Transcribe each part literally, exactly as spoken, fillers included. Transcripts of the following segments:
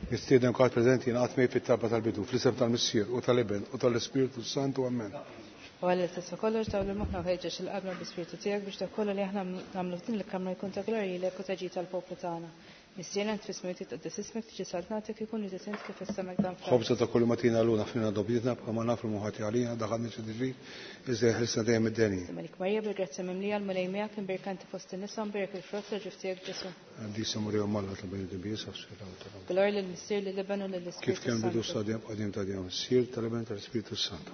Nistieden kol preżenti jingħad mej fit-talba tal-bidu fl-isem tal-Missier u tal-Iben u tal-Ispiritu Santu Amen. U għal-istess kollox dawn il-moħħna ħeġġeġ il-qabna bl-Ispiritu tiegħek biex dak kollu li aħna nagħmlu f'din il-Kamra jkun ta' glorja lilek u taġi tal-poplu tagħna. Nistieden tfismu titqaddis ismek tiġi saltnatek ikun li tisint kif issemek dan fl Ħobza ta' kullu matina luna f'nina dobjitna bħalma nafru muħati għalina daħadni ċediġi iżda ħilsna dejjem id-deni. Malik Marja bil-grazzi mimlija l-mulejmija kien birkanti fost in-nisa mbirek il-frott tal-ġuf tiegħek Ġesu. Għandi samurija malla tal-beni dibbies għafsir. Glorja lill-Missier lill-Iben u lill-Ispiritu Kif kien bidu sadjem qadim ta' djem Missier tal-Iben tal-Ispiritu Santu.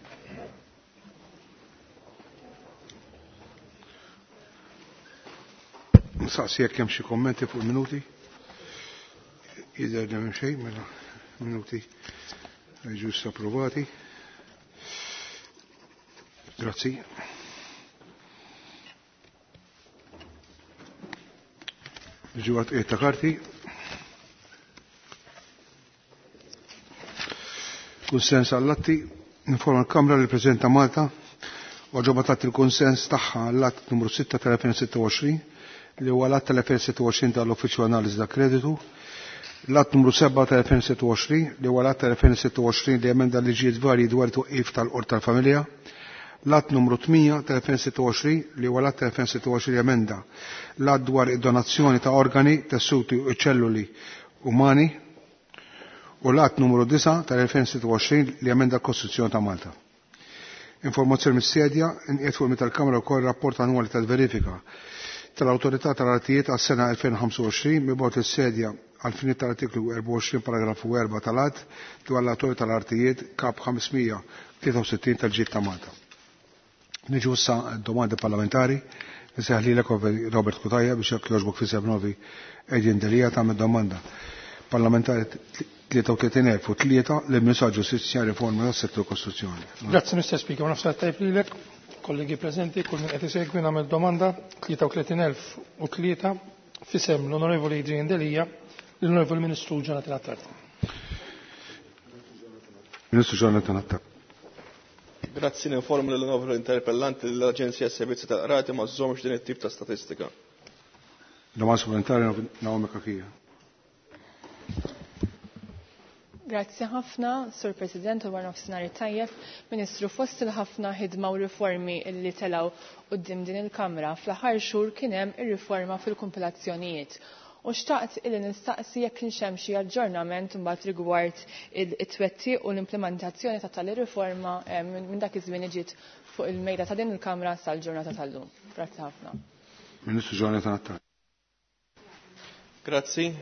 Nsaqsi jekk hemm xi kommenti fuq minuti. Jidher li hemm xejn mela minuti ġust approvati. Grazzi. Ġuwat qiegħed ta' karti. Kunsens għall-atti informa l-Kamra li preżenta Malta u ġobatat il-konsens tagħha għall-att numru sitta tal-2026 li huwa l-att tal-2026 tal-Uffiċċju Analiżi ta' Kreditu, l-att numru seba' tal-2026 li huwa l-att tal-2026 li emenda liġijiet varji dwar it-twaqqif tal-Qort tal-Familja, l-att numru tmien tal-2026 li huwa l-att tal-2026 li emenda l-att dwar id-donazzjoni ta' organi, tessuti u ċelluli umani u l-att numru disa' tal-2026 li emenda l-Kostituzzjoni ta' Malta. Informazzjoni mis-sedja inqiet fuq tal-Kamra wkoll rapport annwali tal-verifika tal-Awtorità tal-Artijiet għas-sena elfejn u ħamsa u għoxrin mibgħut is-sedja għal finit tal-artiklu erba' u għoxrin paragrafu erba' tal-att dwar l-Awtorità tal-Artijiet kap ħamsmija tlieta u sittin tal-Ġid ta' Malta. Niġu issa domandi parlamentari, niseħlilek Robert Kutajja biex jekk jogħġbok fi sebnovi qegħdin delija tagħmel domanda parlamentari tlieta u tletin elf u tlieta lill-Ministru Ġustizzja riforma tas-settur Kostruzzjoni. Grazzi Mister Speaker, ma nafx tajb lilek, kollegi preżenti, kull min qed isegwi nagħmel domanda tlieta u tletin elf u tlieta fisem l-Onorevoli Adrian Delija l-Onorevoli Ministru Jonathan Attat. Ministru Jonathan Attat. Grazzi ninform l-Onorevoli Interpellanti li l-Aġenzija s-Servizzi tal-Qrati ma żżommx din it-tip ta' statistika. Domanda supplementari Naomi Kakija. Grazzi ħafna, Sur President, u għarnof senari tajjeb, Ministru, fost il-ħafna ħidma u riformi li telaw qudiem din il-Kamra fl-aħħar xhur kien hemm ir-riforma fil-kompilazzjonijiet. U xtaqt illi nistaqsi jekk kienx hemm xi aġġornament imbagħad rigward it-twetti u l-implementazzjoni ta' tal-riforma minn dak iż-żmien ġiet fuq il-mejda ta' din il-Kamra sal-ġurnata tal-lum. Grazzi ħafna. Ministru Jonathan Attat. Grazzi.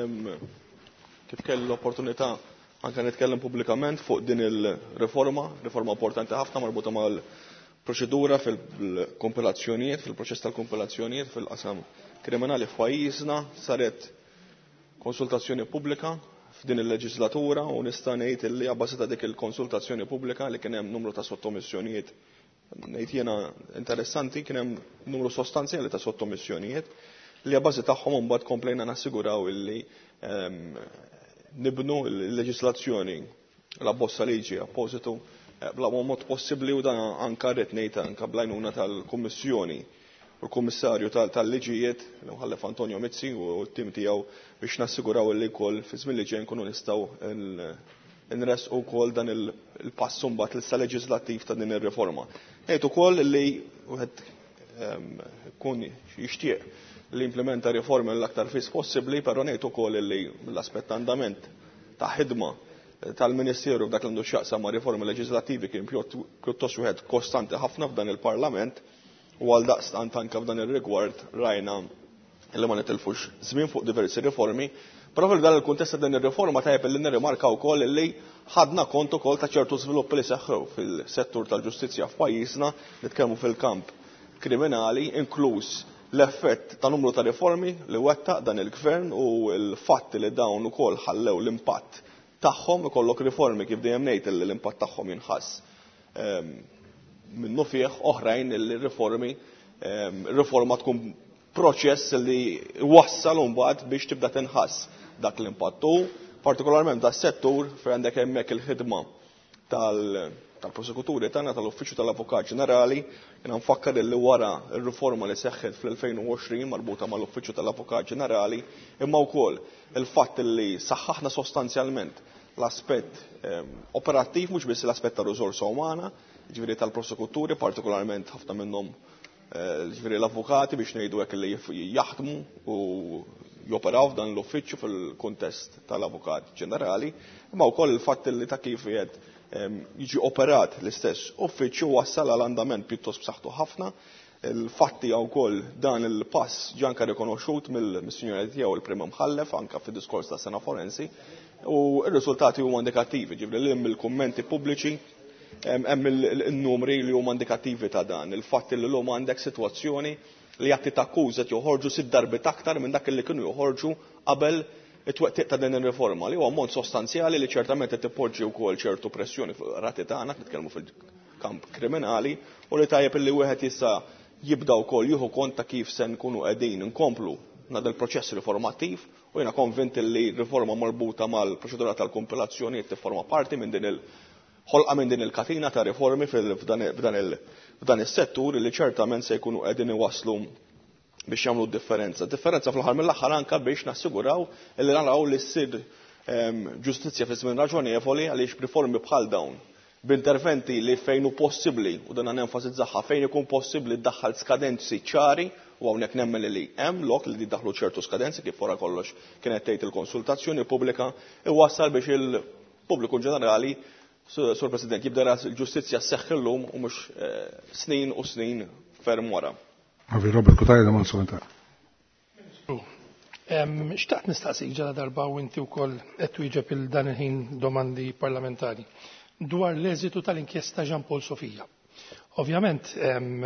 Kif kelli l-opportunità anke nitkellem pubblikament fuq din il-riforma, riforma importanti ħafna marbuta mal-proċedura fil-kompilazzjonijiet, fil-proċess tal-kompilazzjonijiet fil-qasam kriminali f'pajjiżna saret konsultazzjoni pubblika f'din il-leġislatura u nista' ngħid illi abbażi ta' dik il-konsultazzjoni pubblika li kien hemm numru ta' sottomissjonijiet ngħid jiena interessanti kien hemm numru sostanzjali ta' sottomissjonijiet li abbażi tagħhom imbagħad komplejna nassiguraw illi nibnu l-leġislazzjoni l-abbozza liġi appositu bla mod possibbli u dan anke rrid ngħid anke blajnuna tal-Kummissjoni u l-Kummissarju tal-Liġijiet ħallef Antonio Mizzi u t-tim tiegħu biex nassiguraw li wkoll fi żmien li ġej nkunu nistgħu nresqu wkoll dan il-pass mbagħad l-issa leġislattiv ta' din ir-riforma. Ngħid ukoll li wieħed kun jixtieq li implementa riformi l-aktar fis possibbli, però ngħid ukoll li l-aspett andament ta' ħidma tal-Ministeru f'dak l-għandu x'jaqsam ma' riformi leġislattivi kien pjuttost wieħed kostanti ħafna f'dan il-Parlament u għal daqstant anke f'dan ir-rigward rajna li ma nitilfux żmien fuq diversi riformi, però fil-dan il-kuntest ta' din ir-riforma tajjeb li nirrimarka wkoll li ħadna kont ukoll ta' ċertu żviluppi li seħħew fil-settur tal-ġustizzja f'pajjiżna nitkellmu fil-kamp kriminali inkluż l-effett ta' numru ta' riformi li wettaq dan il-gvern u l-fatt li dawn ukoll ħallew l-impatt tagħhom ikollok riformi kif dejjem ngħid li l-impatt tagħhom jinħass minnu fih oħrajn il-riformi riforma tkun proċess li wassal mbagħad biex tibda tinħass dak l-impatt u partikolarment das-settur fejn għandek hemmhekk il-ħidma tal-prosekuturi tagħna tal-Uffiċċju tal-Avukat Ġenerali, jiena nfakkar li wara r-riforma li seħħet fl-elfejn u għoxrin marbuta mal-Uffiċċju tal-Avukat Ġenerali, imma wkoll il-fatt li saħħaħna sostanzjalment l-aspett operattiv mhux biss l-aspett ta' riżorsa umana, ġifieri tal-prosekuturi, partikolarment ħafna minnhom ġifieri l-avukati biex ngħidu hekk li jaħdmu u joperaw f'dan l-uffiċċju fil-kuntest tal-Avukat Ġenerali, imma wkoll il-fatt li ta' kif qed jiġi operat l-istess uffiċċju wassal għal andament pjuttost b'saħħtu ħafna. Il-fatti wkoll dan il-pass ġie anke rikonoxxut mill-Sinjora tiegħu il-Prim Mħallef anke fid-diskors ta' sena forensi u r-riżultati huma indikattivi, ġifieri li mill-kummenti pubbliċi hemm il-numri li huma indikattivi ta' dan. Il-fatt li l-hum għandek sitwazzjoni li atti ta' akkuża joħorġu sitt darbit aktar minn dak li kienu joħorġu qabel it-twettiq ta' din ir-riforma li huwa ammont sostanzjali li ċertament qed tippoġġi wkoll ċertu pressjoni fuq rati tagħna nitkellmu fil-kamp kriminali u li tajjeb li wieħed issa jibda wkoll jieħu kont ta' kif se nkunu qegħdin inkomplu nad il-proċess riformattiv u jiena konvinti li riforma marbuta mal-proċedura tal-kompilazzjoni tifforma parti minn din il- ħolqa minn din il-katina ta' riformi f'dan is-settur li ċertament se jkunu qegħdin iwasslu biex jagħmlu differenza. Differenza fl-aħħar mill-aħħar anke biex nassiguraw li naraw li ssir ġustizzja fi żmien raġonevoli għaliex b'riformi bħal dawn b'interventi li fejn hu possibbli u dan nenfasizzagħha fejn ikun possibbli ddaħħal skadenzi ċari u hawnhekk nemmen li hemm lok li jiddaħħlu ċertu skadenzi kif wara kollox kienet tgħid il-konsultazzjoni pubblika iwassal biex il-pubbliku ġenerali Sur President, jibda l-ġustizzja sseħħ illum u mhux snin u snin ferm wara. Għavi Robert Kutajda ma' n-somentar. Xtaqt nistaqsik ġala darba u inti wkoll qed twieġeb il dan il-ħin domandi parlamentari dwar l-eżitu tal-inkjesta Jean Paul Sofija. Ovvjament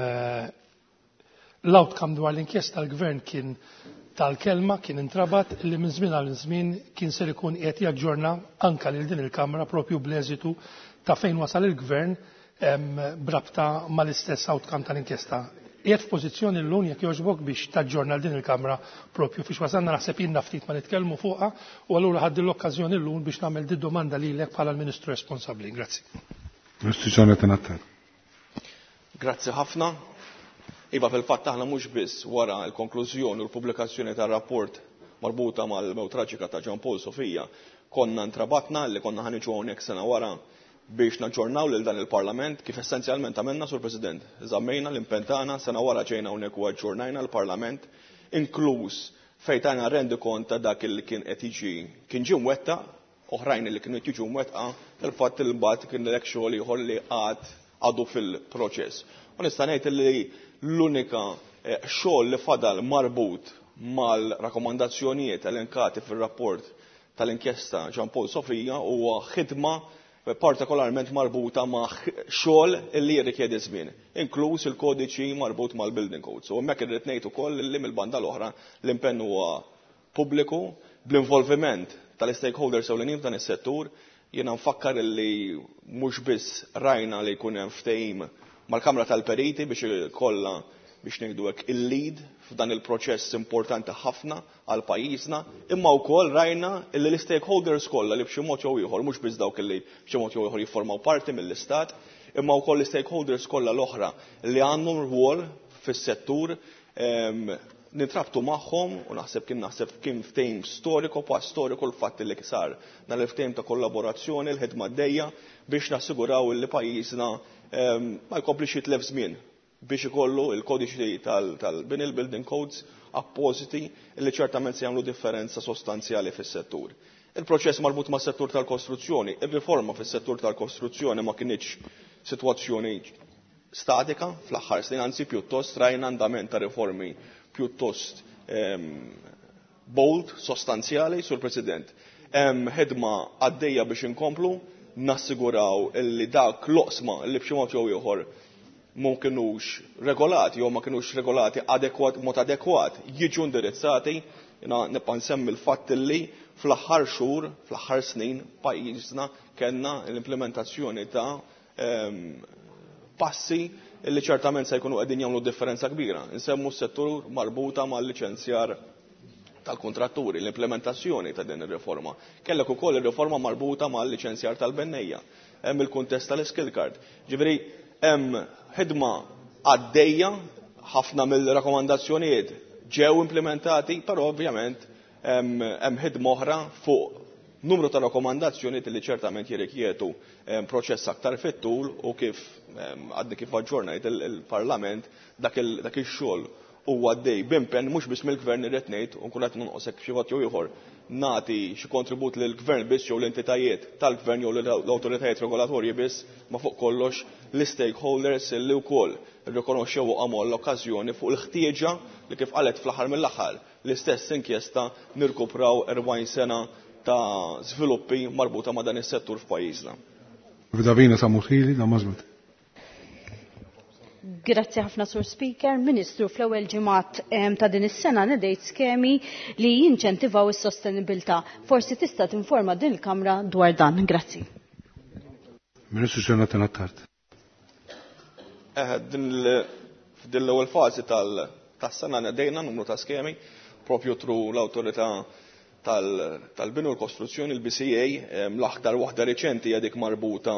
l-outcome dwar l-inkjesta tal-Gvern kien tal-kelma kien intrabat li minn żmien għal żmien kien ser ikun qed jaġġorna anke lil din il-Kamra propju bl-eżitu ta' fejn wasal il-Gvern brabta mal-istess outcome tal-inkjesta. Qiegħed f'pożizzjoni llum jekk jogħġbok biex taġġorna l din il-Kamra propju fiex wasalna naħseb jiena ftit ma nitkellmu fuqha u allura ħaddi l-okkażjoni llum biex nagħmel di domanda lilek bħala l-Ministru responsabbli. Grazzi. Ministru Jonathan Attar. Grazzi ħafna. Iva fil-fatt aħna mhux biss wara l-konklużjoni u l-pubblikazzjoni tar-rapport marbuta mal-mewt traġika ta' Jean Paul Sofija konna ntrabatna li konna ħaniġu hawnhekk sena wara biex naġġornaw lil dan il-Parlament kif essenzjalment għamilna Sur President. Żammejna l-impenn tagħna sena wara ġejna hawnhekk u aġġornajna l-Parlament inkluż fejn tagħna rendi kont ta' dak li kien qed jiġi kien ġie mwettaq oħrajn li kienu jiġu mwettqa il-fatt li mbagħad kien lek xogħol ieħor li għad għadu fil-proċess. U nista' ngħid li l-unika xogħol li fadal marbut mal-rakkomandazzjonijiet elenkati fir-rapport tal-inkjesta Jean Paul Sofija huwa ħidma partikolarment marbuta ma' xogħol li jirrikjedi żmien, inkluż il-kodiċi marbut mal-building codes. U hemmhekk irrid ngħid ukoll li mill-banda l-oħra l-impenn huwa pubbliku bl-involviment tal-stakeholders ewlenin f'dan is-settur. Jiena nfakkar li mhux biss rajna li jkun hemm ftehim mal-Kamra tal-Periti biex kollha biex ngħidu hekk il-lead f'dan il-proċess importanti ħafna għal pajjiżna, imma wkoll rajna li l-stakeholders kollha li b'xi mod jew ieħor mhux biss dawk li b'xi mod jew ieħor jiffurmaw parti mill-Istat, imma wkoll l-stakeholders kollha l-oħra li għandhom rwol fis-settur nitrabtu magħhom u naħseb kien naħseb kien ftehim storiku pa storiku l-fatt li sar dan il-ftehim ta' kollaborazzjoni l-ħidma d-dejja biex nassiguraw li pajjiżna ma jkomplix jitlef żmien biex ikollu il-kodiċi tal-bin il-building codes appositi li ċertament se jagħmlu differenza sostanzjali fis-settur. Il-proċess marbut ma' settur tal-kostruzzjoni, ir-riforma fis-settur tal-kostruzzjoni ma kienx sitwazzjoni statika fl-aħħar snin, anzi pjuttost rajna andament ta' riformi pjuttost bold, sostanzjali, Sur President. Ħedma għaddejja biex inkomplu nassiguraw li dak l-oqsma li b'xi mod jew ieħor ma kinux regolati jew ma kinux regolati adekwat mod adekwat jiġu indirizzati. Jiena nibqa' nsemmi l-fatt li fl-aħħar xhur, fl-aħħar snin pajjiżna kellna l-implementazzjoni ta' passi li ċertament se jkunu qegħdin jagħmlu differenza kbira. Insemmu s-settur marbuta mal-liċenzjar tal-kontratturi, l-implementazzjoni ta' din ir-riforma. Kellek ukoll ir-riforma marbuta mal-liċenzjar tal-bennejja. Hemm il-kuntest tal-skill card. Ġifieri hemm ħidma għaddejja, ħafna mill-rakkomandazzjonijiet ġew implementati, però ovvjament hemm ħidma oħra fuq numru ta' rakkomandazzjonijiet li ċertament jirrikjedu proċess aktar fit-tul u kif għaddi kif aġġornajt il-Parlament dak ix-xogħol huwa għaddej b'impenn mhux biss mill-Gvern irrid ngħid u nkun qed nonqosek xi ħadd jew ieħor nagħti xi kontribut lill-Gvern biss jew l-entitajiet tal-Gvern jew l-awtoritajiet regolatorji biss ma fuq kollox l-stakeholders li wkoll irrikonoxxew għamol l-okkażjoni fuq il-ħtieġa li kif qalet fl-aħħar mill-aħħar l-istess inkjesta nirkupraw erbgħin sena ta' żviluppi marbuta ma' dan is-settur f'pajjiżna. Davina Samutili, la mażbut. Grazzi ħafna Sur Speaker. Ministru, fl-ewwel ġimgħat ta' din is-sena nedejt skemi li jinċentivaw is-sostenibilità. Forsi tista' tinforma din il-Kamra dwar dan. Grazzi. Ministru Jonathan Attard. Eh, din l-ewwel fażi tas-sena nedejna numru ta' skemi propju tru l-awtorità tal-binu l-kostruzzjoni l-B C A l-aħdar waħda reċenti għadik marbuta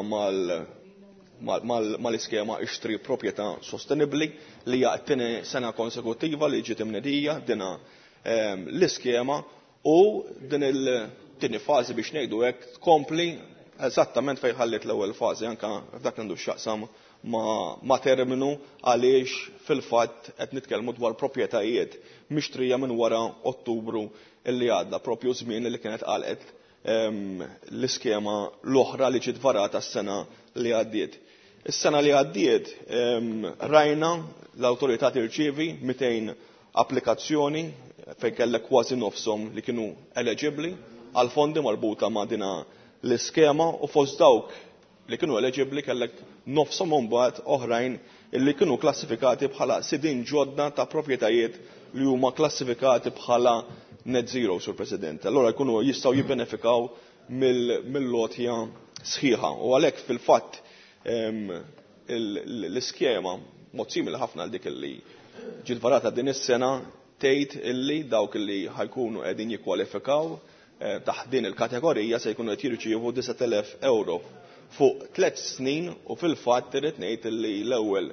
mal-iskema ixtri proprjetà sostenibbli li hija t-tieni sena konsekutiva li ġiet imnedija dina l-iskema u din il-tieni fażi biex ngħidu hekk tkompli eżattament fejn ħallit l-ewwel fażi anke f'dak li għandu x'jaqsam ma terminu għaliex fil-fatt qed nitkellmu dwar proprjetajiet mixtrija minn wara Ottubru illi għadda propju żmien li kienet qalqet l-iskema l-oħra li ġiet varata s-sena li għaddiet. Is-sena li għaddiet rajna l-awtorità tirċievi mitejn applikazzjoni fejn kellek kważi nofshom li kienu eligibbli għal fondi marbuta ma' dina l-iskema u fost dawk li kienu eligibbli kellek nofshom mbagħad oħrajn illi kienu klassifikati bħala sidin ġodda ta' proprjetajiet li huma klassifikati bħala net zero, Sur President. Allora jkunu jistgħu jibbenefikaw mill-lotja sħiħa u għalhekk fil-fatt l-iskema mod simili ħafna għal dik li ġiet varata din is-sena tgħid illi dawk li ħajkunu qegħdin jikkwalifikaw taħt din il-kategorija se jkunu qed jirċievu disa' elef euro fuq tliet snin u fil-fatt irid ngħid illi l-ewwel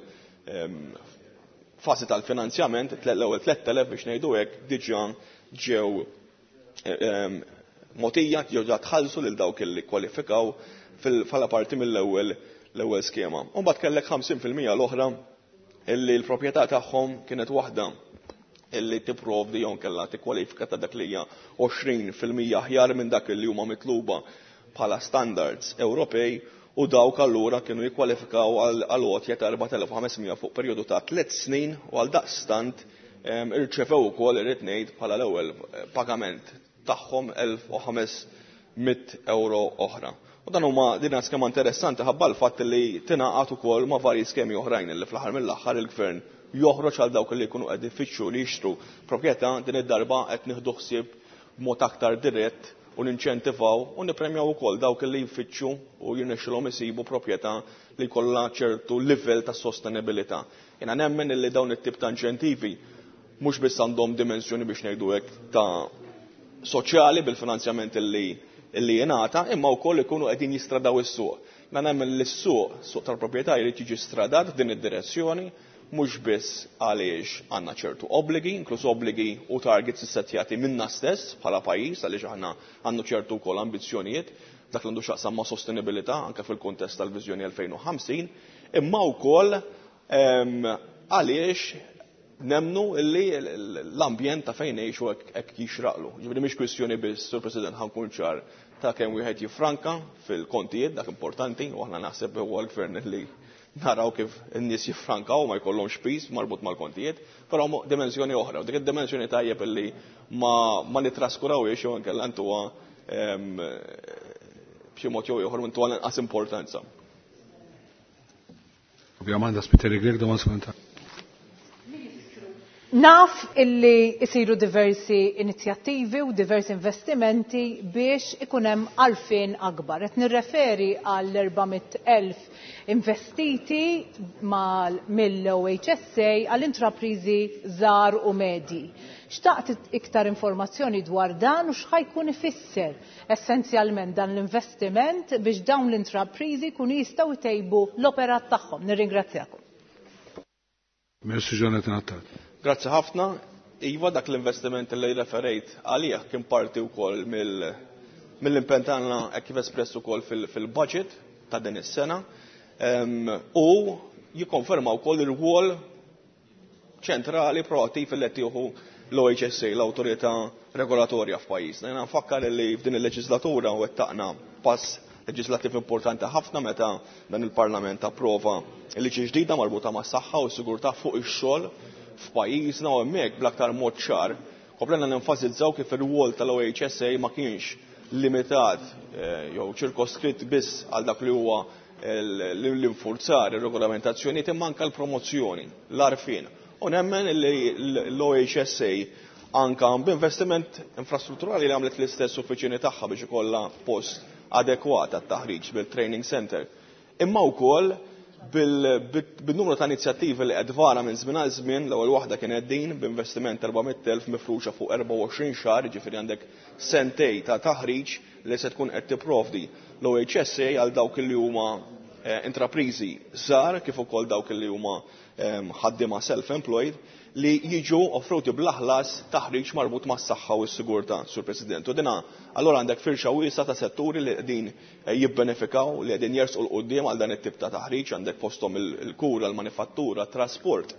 fażi tal-finanzjament l-ewwel tliet elef biex ngħidu hekk diġà ġew mogħtija ġew tħallsu lil dawk li kwalifikaw bħala parti mill-ewwel l-ewwel skema. U mbagħad kellek ħamsin fil-mija l-oħra illi l-proprjetà tagħhom kienet waħda illi tipprovdi jew kellha tikkwalifika ta' dak li hija għoxrin fil-mija aħjar minn dak li huma mitluba bħala standards Ewropej u dawk allura kienu jikkwalifikaw għal għotja ta' erbgħa elef u ħamesmija fuq perjodu ta' tliet snin u għal daqstant irċevew ukoll irid ngħid bħala l-ewwel pagament tagħhom elf u ħamesmiet euro oħra. U dan huma din skema interessanti ħabba l-fatt li tingħaqad ukoll ma' varji skemi oħrajn li fl-aħħar mill-aħħar il-Gvern joħroġ għal dawk li jkunu qegħdin ifittxu li jixtru proprjetà din id-darba qed nieħdu ħsieb b'mod aktar dirett u ninċentivaw u nippremjaw ukoll dawk li jfittxu u jirnexxilhom isibu proprjetà li jkollha ċertu livell ta' sostenibilità. Jiena nemmen li dawn it-tip ta' inċentivi mhux biss għandhom dimensjoni biex ngħidu hekk ta' soċjali bil-finanzjament illi illi jingħata imma wkoll ikunu qegħdin jistradaw is-suq. Ma nemmen li s-suq suq tal-proprjetà jrid jiġi stradat f'din id-direzzjoni mhux biss għaliex għandna ċertu obbligi, inkluż obbligi u targets issettjati minna stess bħala pajjiż għaliex aħna għandu ċertu wkoll ambizzjonijiet dak li għandu x'aqsam ma' sostenibilità anke fil-kuntest tal-viżjoni elfejn u ħamsin, imma wkoll għaliex nemnu illi l-ambjent ta' fejn ngħixu hekk jixraqlu. Ġifieri mhix kwistjoni biss, Sur President, ħankun ċar ta' kemm wieħed jiffranka fil-kontijiet dak importanti u aħna naħseb huwa l-Gvern li naraw kif in-nies jiffrankaw ma jkollhomx piż marbut mal-kontijiet, però dimensjoni oħra. Dik id-dimensjoni tajjeb illi ma ma nitraskurawiex jew inkella intuha b'xi mod jew ieħor intuha inqas importanza. Ovvjament Spiteri Grek da ma Naf illi jisiru diversi inizjattivi u diversi investimenti biex ikunem għalfin akbar. Et nirreferi għall erba'miet elf investiti mill-O H S A għall-intraprizi żgħar u medji. Xtaqt iktar informazzjoni dwar dan u x'ħajkun ifisser essenzjalment dan l-investiment biex dawn l-intrapriżi kun jistgħu jtejbu l-operat tagħhom. Nirringrazzjakom. Merci Jonathan Attal. Grazzi ħafna. Iva dak l-investiment li referejt għalih kien parti wkoll mill-impenn tagħna kif espress ukoll fil-budget ta' din is-sena u jikkonferma wkoll ir-rwol ċentrali proattiv li qed jieħu l-O H S A, l-Awtorità Regolatorja f'pajjiżna. Jiena nfakkar li f'din il-leġislatura wettaqna pass leġislattiv importanti ħafna meta dan il-Parlament approva liġi ġdida marbuta mas-saħħa u s-sigurtà fuq ix-xogħol f'pajjiżna u hemmhekk bl-aktar mod ċar komplejna nenfasizzaw kif ir-rwol tal-O H S A ma kienx limitat jew ċirkoskritt biss għal dak li huwa l-infurzar ir-regolamentazzjoni imma anke l-promozzjoni, l-għarfien. U nemmen li l-O H S A anke b'investiment infrastrutturali li għamlet l-istess uffiċjoni tagħha biex ikollha post adekwat għat-taħriġ bil-training center. Imma wkoll bil-numru ta' inizjattivi li qed vara minn żmien għal żmien, l-ewwel waħda kienet din b'investiment erba'miet elf mifruxa fuq erba' u għoxrin xahar, ġifieri għandek sentej ta' taħriġ li se tkun qed tipprovdi l-O H S A għal dawk li huma intrapriżi żgħar kif ukoll dawk li huma ħaddiema self-employed li jiġu offruti bl-aħlas taħriġ marbut mas-saħħa u s-sigurtà, Sur President. U dina allura għandek firxa wiesa ta' setturi li qegħdin jibbenefikaw li qegħdin jersqu l-qudiem għal dan it-tip ta' taħriġ, għandek posthom il-kura, l-manifattura, t-trasport,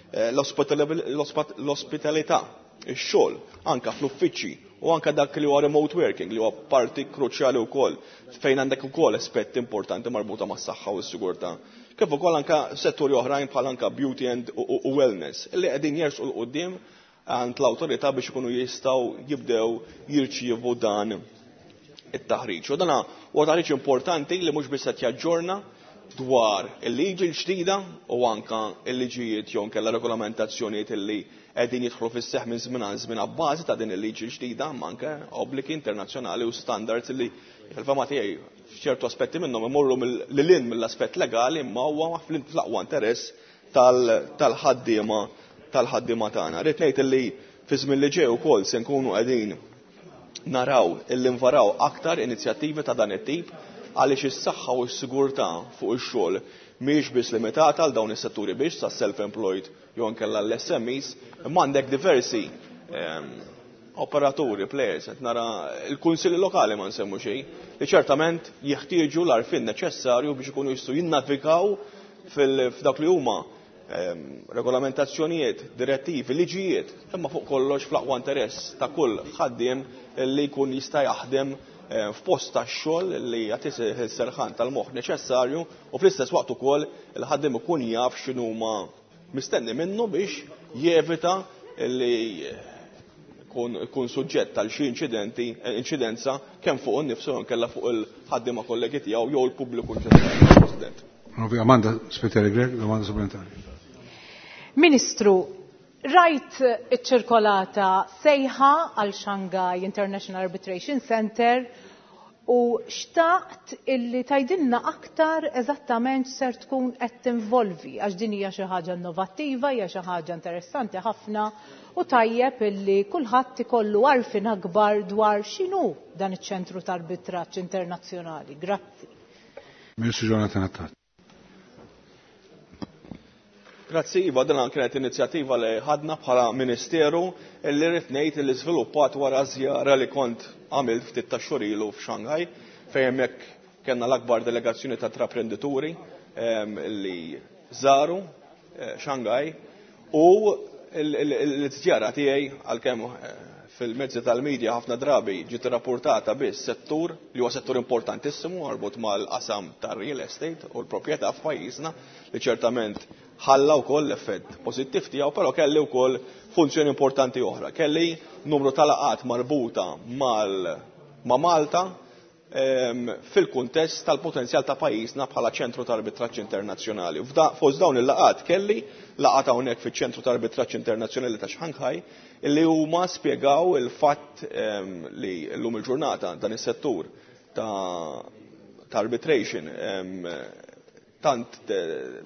l-ospitalità, ix-xogħol, anke fl-uffiċċji u anke dak li huwa remote working li huwa parti kruċjali wkoll fejn għandek ukoll aspetti importanti marbuta mas-saħħa u s-sigurtà. Kif ukoll anke setturi oħrajn bħal anke beauty and u wellness illi qegħdin jersqu l-qudiem għand l-awtorità biex ikunu jistgħu jibdew jirċievu dan it-taħriġ. U dan huwa taħriġ importanti li mhux biss qed jaġġorna dwar il-liġi l-ġdida u anke il-liġijiet jew kellha regolamentazzjonijiet illi qegħdin jidħlu fis-seħħ minn żmien għal żmien abbażi ta' din il-liġi ġdida ma anke obbligi internazzjonali u standards li fil-fema tiegħi f'ċertu aspetti minnhom imorru lil-hinn mill-aspett legali imma huwa fl-aqwa interess tal-ħaddiema tal-ħaddiema tagħna. Rrid ngħid illi fi żmien li ġej ukoll se nkunu qegħdin naraw illi nvaraw aktar inizjattivi ta' dan it-tip għaliex is-saħħa u s-sigurtà fuq ix-xogħol mhijiex biss limitata għal dawn is-setturi biex sa' self-employed jew nkella l-S M Es, imma għandek diversi operaturi, players, qed nara l-kunsilli lokali ma nsemmu xejn, li ċertament jeħtieġu l-għarfien neċessarju biex ikunu jistgħu jinnavvigaw f'dak li huma regolamentazzjonijiet, direttivi, liġijiet, imma fuq kollox fl-aqwa interess ta' kull ħaddiem li jkun jista' jaħdem f'post tax-xogħol li jagħti il-serħan tal-moħħ neċessarju u fl-istess waqt ukoll il-ħaddiem ikun jaf x'inhuma mistenni minnu biex jevita li jkun suġġett għal xi inċidenti, inċidenza kemm fuq innifsu nkella fuq il-ħaddiema kollegi tiegħu jew il-pubbliku ġenerali, President. Amanda Spiteri Grek, domanda supplementari. Ministru, rajt iċ-ċirkolata sejħa għal Shanghai International Arbitration Center u xtaqt illi tajdilna aktar eżattament ser tkun qed tinvolvi għax din hija xi ħaġa innovattiva, hija xi ħaġa interessanti ħafna u tajjeb illi kulħadd ikollu għarfien akbar dwar x'inhu dan iċ-ċentru ta' arbitraġġ internazzjonali. Grazzi. Ministru Jonathan Attal. Grazzi, Iva, dan kienet inizjattiva li ħadna bħala Ministeru illi rrid ngħid li żviluppat wara żjara li kont għamilt ftit ta' xhur ilu f'Shanghai fejn hemmhekk kellna l-akbar delegazzjoni ta' intraprendituri li żaru Shanghai u l-żjara tiegħi għalkemm fil-mezzi tal-medja ħafna drabi ġiet irrappurtata biss settur li huwa settur importantissimu marbut mal-qasam tar-real estate u l-proprjetà f'pajjiżna li ċertament ħalla wkoll l-effett pożittiv tiegħu, però kelli wkoll funzjoni importanti oħra. Kelli numru ta' laqat marbuta mal ma' Malta fil-kuntest tal-potenzjal ta' pajjiżna bħala ċentru ta' arbitraġġ internazzjonali. Fost dawn il-laqat kelli laqat hawnhekk fiċ-ċentru ta' arbitraġġ internazzjonali ta' Shanghai illi huma spjegaw il-fatt li llum il-ġurnata dan is-settur ta' arbitration tant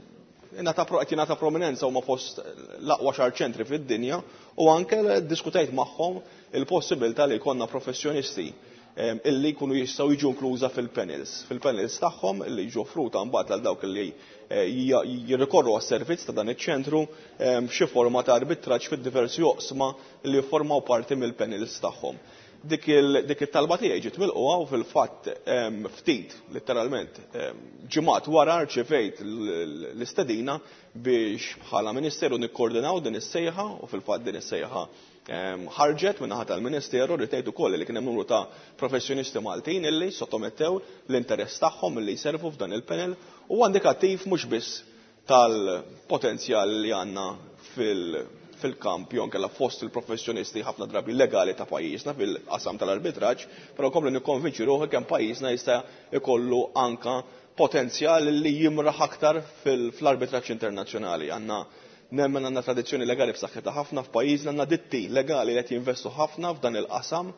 qed jingħata prominenza huma fost l-aqwa xahar ċentri fid-dinja u anke ddiskutejt magħhom il-possibilità li jkollna professjonisti illi jkunu jistgħu jiġu inkluża fil-panels. Fil-panels tagħhom illi jiġu offruta mbagħad għal dawk illi jirrikorru għas-servizz ta' dan iċ-ċentru b'xi forma ta' arbitraġġ fid-diversi oqsma li jiffurmaw parti mill-panels tagħhom. Dik it-talba tiegħi ġiet milquha u fil-fatt ftit letteralment ġimgħat wara rċevejt l-istedina biex bħala Ministeru nikkoordinaw din is-sejħa u fil-fatt din is-sejħa ħarġet min-naħa tal-Ministeru li tgħid ukoll li kien hemm numru ta' professjonisti Maltin illi sottomettew l-interess tagħhom illi jservu f'dan il-panel u indikattiv mhux biss tal-potenzjal li għandna fil-kamp jew kellha fost il-professjonisti ħafna drabi legali ta' pajjiżna fil-qasam tal-arbitraġġ, però kompli nikkonvinċi ruħi kemm pajjiżna jista' jkollu anka potenzjal li jimraħ aktar fl-arbitraġġ internazzjonali. Għandna nemmen għandna tradizzjoni legali b'saħħitha ħafna f'pajjiżna, għandna ditti legali li qed jinvestu ħafna f'dan il-qasam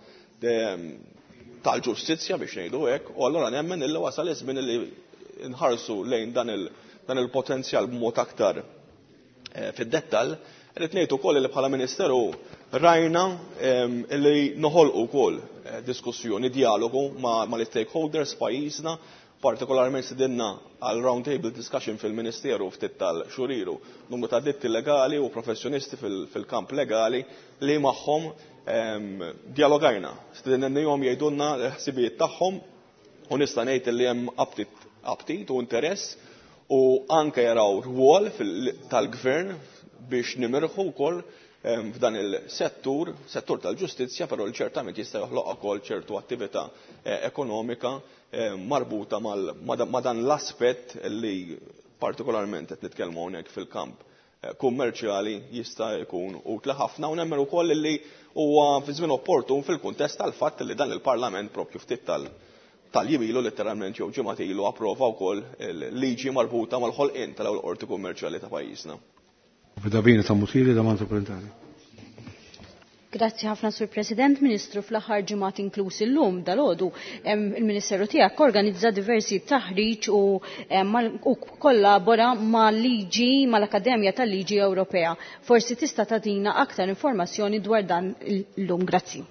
tal-ġustizzja biex ngħidu hekk, u allura nemmen illi wasal iż-żmien li nħarsu lejn dan il-potenzjal b'mod aktar fid-dettall. Rrid ngħid ukoll li bħala Ministeru rajna li noħolqu wkoll diskussjoni, dialogu mal-stakeholders pajjiżna, partikolarment sidinna għal round table discussion fil-Ministeru ftit tal-xuriru numru ta' ditti legali u professjonisti fil-kamp legali li magħhom dialogajna. Stidennihom jgħidulna l-ħsibijiet tagħhom u nista' ngħid li hemm aptit u interess u anke jaraw rwol tal-gvern biex nimirħu wkoll f'dan il-settur, settur tal-ġustizzja, però ċertament jista' joħloq ukoll ċertu attività ekonomika marbuta ma' dan l-aspett li partikolarment qed nitkellmu hawnhekk fil-kamp kummerċjali jista' jkun utli ħafna u nemmen ukoll li huwa fi żmien opportun fil-kuntest tal-fatt li dan il-Parlament proprju ftit tal-jimilu letteralment jew ġimgħat ilu approva wkoll liġi marbuta mal-ħolqien tal-ewwel qorti kummerċjali ta' pajjiżna. Fidabini ta' Mutili da Manto Plentari. Grazzi ħafna Sur President, Ministru, fl-aħħar ġimgħat inkluż illum dal-għodu il-Ministeru tiegħek organizza diversi taħriġ u kollabora mal-liġi mal-Akkademja tal-Liġi Ewropea. Forsi tista' tagħtina aktar informazzjoni dwar dan illum. Grazzi.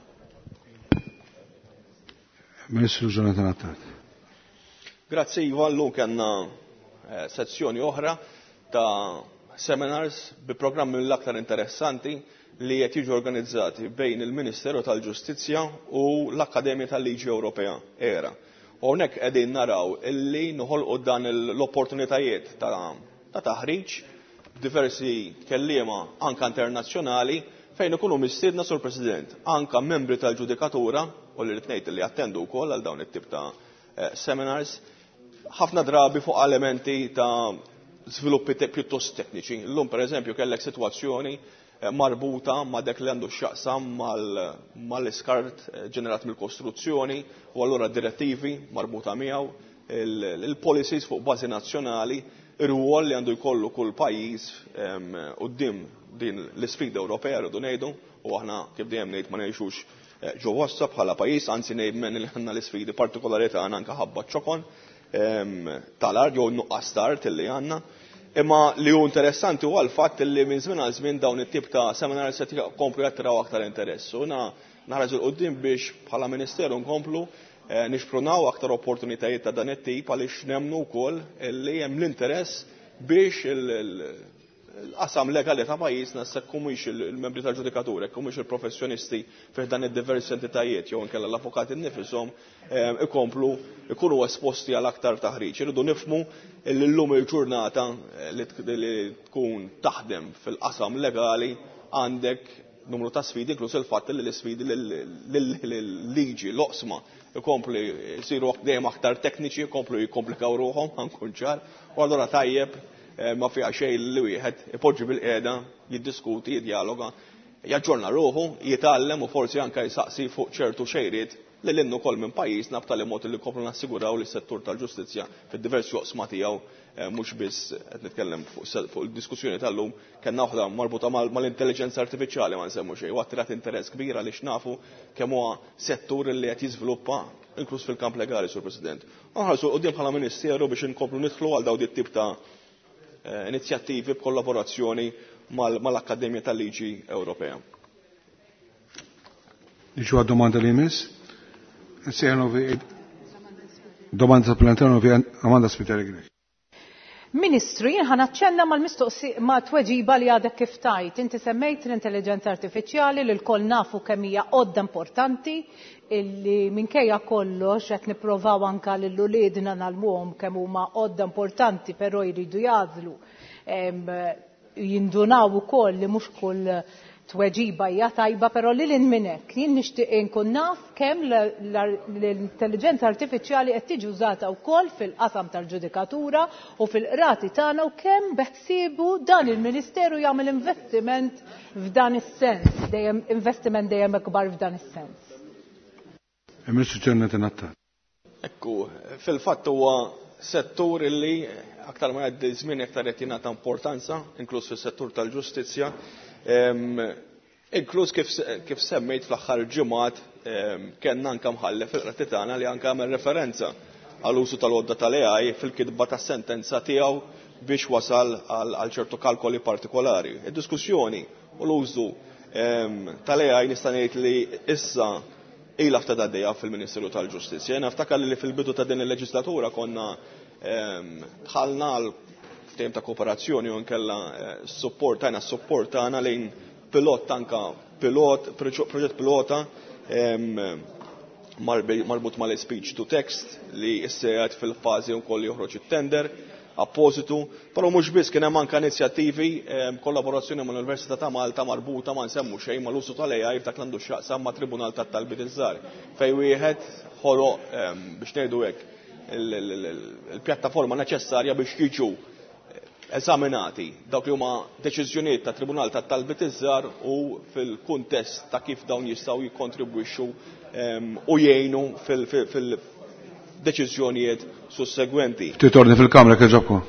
Ministru Jonathan Attat. Grazzi Iva, llum kellna sezzjoni oħra ta' seminars bi programmi l-aktar interessanti li qed jiġu organizzati bejn il-Ministeru tal-Ġustizzja u l-Akkademja tal-Liġi Ewropea era. Hawnhekk qegħdin naraw illi noħolqu dan l-opportunitajiet ta' taħriġ diversi kelliema anke internazzjonali fejn ikunu mistiedna Sur President anke membri tal-ġudikatura u li rid ngħid li attendu wkoll għal dawn it-tip ta' seminars ħafna drabi fuq elementi ta' sviluppi pjuttost tekniċi. Llum pereżempju kellek sitwazzjoni marbuta ma' dak li għandu x'jaqsam mal-iskart ġenerat mill-kostruzzjoni u allura direttivi marbuta miegħu, il-policies fuq bażi nazzjonali, ir-rwol li għandu jkollu kull pajjiż quddiem din l-isfida Ewropea rridu ngħidu u aħna kif dejjem ngħid ma ngħixux ġo wassa bħala pajjiż, anzi ngħid li għandna l-isfidi partikolari tagħna anke ħabba ċokon tal-art jew nuqqas ta' art li għandna. Imma li hu interessanti huwa l-fatt li minn żmien għal żmien dawn it-tip ta' seminars se jkomplu jattraw aktar interess. U naħraġ il-qudiem biex bħala Ministeru nkomplu nixprunaw aktar opportunitajiet ta' dan it-tip għaliex nemmnu wkoll li hemm l-interess biex il-qasam legali ta' pajjiżna se mhux il-membri tal-ġudikatura, mhux il-professjonisti fih dan id-diversi entitajiet jew inkella l-avukati nnifishom ikomplu ikunu esposti għal aktar taħriġ. Irridu nifhmu li llum il-ġurnata li tkun taħdem fil-qasam legali għandek numru ta' sfidi, inkluż il-fatt li l-sfidi l-liġi, l-oqsma ikomplu jsiru dejjem aktar tekniċi, ikomplu jikkomplikaw ruhom ħankun ċar, u allura tajjeb ma fiha xejn li wieħed ipoġġi bil-qiegħda jiddiskuti, jiddialoga, jaġġorna ruħu, jitgħallem u forsi anke jsaqsi fuq ċertu xejriet li l-innu kol minn pajjiżna b'tali mod li komplu nassiguraw li s-settur tal-ġustizzja fid-diversi oqsma tiegħu mhux biss qed nitkellem fuq il-diskussjoni tal-lum kellna waħda marbuta mal-intelligenza artifiċjali ma nsemmu xejn u attirat interess kbir għaliex nafu kemm huwa settur li qed jiżviluppa inkluż fil-kamp legali, Sur President. Aħna sur qudiem bħala Ministeru biex inkomplu nidħlu għal dawn it-tip ta' inizjattivi b'kollaborazzjoni mal-Akkademja tal-Liġi Ewropea. Niġu għad-domanda li jmiss. Domanda supplementari vi Amanda Spiteri. Ministru, jien ħana ċenna mal-mistoqsi ma' tweġiba li għadek kif tajt. Inti semmejt l-intelligenza artifiċjali li l-koll nafu kemm hija għodda importanti illi minkejja kollox qed nipprovaw anke lil uliedna nagħlmuhom kemm huma għodda importanti però jridu jażlu jindunaw ukoll li mhux kull tweġiba hija tajba, però lil minn hekk jien nixtieq inkun naf kemm l-intelligenza artifiċjali qed tiġi użata wkoll fil-qasam tal-ġudikatura u fil-qrati tagħna u kemm beħsiebu dan il-Ministeru jagħmel investiment f'dan is-sens, dejjem investiment dejjem ikbar f'dan is-sens. Ministru Ġennet Natta. Ekku, fil-fatt huwa settur illi aktar ma jgħaddi żmien aktar qed jingħata importanza, inkluż fis-settur tal-ġustizzja. Inkluż kif semmejt fl-aħħar ġimgħat kellna anke mħallef fil-qrati tagħna li anke għamel referenza għall użu tal-għodda tal-A I fil-kitba tas-sentenza tiegħu biex wasal għal ċertu kalkoli partikolari. Id-diskussjoni u l-użu tal-A I nista' ngħid li issa ilha f'ta' għaddejja fil-Ministeru tal-Ġustizzja. Jiena niftakar li fil-bidu ta' din il-leġislatura konna dħalna għal ftehim ta' kooperazzjoni u nkella support għajna support għana lejn pilot tanka pilot, proġett pilota marbut mal-speech to text li issejjed fil-fazi u koll joħroġ it-tender appositu, però mhux biss kien hemm anke inizjattivi kollaborazzjoni mal-Università ta' Malta marbuta ma nsemmu xejn mal-użu tal-A I f'dak l-għandu x'jaqsam ma' Tribunal tat-Talbiet iż-żgħar fejn wieħed ħoloq biex ngħidu hekk il-pjattaforma neċessarja biex jiġu eżaminati dawk li huma deċiżjonijiet ta' Tribunal tat-Talbiet iż-żgħar u fil-kuntest ta' kif dawn jistgħu jikkontribwixxu u jgħinu fil-deċiżjonijiet sussegwenti. Titorni fil-Kamra kif ġobkom.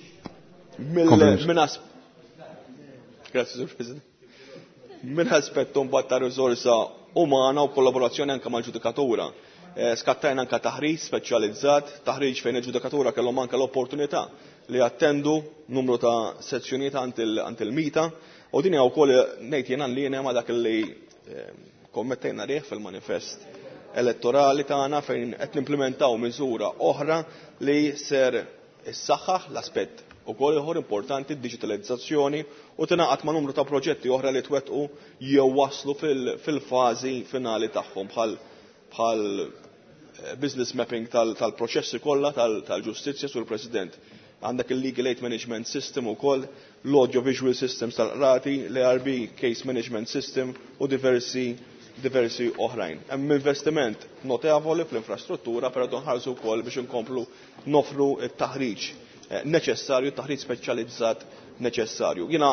Grazzi, Sur President. Min aspettu mbagħad ta' riżorsa umana u kollaborazzjoni anke mal-ġudikatura. Skattajna anke taħriġ speċjalizzat, taħriġ fejn il-ġudikatura kellhom anke l-opportunità li attendu numru ta' sezzjonijiet għand il-mita u din hija wkoll ngħid jiena li ma' dak li kommettejna rih fil-manifest elettorali tagħna fejn qed nimplementaw miżura oħra li ser issaħħaħ l-aspett ukoll ieħor importanti d-diġitalizzazzjoni u tingħaqad ma' numru ta' proġetti oħra li twettqu jew waslu fil-fażi finali tagħhom bħal business mapping tal-proċessi kollha tal-ġustizzja sur President. Għandek il-Legal Aid Management System ukoll, l-Audio Visual Systems tal-qrati, l-A R B Case Management System u diversi diversi oħrajn. Hemm investiment notevoli fl-infrastruttura però donħarsu wkoll biex inkomplu nofru t-taħriġ neċessarju, taħriġ speċjalizzat neċessarju. Jiena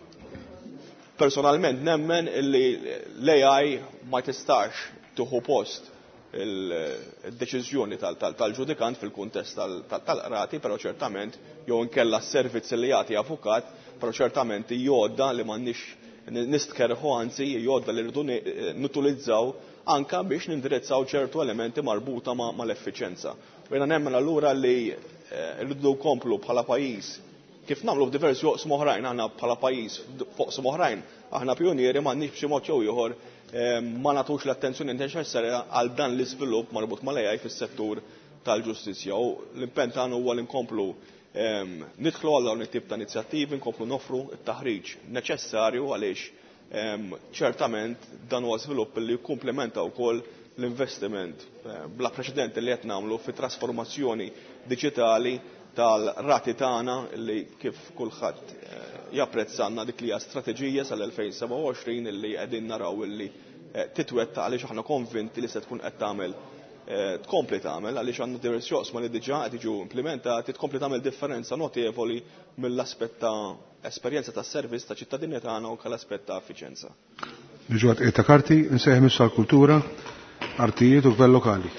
personalment nemmen li l-A I ma tistax tuħu post il-deċiżjoni tal-ġudikant fil-kuntest tal-qrati, però ċertament jew inkella s-servizz li jagħti avukat, però ċertament jgħodda li m'għandniex nistkerħu anzi jgħodda li rridu nutilizzaw anke biex nindirizzaw ċertu elementi marbuta mal-effiċenza. U jiena nemmen allura li rridu komplu bħala pajjiż kif nagħmlu f'diversi oqsma oħrajn aħna bħala pajjiż f'oqsma oħrajn aħna pionieri m'għandniex b'xi mod jew ieħor ma nagħtux l-attenzjoni neċessarja għal dan l-iżvilupp marbut mal-A I fis-settur tal-ġustizzja. U l-impenn tagħna huwa li nkomplu nidħlu għal dawn it-tip ta' inizjattivi, nkomplu nofru t-taħriġ neċessarju għaliex ċertament dan huwa żvilupp li jikkumplementa wkoll l-investiment bla preċedenti li qed nagħmlu fit-trasformazzjoni diġitali tal-rati tagħna li kif kulħadd japprezzanna dik li hija strateġija sal-elfejn seba' u għoxrin illi qegħdin naraw illi titwetta għaliex aħna konvinti li se tkun qed tagħmel tkompli tagħmel għaliex għandna diversi oqsma li diġà qed jiġu implementati tkompli tagħmel differenza notevoli mill-aspett ta' esperjenza tas-servizz ta' ċittadini tagħna u kal-aspett ta' effiċjenza. Niġu għad ta' karti nsejħ missu għall-kultura, artijiet u gvern lokali.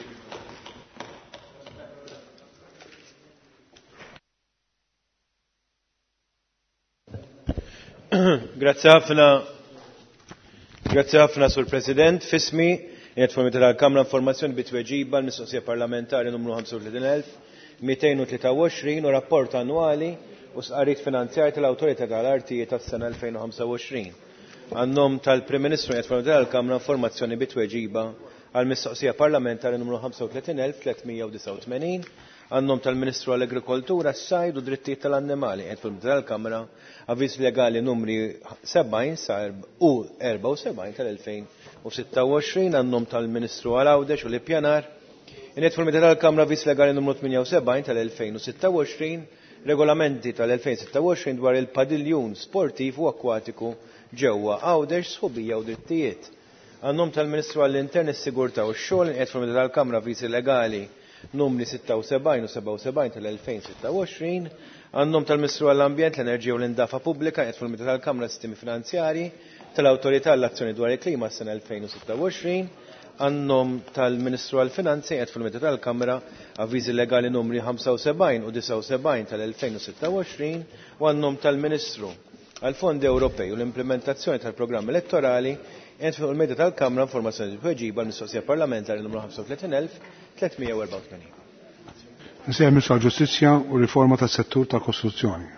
Grazie ħafna, grazie ħafna Sur President, fismi, jgħet formi tal-Kamra informazzjoni bitweġiba l-mistoqsija parlamentari numru ħamsa u tletin elf mejtejn u tlieta u għoxrin u rapport annwali u sqarrijiet finanzjarji tal-Awtorità tal-Artijiet tas-sena elfejn u ħamsa u għoxrin. Għannom tal-Prim Ministru jgħid tal-Kamra informazzjoni bit-tweġiba għal-mistoqsija parlamentari numru ħamsa u tletin elf tlietmija u disa' u tmenin, għannom tal-Ministru għall-Agrikoltura, s-sajd u drittijiet tal-annimali jgħid tal-Kamra avviż legali numri sebgħin u erba' u sebgħin tal-elfejn u sitta u għoxrin, għannom tal-Ministru għal-Għawdex u l-Ippjanar jgħid tal-Kamra avviż legali numru tminja u sebgħin tal-elfejn u sitta u għoxrin, regolamenti tal-elfejn u sitta u għoxrin dwar il-padiljun sportiv u akwatiku ġewwa Għawdex sħubija u drittijiet. Għannom tal-Ministru għall-Intern is-Sigurtà u x-Xogħol qed fil tal-Kamra avviżi legali numri sitta u sebgħin u seba' u sebgħin tal-elfejn u sitta u għoxrin, għannom tal-Ministru għall-Ambjent, l-Enerġija u l-Indafa Pubblika qed fil tal-Kamra sistemi finanzjarji tal-Awtorità għall-Azzjoni dwar il-Klima s-sena elfejn u sitta u għoxrin, għannom tal-Ministru għall-Finanzi qed fil tal-Kamra avviżi legali numri ħamsa u sebgħin u disa' u sebgħin tal-elfejn u sitta u għoxrin u għannom tal-Ministru għal-Fondi Ewropej u l-implementazzjoni tal-programm elettorali jgħid fuq il-medja tal-Kamra informazzjoni tweġiba l-mistoqsija parlamentari numru ħamsa u tletin elf tlietmija u erba' u tmenin. Nsejħ Ministru għall-Ġustizzja u riforma tas-settur tal-Kostruzzjoni.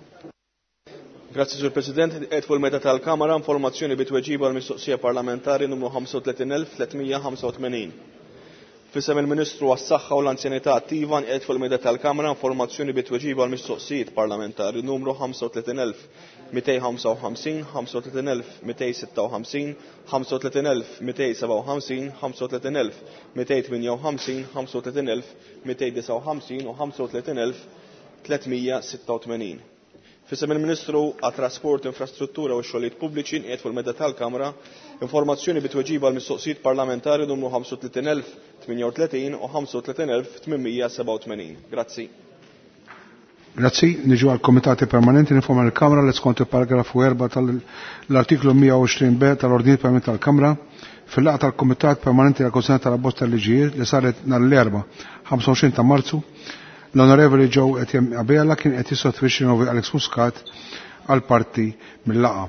Grazzi, Sur President. Qed fuq il-medja tal-Kamra informazzjoni bit-tweġiba l-mistoqsija parlamentari numru ħamsa u tletin elf tlietmija u ħamsa u tmenin. Fisem il-Ministru għas-Saħħa u l-Anzjanità attiva qed fuq il-medja tal-Kamra informazzjoni bit-tweġiba l-mistoqsijiet parlamentari numru ħamsa u tletin elf mitej ħamsa u ħamsin, ħamsa u tletin elf mitej sitta u ħamsin, ħamsa u tletin elf mitej seba' u ħamsin, ħamsa u tletin elf mitej tminja u ħamsin, ħamsa u tletin elf mitej disa' u ħamsin u ħamsa u tletin elf tlietmija u sitta u tmenin. Fisem il-Ministru għat-Trasport, Infrastruttura u x-Xogħlijiet Pubbliċi qiegħed fuq il-medja tal-Kamra informazzjoni bit-tweġiba l-mistoqsijiet parlamentari numru ħamsa u tletin elf tminja u tletin u ħamsa u tletin elf tminmija u seba' u tmenin. Grazzi. Grazzi, niġu għal-Komitati Permanenti informa l-Kamra li skont il-paragrafu erba' tal-artiklu mija u għoxrin b tal-Ordnijiet Permanenti tal-Kamra fil-laqgħa tal-Komitat Permanenti għal-Konsenat tal-Abbozz tal-Liġijiet li saret nhar l-erba' ħamsa u għoxrin ta' Marzu l-Onorevoli Joe Etjem Abela kien qed jissostitwixxi Novi Alex Muscat għal-parti mill-laqgħa.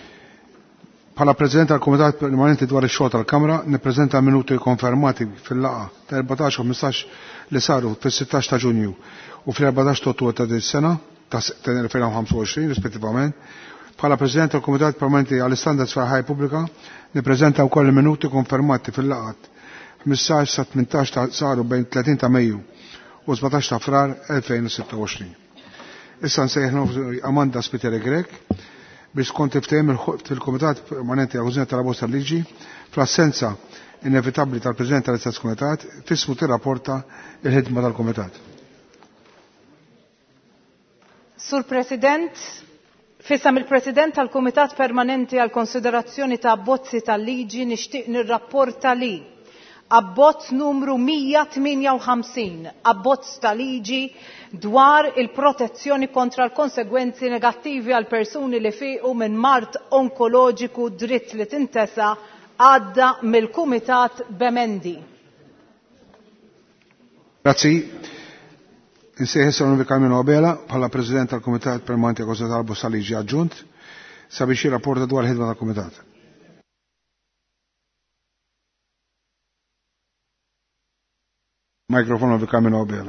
Bħala President tal-Komitat Permanenti dwar ix-xogħol tal-Kamra nippreżenta minuti konfermati fil-laqgħa ta' erbatax u ħmistax li saru fis-sittax ta' Ġunju u fl-erbatax ta' Ottubru ta' dis-sena ta' elfejn u ħamsa u għoxrin rispettivament. Bħala President tal-Komitat Permanenti għall-Istandards fil-ħajja Pubblika nippreżenta wkoll minuti konfermati fil-laqgħat ħmistax sa tmintax ta' saru bejn tletin ta' Mejju u sebgħetax ta' Frar elfejn u sitta u għoxrin. Issa nsejħ Amanda Spiteri Grek biex skont ftehim fil-Komitat Permanenti għal-Kużjoni tal-Abbozz tal-Liġi fl-assenza inevitabbli tal-President tal-Istess Komitat fismu tirrapporta il-ħidma tal-Komitat. Sur President, fissam il-President tal-Kumitat Permanenti għal konsiderazzjoni ta' abbozzi tal-liġi nixtieq nirrapporta li abbozz numru mija tminja u ħamsin, abbozz ta' liġi dwar il-protezzjoni kontra l-konsegwenzi negattivi għal persuni li fiqu minn mart onkoloġiku dritt li tintesa għadda mill-Kumitat b'emendi. Grazzi. Insejħ Onorevoli Carmelo Abela bħala President tal-Kumitat Permanenti għal tal-Abbozz tal-Liġi Aġġunt sabiex jirrapporta dwar il-ħidma tal-Kumitat. Mikrofon Onorevoli Carmelo Abela.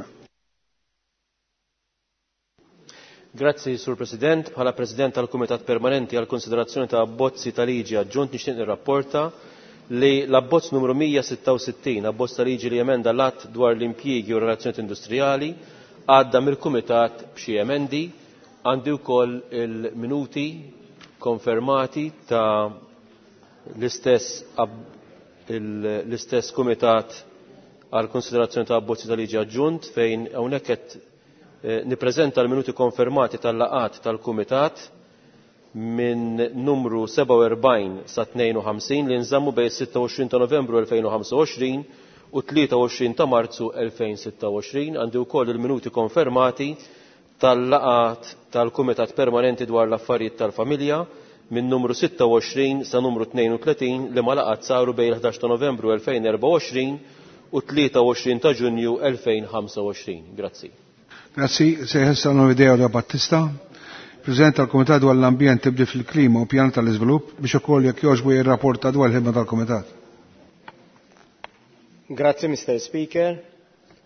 Grazzi, Sur President. Bħala President tal-Kumitat Permanenti għal konsiderazzjoni ta' abbozzi ta' liġi aġġunt nixtieq nirrapporta li l-abbozz numru mija sitta u sittin, abbozz ta' liġi li emenda l-att dwar l-impjiegi u relazzjonijiet industrijali, għadda mill-Kumitat b'xi emendi, għandi wkoll il-minuti konfermati ta' l-istess l-istess Kumitat għal konsiderazzjoni ta' abbozzi ta' liġi aġġunt fejn hawnhekk qed nippreżenta l-minuti konfermati tal-laqat tal-Kumitat minn numru seba' u erbgħin sa tnejn u ħamsin li nżammu bejn sitta u għoxrin ta' Novembru elfejn u ħamsa u għoxrin u tlieta u għoxrin ta' Marzu elfejn u sitta u għoxrin. Għandi wkoll il-minuti konfermati tal-laqat tal-Kumitat Permanenti dwar l-affarijiet tal-familja minn numru sitta u għoxrin sa numru tnejn u tletin li ma laqat saru bejn il-ħdax ta' Novembru elfejn u erba' u għoxrin u tlieta u għoxrin ta' Ġunju elfejn u ħamsa u għoxrin. Grazzi. Grazzi, sejħessa Novideo Battista, President tal-Komitat dwar l-Ambjent tibdil fil-klima u pjan tal-iżvilupp biex ukoll jekk jogħġbu jirrapporta dwar il-ħidma tal-Komitat. Grazzi, Mister Speaker.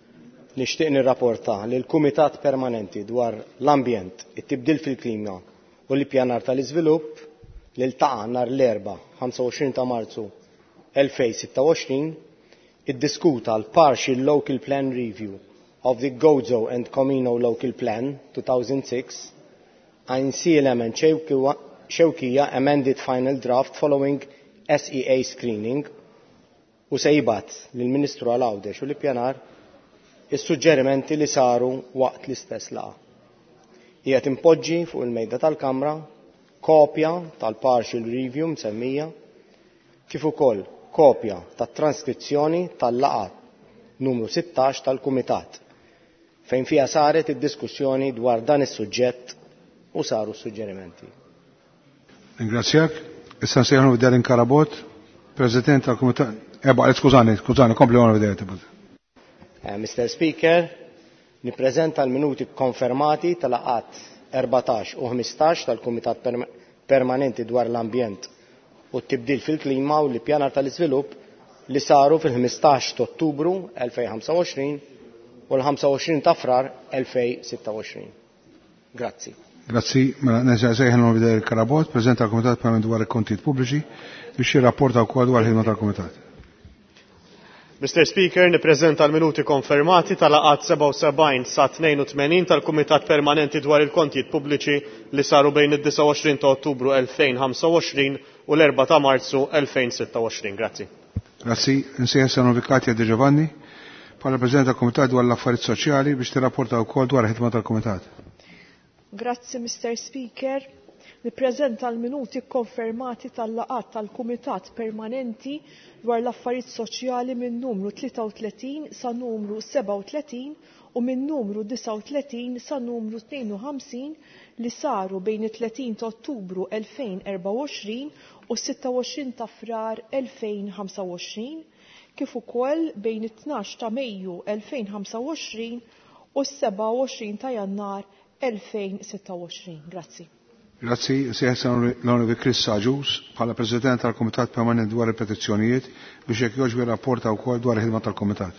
nixtieq nirrapporta li l-Kumitat Permanenti dwar l-Ambjent, it-tibdil fil-klima u l-ippjanar tal-iżvilupp li ltaqa' nhar l-Erbgħa ħamsa u għoxrin ta' Marzu elfejn u sitta u għoxrin iddiskuta l-Partial Local Plan Review of the Gozo and Comino Local Plan two thousand six and C element Xewkija amended final draft following S E A screening u se jibgħat lill-Ministru għall-Għawdex u l-ippjanar is-suġġerimenti li saru waqt l-istess laqgħa. Qiegħed impoġġi fuq il-mejda tal-Kamra kopja tal-Partial Review msemmija kif ukoll kopja tat-transkrizzjoni tal-laqgħa numru sittax tal-Kumitat fejn fiha saret id-diskussjoni dwar dan is-suġġett u saru s-suġġerimenti. Ringrazzjak. Issa nsejħu Darren Karabot, President tal-Kumitat. Eba, skużani, skużani, kompli għana videjti. mister Speaker, nippreżenta l-minuti konfermati tal-laqgħat erbatax u ħmistax tal-Kumitat Permanenti dwar l-Ambjent u t-tibdil fil-klima u l-ippjanar tal-iżvilupp li saru fil-ħmistax ta' Ottubru elfejn u ħamsa u għoxrin u l-ħamsa u għoxrin ta' Frar elfejn u sitta u għoxrin. Grazzi. Grazzi, mela nesejħen l-Darren Karabot, President tal-Kumitat Permanenti dwar il-Kontijiet Pubbliċi biex jirrapporta wkoll dwar il-ħidma tal-Kumitat. mister Speaker, nippreżenta l-minuti konfermati tal-laqgħat seba' u sebgħin sa tnejn u tmagħnin tal-Kumitat Permanenti dwar il-Kontijiet Pubbliċi li saru bejn id-disa' u għoxrin ta' Ottubru elfejn u ħamsa u għoxrin u l-erba' ta' Marzu elfejn u sitta u għoxrin. Grazzi. Grazzi, nsejħen Sanovikati Di Giovanni bħala President tal-Kumitat dwar l-Affarijiet Soċjali biex tirrapporta wkoll dwar il-ħidma tal-Kumitat. Grazzi, mister Speaker. Nippreżenta l-minuti konfermati tal-laqgħat tal-Kumitat Permanenti dwar l-Affarijiet Soċjali minn numru tlieta u tletin sa numru seba' u tletin u minn numru disa' u tletin sa numru tnejn u ħamsin li saru bejn it-tletin ta' Ottubru elfejn u erba' u għoxrin u sitta u għoxrin ta' Frar elfejn u ħamsa u għoxrin, kif ukoll bejn it-tnax ta' Mejju elfejn u ħamsa u għoxrin u s-seba' u għoxrin ta' Jannar elfejn u sitta u għoxrin. Grazzi. Grazzi, sejħen l-Onorevoli Chris Saġus bħala President tal-Kumitat Permanenti dwar il-Petizzjonijiet biex jekk jogħġbu jirrapporta wkoll dwar il-ħidma tal-Kumitat.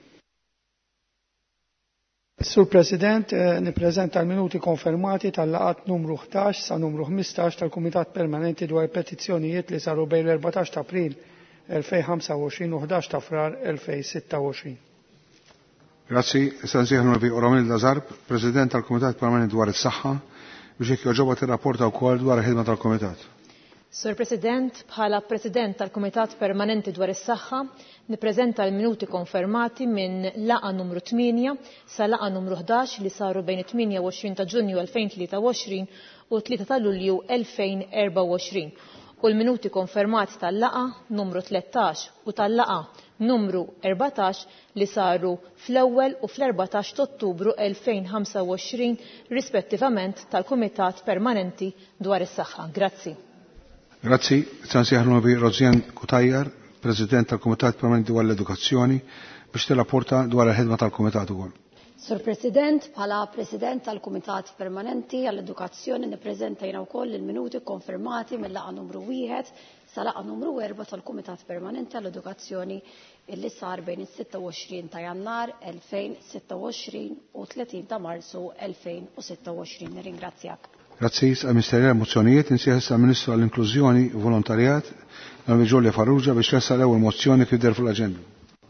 Sur President, nippreżenta l-minuti konfermati tal-laqgħat numru ħdax sa numru ħmistax tal-Kumitat Permanenti dwar il-Petizzjonijiet li saru bejn l-erbatax ta' April elfejn u ħamsa u għoxrin u ħdax ta' Frar elfejn u sitta u għoxrin. Grazzi, issa nsejħen l-Onorevoli Oromil Zarb, President tal-Kumitat Permanenti dwar is-Saħħa biex jekk joġobha tirrapporta wkoll dwar il-ħidma tal-Kumitat. Sur President, bħala President tal-Kumitat Permanenti dwar is-Saħħa, nippreżenta l-minuti konfermati minn laqa numru tminja sa laqa numru ħdax li saru bejn it-tminja u għoxrin ta' Ġunju elfejn u tlieta u għoxrin u tlieta ta' Lulju elfejn u erba' u għoxrin. U l-minuti konfermati tal-laqa numru tlettax u tal-laqa numru erbatax li saru fl-ewwel u fl-erbatax ta' Ottubru elfejn u ħamsa u għoxrin rispettivament tal-Kumitat Permanenti dwar is-Saħħa. Grazzi. Grazzi, Sansieħlu bi Rozjan Kutajjar, President tal-Kumitat Permanenti dwar l-Edukazzjoni biex tirrapporta dwar il-ħidma tal-Kumitat ukoll. Sur President, bħala President tal-Kumitat Permanenti għall-Edukazzjoni nippreżenta jiena wkoll il-minuti konfermati mill-laqa numru wieħed sa laqa numru erba' tal-Kumitat Permanenti għall-Edukazzjoni illi sar bejn is-sitta u għoxrin ta' Jannar elfejn u sitta u għoxrin u tletin ta' Marzu elfejn u sitta u għoxrin. Nirringrazzjak. Grazzi, għal-Ministerja Mozzjonijiet insieħ sa-Ministru għall-Inklużjoni u Volontarjat l-Onorevoli Ġolja Farrugia biex ressa l-ewwel mozzjoni kif der fl-aġenda.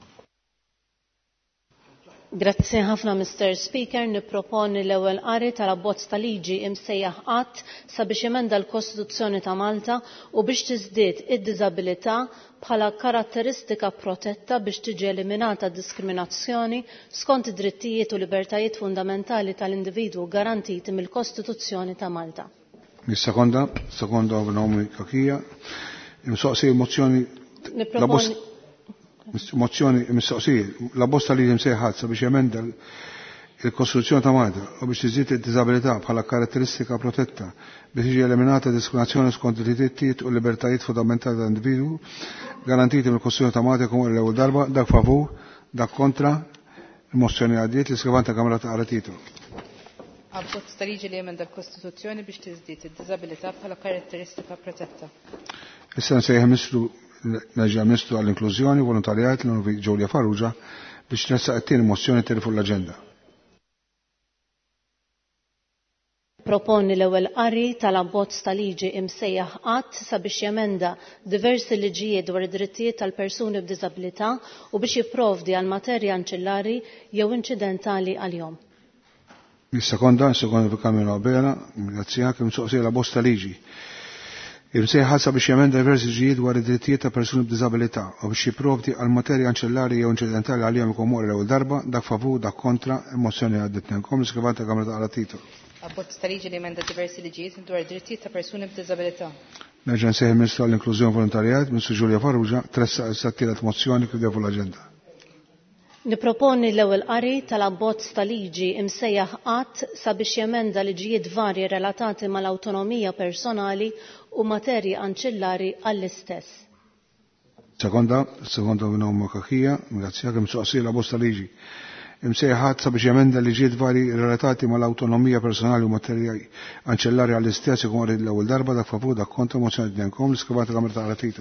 Grazzi ħafna, Mister Speaker. Nipproponi l-ewwel qari tal-abbozz ta' liġi imsejjaħ qatt sabiex emenda l-Kostituzzjoni ta' Malta u biex tiżdied id-diżabilità bħala karatteristika protetta biex tiġi eliminata diskriminazzjoni skont id-drittijiet u libertajiet fundamentali tal-individwu garantiti mill-Kostituzzjoni ta' Malta. Mis-sekonda, sekonda b'nomi Kakija, imsoqsi mozzjoni mozzjoni mistoqsija la bosta li msejħat sabiex jemenda il-Kostituzzjoni ta' Malta u biex tiżid id-diżabilità bħala karatteristika protetta biex tiġi eliminata diskriminazzjoni skont id-drittijiet u libertajiet fundamentali tal-individwu garantiti mill-Kostituzzjoni ta' Malta jkun l-ewwel darba dak favur, dak kontra, il-mozzjoni għaddiet li skrivanta Kamra ta' Aratitu. Abbozz ta' liġi li jemenda l-Kostituzzjoni biex tiżdied id-diżabilità bħala karatteristika protetta. Issa nsejħ Ministru Naġġa Ministru għall-Inklużjoni Volontarjat l-Onorevoli Ġolja Farrugia biex tressaq it-tieni mozzjoni tieni fuq l-aġenda. Proponi l-ewwel qari tal-abbozz ta' liġi imsejjaħ qatt sabiex jemenda diversi liġijiet dwar id-drittijiet tal-persuni b'diżabilità u biex jipprovdi għal materja anċillari jew inċidentali għal-jom. Is-sekonda, is-sekonda fil-Kamra Ewropea, grazzjak, imsoqsija l-abbozz ta' liġi. Imsejjaħ sabiex jemenda diversi liġijiet dwar id-drittijiet ta' persuni b'diżabilità u biex jipprovdi għal materja anċillari jew inċidentali għal-jom ikun mor l-ewwel darba, dak favur, dak kontra, il-mozzjoni għaddetnenkom l-iskrivat ta' Kamra taqra titol. Abbozz ta' liġi li emenda diversi liġijiet dwar id-drittijiet ta' persuni b'diżabilità. Nerġa' nsejħi Ministru għall-Inklużjoni Volontarjat, Ministru Ġulja Farrugia, tressaq issa t-tielet mozzjoni kif fuq l-aġenda. Niproponi l-ewwel qari tal-abbozz ta' liġi imsejjaħ qatt sabiex jemenda liġijiet varji relatati mal-awtonomija personali u materji anċillari għall-istess. Sekonda, sekonda minhom kakija, grazzjak, imsoqsija l-abbozz ta' liġi. Imsejħat sabiex jemenda liġijiet varji relatati mal-awtonomija personali u materjali anċellari għall-istess ikun l-ewwel darba dak favur dak kontra mozzjoni tnejnkom l-iskrivat Kamra taqra titol.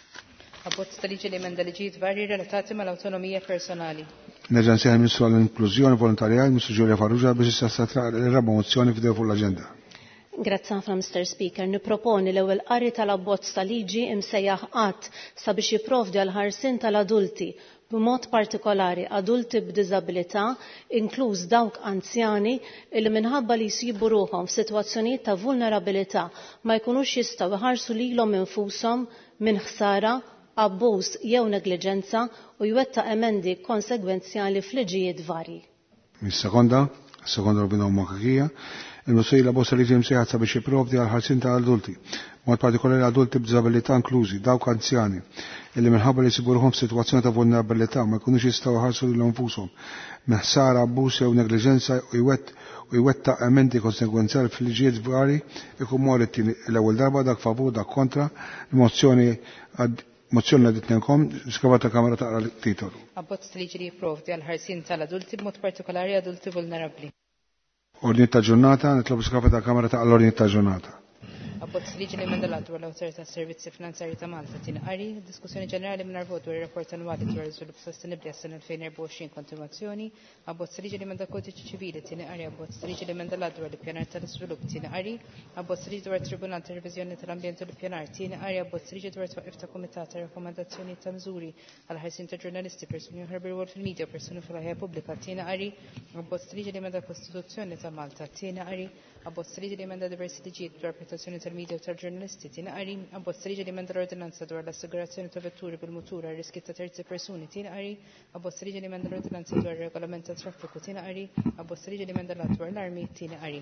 Abbozz ta' liġi li emenda liġijiet varji relatati mal-awtonomija personali. Nerġa' nsejħi Ministru għall-Inklużjoni Volontarjat, Ministru Ġulja Farrugia biex issa traqra l-raba' mozzjoni f'dew fuq l-aġenda. Grazzi ħafna Mister Speaker. Niproponi l-ewwel qari tal-abbozz ta' liġi imsejjaħ qatt sabiex jipprovdi għal ħarsien tal-adulti b'mod partikolari adulti b'diżabilità, inkluż dawk anzjani illi minħabba li jsibu ruħhom f'sitwazzjonijiet ta' vulnerabilità ma jkunux jistgħu iħarsu lilhom infushom minn ħsara, abbuż jew negliġenza u jwettaq emendi konsegwenzjali f'liġijiet varji. Mis-sekonda, sekonda Robina Makakija, il-Musejla bosta liġi msejħat sabiex jipprovdi għal ħarsin ta' adulti, mod partikolari adulti b'diżabilità inklużi, dawk anzjani, illi minħabba li jsiburuhom f'sitwazzjoni ta' vulnerabilità ma jkunux jistgħu ħarsu lil nfushom meħsara, abbuż jew negliġenza u jwettaq emendi konsegwenzjali fil-liġijiet varji ikun mor l-ewwel darba dak favur dak kontra il-mozzjoni mozzjoni għaditnenkom skavata Kamra taqra titolu. Abbozz ta' liġi li jipprovdi għal ħarsien tal-adulti b'mod partikolari adulti vulnerabbli. Ordni ta' ġurnata, nitlobu skavata Kamra taqra l-ordni ta' ġurnata. Abbozz liġi li emenda l-għaddu għall-Awtorità Servizzi Finanzjarji ta' Malta tieni qari, diskussjoni ġenerali mingħajr vot dwar ir-rapport annwali dwar iżvilupp sostenibbli għas-sena elfejn u erba' u għoxrin kontinuazzjoni, abbozz liġi li emenda kodiċi ċivili tieni qari, abbozz liġi li emenda l-għaddu għall-ippjanar tal-iżvilupp tieni qari, abbozz liġi dwar Tribunal ta' Reviżjoni tal-Ambjent u l-Ippjanar tieni qari, abbozz liġi dwar twaqqif ta' Kumitat ta' Rakkomandazzjoni ta' miżuri għal ħarsien ta' ġurnalisti, persuni oħra rwol fil-medja u persuni fil-ħajja pubblika tieni qari, abbozz liġi li emenda Kostituzzjoni ta' Malta tieni qari, abbozz liġi li emenda diversi liġijiet dwar protezzjoni tal-medja u tal-ġurnalisti tieni qari, abbozz liġi li emenda l-ordinanza dwar l-assigurazzjoni ta' vetturi bil-mutura għal riski ta' terzi persuni tieni qari, abbozz liġi li emenda l-ordinanza dwar regolament ta' traffiku tieni qari, abbozz liġi li emenda l-att dwar l-armi tieni qari.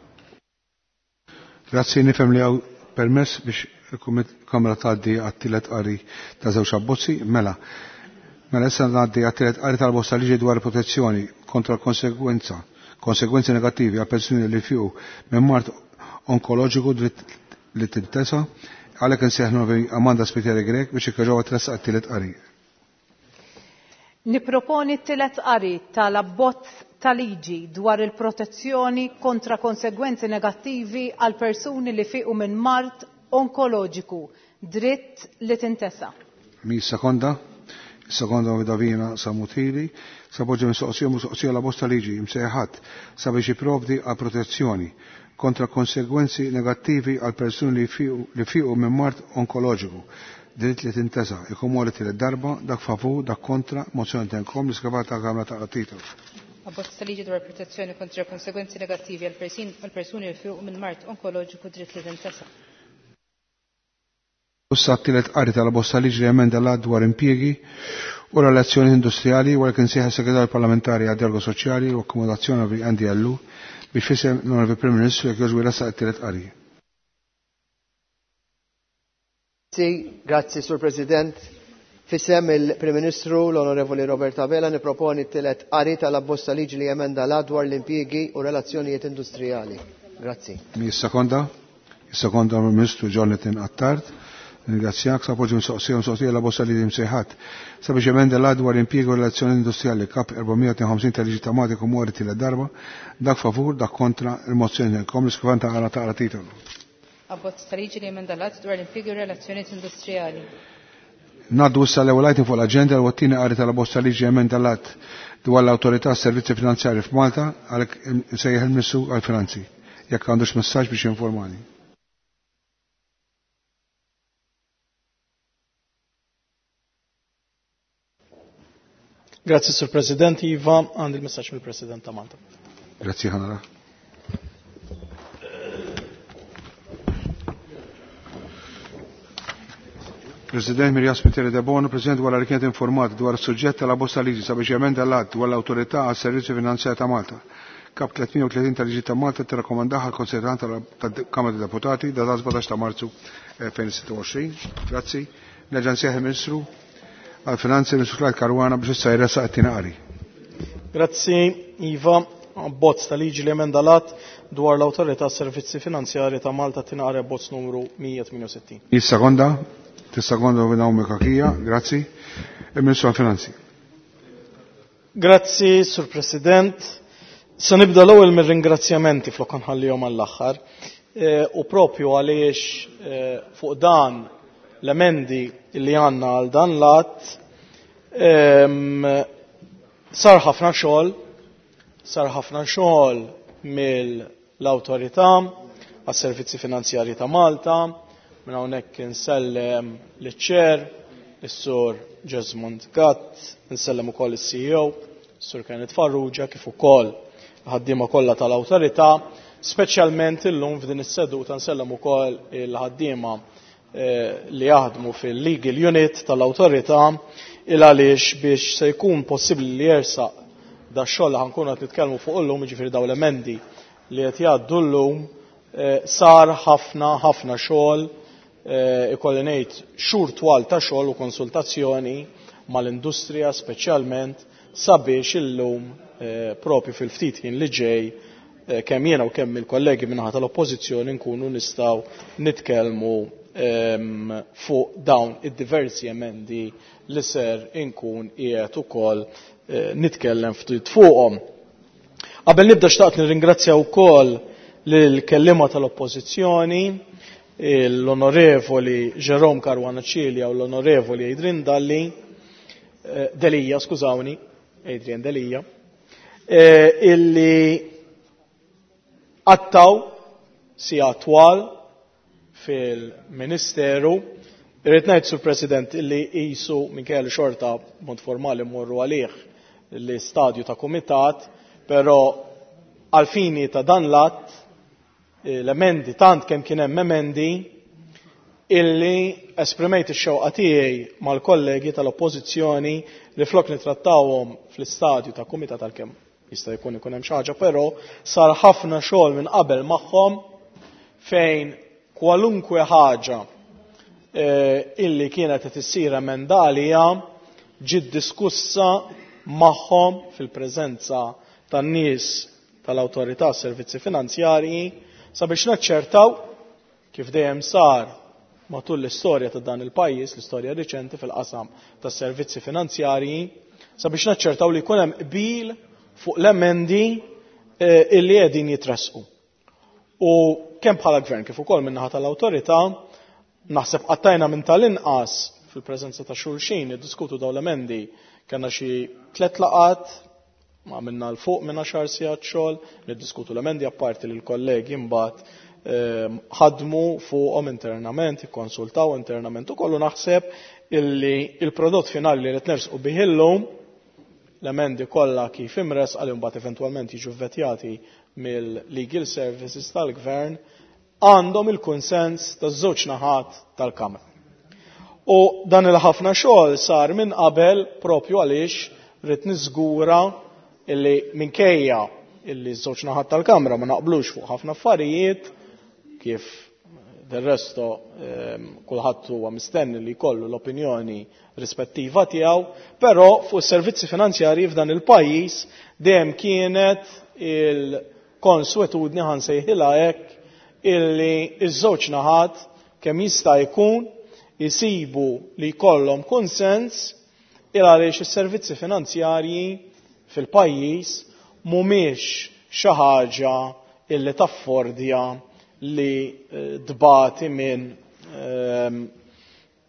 Grazzi, nifhem li hawn permess biex il-Kamra tgħaddi għat-tielet qari ta' żewġ abbozzi, mela. Mela issa ngħaddi għat-tielet qari tal-abbozz ta' liġi dwar protezzjoni kontra konsegwenza konsegwenzi negattivi għal persuni li fiju minn mart onkoloġiku dritt li tintesa, għalhekk insejħnu Amanda Spiteri Grek biex ikkaġaw tressaq it-tielet qari. Nipproponi t-tielet qari tal-abbozz ta' liġi dwar il-protezzjoni kontra konsegwenzi negattivi għal persuni li fiju minn mart onkoloġiku dritt li tintesa. Mi sekonda, sekonda Davina Samutili, saboġġa mistoqsija mistoqsija la bosta liġi msejħat sabiex jipprovdi għal protezzjoni kontra konsegwenzi negattivi għal persuni li fiqu minn mart onkoloġiku dritt li tintesa ikun mor it-tielet darba dak favur dak kontra mozzjoni tenkom l-iskavata Kamra ta' titol. Abbozz ta' liġi dwar protezzjoni kontra konsegwenzi negattivi għal persuni li fiqu minn mart onkoloġiku dritt li tintesa. Ussa t-tielet qari tal-abbozz ta' liġi li emenda l dwar impjiegi u relazzjoni industrijali u għal kien segretarju parlamentari għad dialogu soċjali u akkomodazzjoni bi N D L U biex fisem l-Onorevoli Prim Ministru jekk jogħġbu jressaq it-tielet qari. Grazzi, Sur President. Fisem il-Prim Ministru l-Onorevoli Roberta Vela niproponi t-tielet qari tal-abbozz ta' liġi li emenda l dwar l-impjiegi u relazzjonijiet industrijali. Grazzi. Mi s-sekonda, is-sekonda Ministru Jonathan Attard. Ringrazzjak sa' poġġu mistoqsija mistoqsija la bosta li msejħat. Sabiex emenda l dwar impjiegu u relazzjoni industrijali kap erbameja ta' liġi tematiku mori tielet darba, dak favur, dak kontra il-mozzjoni kom l-iskivanta għala taqra titolu. Abbozz ta' liġi li emenda l dwar impjiegu u relazzjoni industrijali. Naddu issa l-ewwel item fuq l-aġenda l wattini qari tal-abbozza liġi emenda l-att dwar l-Awtorità Servizzi Finanzjarji f'Malta għalhekk sejjaħ il-Missu għall-Finanzi. Jekk għandux messaġġ biex informani. Grazie, Sur President. Iva, għandi il-messaġġ mill-President ta' Malta. Grazie, ħanara. President Mirjas Piteri de Bono, President wara li kienet informat dwar is-suġġett tal-abbozza liġi sabiex jemenda l-att dwar l-Awtorità għas-Servizzi Finanzjarji ta' Malta. Kap tlietmija u tletin tal-Liġi ta' Malta tirrakkomandaha l-Konsiljerat tal-Kamra dei Deputati data sebgħtax ta' Marzu elfejn u sitta u għoxrin. Grazzi. Nerġa' nsejħ il-Ministru għall-Finanzi Ministru Klajt Karwana biex issa jressaq it-tieni qari. Grazzi, Iva. Abbozz ta' liġi li emenda l-att dwar l-Awtorità għas-Servizzi Finanzjarji ta' Malta tieni qari abbozz numru mija tminja u sittin. Is-sekonda Tissekonda Naomi Kakija, grazzi. Il-Ministru għall-Finanzi. Grazzi, Sur President. Se nibda l-ewwel mir-ringrazzjamenti flok nħallihom għall-aħħar u propju għaliex fuq dan l-emendi li għandna għal dan l-att sar ħafna xogħol, sar ħafna xogħol mill-Awtorità għas-Servizzi Finanzjarji ta' Malta. Minn hawnhekk insellem l-ċer, is-Sur Jesmond Gatt, insellem ukoll is-C E O, is-Sur Kenneth Farrugia, kif ukoll ħaddiema kollha tal-Awtorità, speċjalment illum f'din is-seduta nsellem ukoll il-ħaddiema li jaħdmu fil-Legal Unit tal-Awtorità il għaliex biex se jkun possibbli li jersaq da xogħol li ħankunu qed nitkellmu fuq illum, jiġifieri dawn l-emendi li qed jgħaddu llum sar ħafna ħafna xogħol ikolli ngħid xhur twal ta' xogħol u konsultazzjoni mal-industrija speċjalment sabiex illum propju fil-ftit ħin li ġej kemm jiena u kemm il-kollegi minnaħa tal-Oppożizzjoni nkunu nistgħu nitkellmu fuq dawn id-diversi emendi li ser inkun qiegħed ukoll nitkellem ftit fuqhom. Qabel nibda xtaqt nirringrazzja wkoll lill-kellima tal-Oppożizzjoni, l-Onorevoli Jerome Caruana Cilja u l-Onorevoli Adrian Dalli, Delija, skużawni, Adrian Delija, illi għattaw sija twal fil-Ministeru. Irrid ngħid, Sur President, illi qisu minkejja xorta mod formali mmorru għalih l-istadju ta' kumitat, però għalfini ta' dan l-att l-emendi tant kemm kien hemm emendi illi esprimejt ix-xewqa tiegħi mal-kollegi tal-Oppożizzjoni li flok nittrattawhom fl-istadju ta' kumitat għalkemm jista' jkun ikun hemm xi ħaġa, però sar ħafna xogħol minn qabel magħhom fejn kwalunkwe ħaġa illi kienet qed issir emenda għaliha ġiet diskussa magħhom fil-preżenza tan-nies tal-Awtorità Servizzi Finanzjarji sabiex naċċertaw kif dejjem sar matul l-istorja ta' dan il-pajjiż, l-istorja riċenti fil-qasam tas-servizzi finanzjarji, sabiex naċċertaw li jkun hemm qbil fuq l-emendi illi qegħdin jitressqu. U kemm bħala gvern kif ukoll min-naħa tal-Awtorità naħseb qattajna minn tal-inqas fil-preżenza ta' xulxin iddiskutu dawn l-emendi kellna xi tliet laqat ma minna l-fuq minna xar sigħat xogħol, niddiskutu l-emendi apparti li l-kollegi mbagħad ħadmu fuqhom internament, ikkonsultaw internament u kollu naħseb illi il-prodott finali li qed nersqu bih illum l-emendi kollha kif imres għal imbagħad eventwalment jiġu vvetjati mill-legal services tal-gvern għandhom il-konsens taż-żewġ naħat tal-Kamra. U dan il-ħafna xogħol sar minn qabel propju għaliex rrid niżgura illi minkejja illi ż-żewġ naħat tal-Kamra ma naqblux fuq ħafna affarijiet kif del resto kulħadd huwa mistenni li jkollu l-opinjoni rispettiva tiegħu, però fuq is-servizzi finanzjarji f'dan il-pajjiż dejjem kienet il-konsuetudni ħansejħilha hekk illi iż-żewġ naħat kemm jista' jkun jisibu li jkollhom konsens il għaliex is-servizzi finanzjarji fil-pajjiż mhumiex xi ħaġa illi taffordja li dbati minn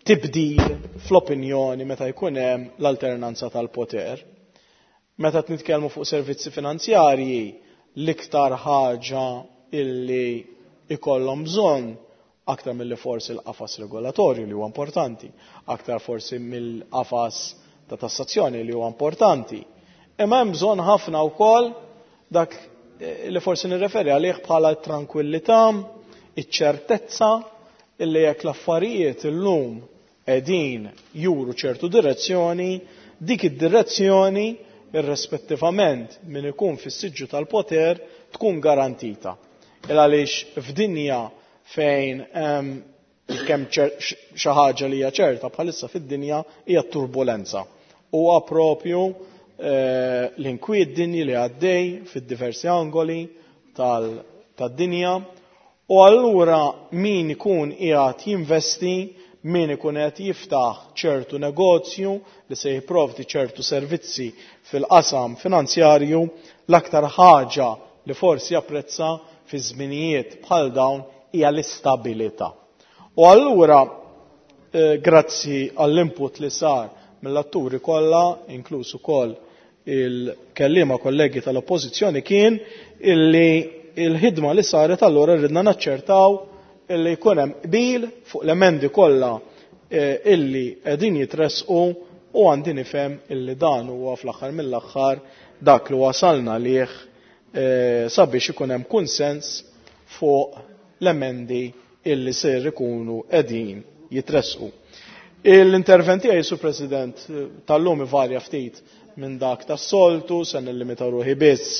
tibdil fl-opinjoni meta jkun hemm l-alternanza tal-poter. Meta nitkellmu fuq servizzi finanzjarji, l-iktar ħaġa illi ikollhom bżonn aktar mill forsi l-qafas regolatorju li huwa importanti, aktar forsi mill-qafas ta' tassazzjoni li huwa importanti. Imma hemm bżonn ħafna wkoll dak li forsi nirreferi għalih bħala tranquillità, iċ-ċertezza illi jekk l-affarijiet illum qegħdin juru ċertu direzzjoni, dik id-direzzjoni irrispettivament min ikun fis-siġġu tal-poter tkun garantita. Il għaliex f'dinja fejn hemm kemm xi ħaġa li hija ċerta bħalissa fid-dinja hija turbulenza. Huwa propju l-inkwiet dinji li għaddej fid-diversi angoli tad-dinja u allura min ikun qiegħed jinvesti, min ikun qed jiftaħ ċertu negozju li se jipprovdi ċertu servizzi fil-qasam finanzjarju, l-aktar ħaġa li forsi japprezza fi żminijiet bħal dawn hija l-istabilità. U allura grazzi għall-input li sar mill-atturi kollha, inkluż ukoll il-kellima kollegi tal-oppożizzjoni, kien illi il-ħidma li saret allura rridna naċċertaw illi jkun hemm qbil fuq l-emendi kollha illi qegħdin jitressqu u għandi nifhem illi dan huwa fl-aħħar mill-aħħar dak li wasalna lih sabiex ikun hemm kunsens fuq l-emendi illi ser ikunu qegħdin jitressqu. L-interventi għaj, Sur President, tal-lum varja ftit minn dak tas-soltu, se nillimita ruħi biss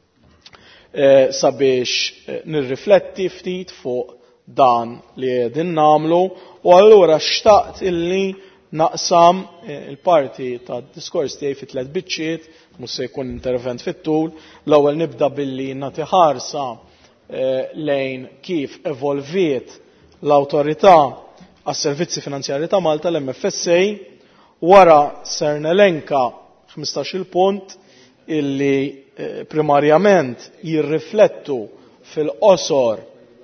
sabiex nirrifletti ftit fuq dan li qegħdin nagħmlu u allura xtaqt illi naqsam il-parti tad-diskors tiegħi fi tliet biċċiet, mhux se jkun intervent fit-tul. L-ewwel nibda billi nagħti ħarsa lejn kif evolviet l-awtorità għas-servizzi finanzjarji ta' Malta l-M F S A, wara ser nelenka ħmistax-il punt illi primarjament jirriflettu fil-qosor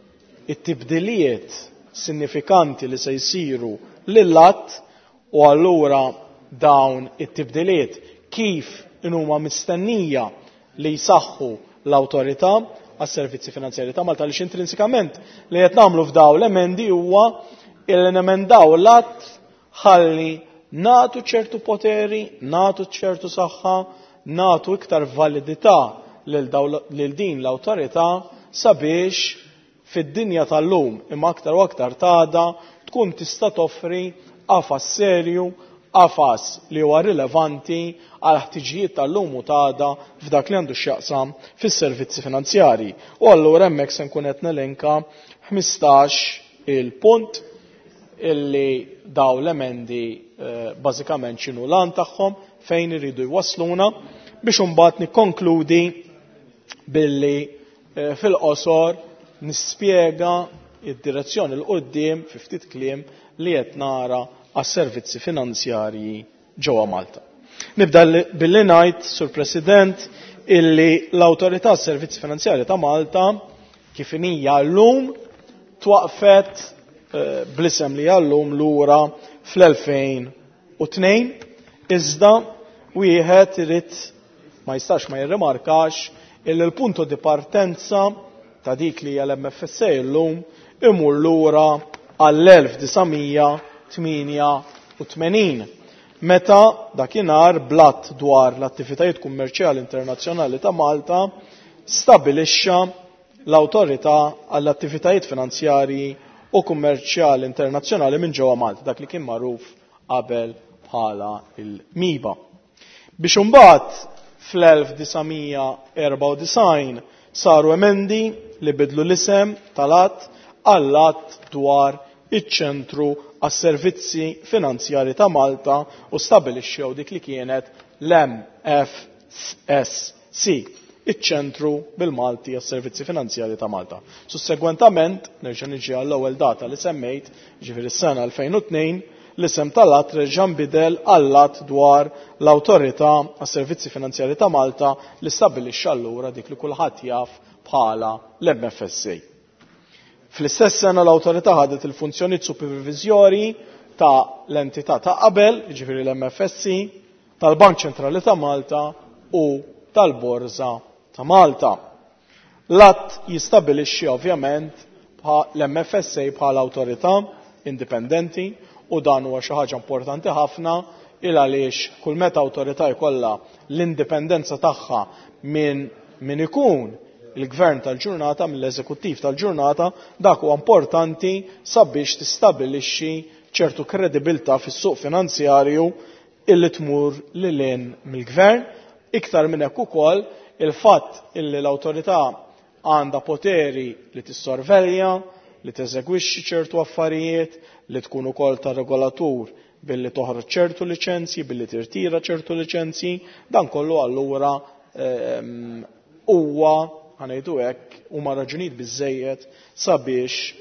it-tibdiliet sinifikanti li se jsiru lill-att u allura dawn it-tibdiliet kif huma mistennija li jsaħħu l-awtorità għas-servizzi finanzjarji ta' Malta, għaliex intrinsikament li qed nagħmlu f'dawn l-emendi huwa illi nemendaw l-att ħalli nagħtu ċertu poteri, nagħtu ċertu saħħa, nagħtu iktar validità lil din l-awtorità sabiex fid-dinja tal-lum imma aktar u aktar tada tkun tista' toffri qafas serju, qafas li huwa rilevanti għal ħtiġijiet tal-lum u tada f'dak li għandu x'jaqsam fis-servizzi finanzjarji. U allura hemmhekk se nkun qed nelenka ħmistax il-punt illi daw l-emendi bażikament x'inhu lan tagħhom fejn iridu jwassluna biex imbagħad nikkonkludi billi fil-qosor nispjega id-direzzjoni l qudiem fi ftit kliem li qed nara għas-servizzi finanzjarji ġewwa Malta. Nibda billi ngħid, Sur President, illi l-Awtorità għas-Servizzi Finanzjarji ta' Malta kif hija llum twaqfet bl-isem li għallum lura fl-elfejn u tnejn, iżda wieħed irid ma jistax ma jirrimarkax illi l-punto di partenza ta' dik li għal-M F S A llum imur lura għall-elf disamija tminja u tmenin, meta dakinhar blatt dwar l-attivitajiet kummerċjali internazzjonali ta' Malta stabilixxa l-awtorità għall-attivitajiet finanzjarji u kummerċjali internazzjonali minn ġewwa Malta, dak li kien magħruf qabel bħala il-miba. Biex imbagħad fl-elf disamija erba' u disgħin saru emendi li bidlu l-isem tal-att għall-att dwar iċ-ċentru għas-servizzi finanzjarji ta' Malta u stabilixxew dik li kienet l-M F S C. iċ-ċentru bil-Malti għas-servizzi finanzjarji ta' Malta. Sussegwentament, nerġa' niġi għall-ewwel data li semmejt, ġifieri s-sena elfejn u tnejn, l-isem tal-att reġa' nbidel għall-att dwar l-Awtorità għas-Servizzi Finanzjarji ta' Malta li stabbilixxa allura dik li kulħadd jaf bħala l-M F S A. Fl-istess sena l-Awtorità ħadet il-funzjonijiet supervizjorji ta' l-entità ta' qabel, jiġifieri l-M F S C, tal-Bank Ċentrali ta' Malta u tal-Borża ta' Malta. L-att jistabilixxi ovvjament l-M F S A bħala awtorità indipendenti u dan huwa xi ħaġa importanti ħafna il għaliex kull meta awtorità jkollha l-indipendenza tagħha minn min ikun il-gvern tal-ġurnata, mill-eżekuttiv tal-ġurnata, dak huwa importanti sabiex tistabilixxi ċertu kredibilità fis-suq finanzjarju illi tmur lilin mill-gvern, iktar minn hekk ukoll il-fatt illi l-awtorità għandha poteri li tissorvelja, li teżegwixxi ċertu affarijiet, li tkun ukoll ta' regolatur billi toħroġ ċertu liċenzji, billi tirtira ċertu liċenzji, dan kollu allura huwa ħanejdu hekk huma raġunijiet biżżejjed sabiex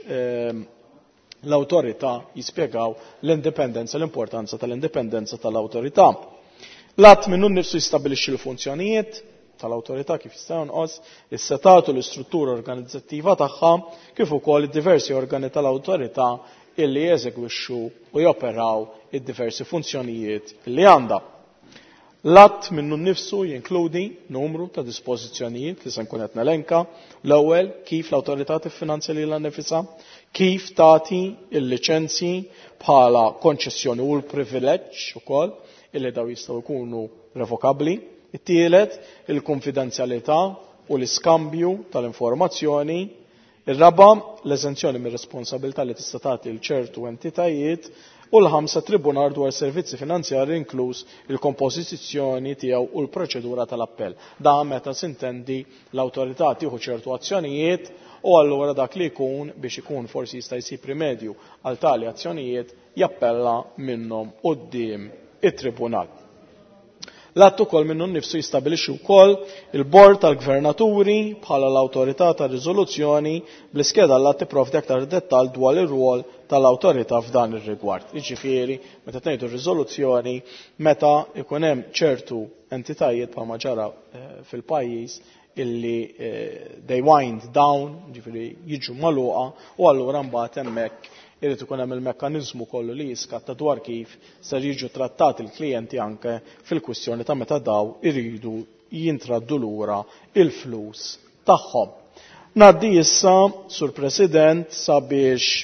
l-awtorità jispjegaw l-indipendenza, l-importanza tal-indipendenza tal-awtorità. L-att minnu nnifsu jistabilixxi l-funzjonijiet tal-awtorità kif jista' jonqos, is-setat u l-istruttura organizzattiva tagħha kif ukoll id-diversi organi tal-awtorità illi jeżegwixxu u joperaw id-diversi funzjonijiet li għandha. L-att minnu nnifsu jinkludi numru ta' dispożizzjonijiet li se nkun qed nelenka, l-ewwel kif l-awtorità tiffinanzja lilha nnifisha, kif tagħti l-liċenzji bħala konċessjoni u l-privileġġ ukoll illi daw jistgħu jkunu revokabbli. It-tielet, il-konfidenzjalità u l-iskambju tal-informazzjoni. Ir-raba, l-eżenzjoni mir-responsabilità li tista' tagħti l ċertu entitajiet. U l-ħamsa, tribunal dwar servizzi finanzjarji inkluż il-kompożizzjoni tiegħu u l-proċedura tal-appell. Dan meta sintendi l-awtorità tieħu ċertu azzjonijiet u allura dak li jkun biex ikun forsi jista' jsib rimedju għal tali azzjonijiet jappella minnhom quddiem it-tribunal. L-att ukoll minnu nnifsu jistabilixxi wkoll il-bord tal-gvernaturi bħala l-awtorità ta' riżoluzzjoni bl-iskeda l-att tipprovdi aktar dettall dwar ir-rwol tal-awtorità f'dan ir-rigward. Jiġifieri meta tgħidu r-riżoluzzjoni meta ikun hemm ċertu entitajiet bħalma ġara fil-pajjiż illi they wind down, jiġifieri jiġu magħluqa u allura mbagħad hemmhekk irid ikun hemm il-mekkaniżmu kollu li jiskatta dwar kif ser jiġu trattati l-klijenti anke fil-kwistjoni ta' meta daw iridu jintraddu lura il-flus tagħhom. Ngħaddi issa, Sur President, sabiex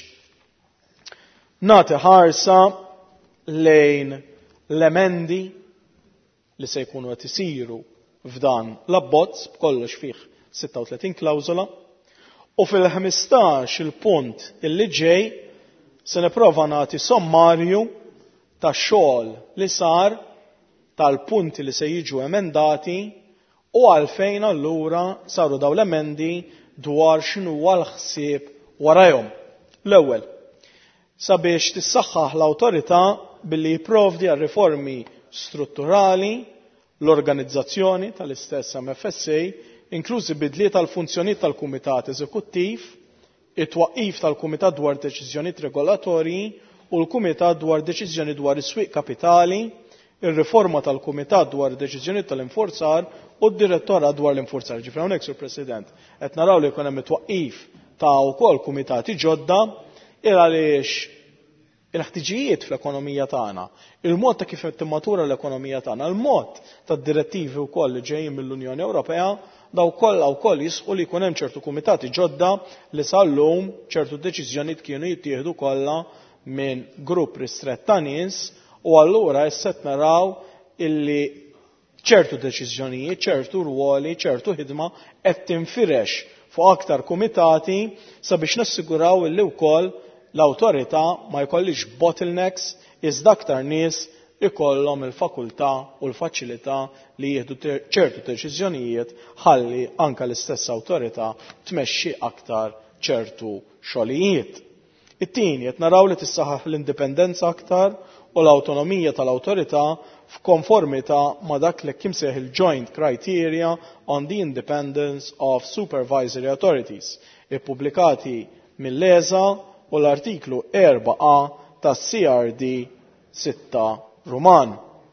nagħti ħarsa lejn l-emendi li se jkunu qed isiru f'dan l-abbozz b'kollox fih sitta u tletin klawżola u fil-ħmistax il-punt illi ġej se nipprova nagħti sommarju tax-xogħol li sar tal-punti li se jiġu emendati u għalfejn allura saru dawn l-emendi dwar x'inhuwa l-ħsieb warahom. L-ewwel, sabiex tissaħħaħ l-awtorità billi jipprovdi għal riformi strutturali l-organizzazzjoni tal-istess M F S A, inklużi bidliet tal-funzjonijiet tal-Kumitat Eżekuttiv, it-twaqqif tal-Kumitat dwar deċiżjonijiet regolatorji u l-Kumitat dwar deċiżjoni dwar is-swieq kapitali, ir-riforma tal-Kumitat dwar deċiżjonijiet tal-infurzar u d-Direttorat dwar l-infurzar. Ġifri hawnhekk, Sur President, qed naraw li jkun hemm it-twaqqif ta' wkoll kumitati ġodda il għaliex il-ħtiġijiet fl-ekonomija tagħna, il-mod ta' kif qed timmatura l-ekonomija tagħna, il-mod tad-direttivi wkoll li ġejjin mill-Unjoni Ewropea daw kollha wkoll jisqu li jkun hemm ċertu kumitati ġodda li sal-lum ċertu deċiżjonijiet kienu jittieħdu kollha minn grupp ristrett ta' nies u allura issa qed naraw illi ċertu deċiżjonijiet, ċertu rwoli, ċertu ħidma qed tinfirex fuq aktar kumitati sabiex nassiguraw illi wkoll l-awtorità ma jkollix bottlenecks iżda aktar nies ikollhom il-fakultà u l-faċilità li jieħdu ċertu deċiżjonijiet ħalli anke l-istess awtorità tmexxi aktar ċertu xogħlijiet. It-tieni qed naraw li tissaħħaħ l-indipendenza aktar u l-awtonomija tal-awtorità f'konformità ma' dak li kim seħ il-Joint Criteria on the Independence of Supervisory Authorities, ippubblikati mill-ESA u l-artiklu erba' A tas-C R D sitta Ruman.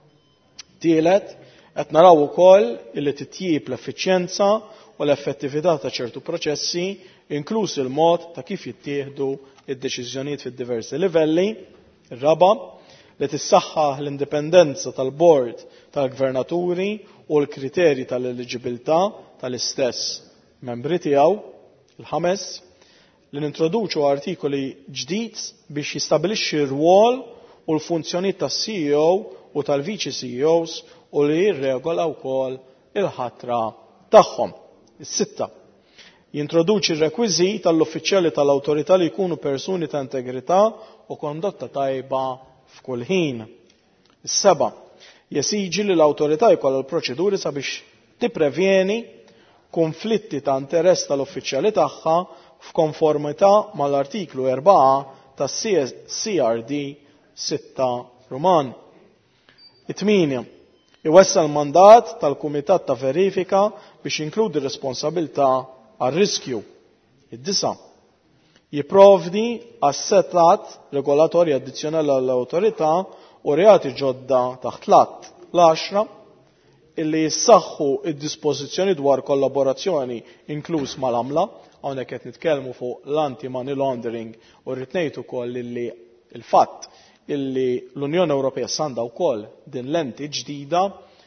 Tielet, qed naraw ukoll illi titjib l-effiċjenza u l-effettività ta' ċertu proċessi, inkluż il-mod ta' kif jittieħdu id-deċiżjonijiet fid-diversi livelli. Ir-raba li tissaħħaħ l-indipendenza tal-bord tal-gvernaturi u l-kriterji tal-eligibilità tal-istess membri tiegħu. Il-ħames li nintroduċu artikoli ġdid biex jistabilixxi r-rwol u l-funzjonijiet tas-C E O u tal-Viċi C E Os u li jirregola wkoll il-ħatra tagħhom. Is-sitta jintroduċi r-rekwiżit tal-uffiċjali tal-awtorità li jkunu persuni ta' integrità u kondotta tajba f'kull ħin. Is-seba' jesiġi li l-awtorità jkollha l-proċeduri sabiex tipprevjeni konflitti ta' interess tal-uffiċjali tagħha f'konformità mal-artiklu erba' A tas-C R D sitta Roman. It-tminja iwessa l-mandat tal-Kumitat ta' Verifika biex jinkludi responsabilità għar-riskju. Id-disa' jipprovdi assetat regolatorji addizzjonali għall-awtorità u reati ġodda taħt l-att. L-għaxra illi jissaħħu id-dispożizzjoni dwar kollaborazzjoni inkluż mal-għamla, hawnhekk qed nitkellmu fuq l-anti-money laundering u rrid ngħid ukoll illi il-fatt illi l-Unjoni Ewropea s'għandha wkoll din l-enti ġdida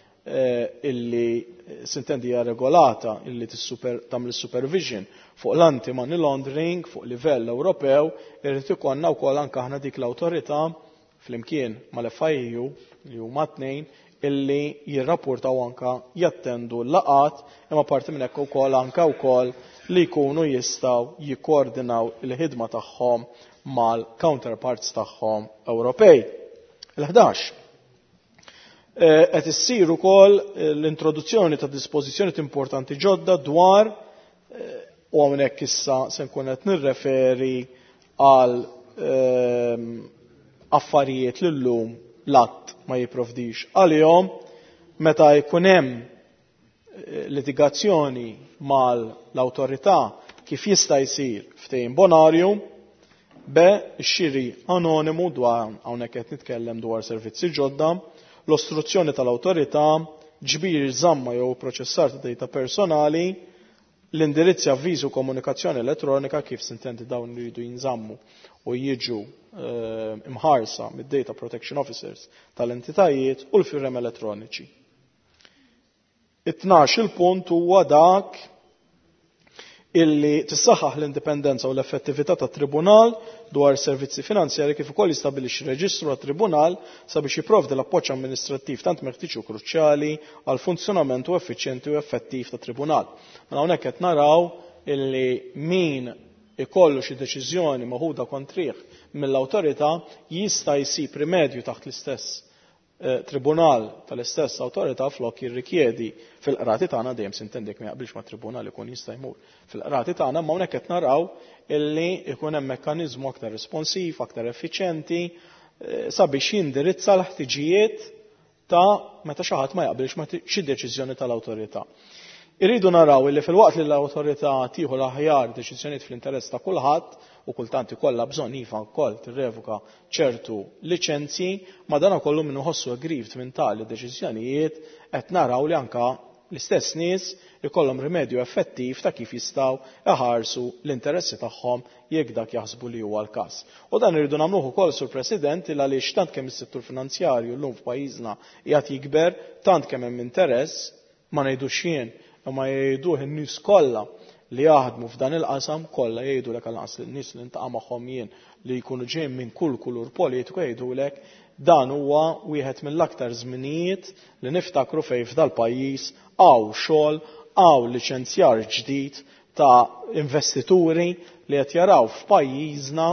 illi sintendi hija regolata illi tagħmel supervision fuq l-anti-money laundering fuq livell Ewropew, irrid ikollna wkoll anke aħna dik l-awtorità flimkien mal-F I U li huma tnejn illi jirrapportaw anke jattendu l-laqat imma parti minn hekk ukoll anke wkoll li jkunu jistgħu jikkoordinaw il-ħidma tagħhom mal-counterparts tagħhom Ewropej. Il-ħdax qed issir ukoll l-introduzzjoni ta' dispożizzjonijiet importanti ġodda dwar u hawnhekk issa se nkun qed nirreferi għal affarijiet li llum l-att ma jipprovdix għalihom meta jkun hemm litigazzjoni mal-awtorità kif jista' jsir ftehim bonarju be x-xiri anonimu dwar hawnhekk qed nitkellem dwar servizzi ġodda, l-ostruzzjoni tal-awtorità, ġbir żamma jew proċessar ta' data personali, l-indirizzi avviż u komunikazzjoni elettronika kif sintendi dawn iridu jinżammu u jiġu imħarsa mid-data protection officers tal-entitajiet u l-firem elettroniċi. It-tnax il-punt huwa dak illi tissaħħaħ l-indipendenza u l-effettività tat-tribunal dwar servizzi finanzjari kif ukoll jistabbilixxi reġistru għat-tribunal sabiex jipprovdi l-appoġġ amministrattiv tant meħtieġ u kruċjali għal funzjonament u effiċjenti u effettiv tat-tribunal. Mela hawnhekk qed naraw illi min ikollu xi deċiżjoni maħuda kontrih mill-awtorità jista' jsib rimedju taħt l-istess tribunal tal-istess awtorità flok jirrikjedi fil-qrati tagħna dejjem s'intendek ma jaqbilx mat-tribunal ikun jista' jmur fil-qrati tagħna ma hawnhekk qed naraw illi ikun hemm mekkaniżmu aktar responsiv, aktar effiċjenti sabiex jindirizza l-ħtiġijiet ta' meta xi ħadd ma jaqbilx ma xi deċiżjoni tal-awtorità. Irridu naraw illi fil-waqt li l-awtorità tieħu l-aħjar deċiżjonijiet fl-interess ta' kulħadd u kultant ikollha bżonn iva wkoll tirrevoka ċertu liċenzji, ma dan kollu minnu ħossu aggrieved minn tali deċiżjonijiet qed naraw li anke l-istess nies ikollhom rimedju effettiv ta' kif jistgħu iħarsu l-interessi tagħhom jekk dak jaħsbu li huwa l-każ. U dan irridu nagħmluh ukoll sur President il għaliex tant kemm is-settur finanzjarju llum f'pajjiżna qiegħed jikber, tant kemm hemm interess ma ngħidux jien ma jgħiduh in-nies kollha li jaħdmu f'dan il-qasam kollha jgħidulek għal nies li ntaqa' magħhom jien li jkunu ġejjin minn kull kulur politiku jgħidulek dan huwa wieħed mill-aktar żminijiet li niftakru fejn f'dal pajjiż hawn xogħol hawn liċenzjar ġdid ta' investituri li qed jaraw f'pajjiżna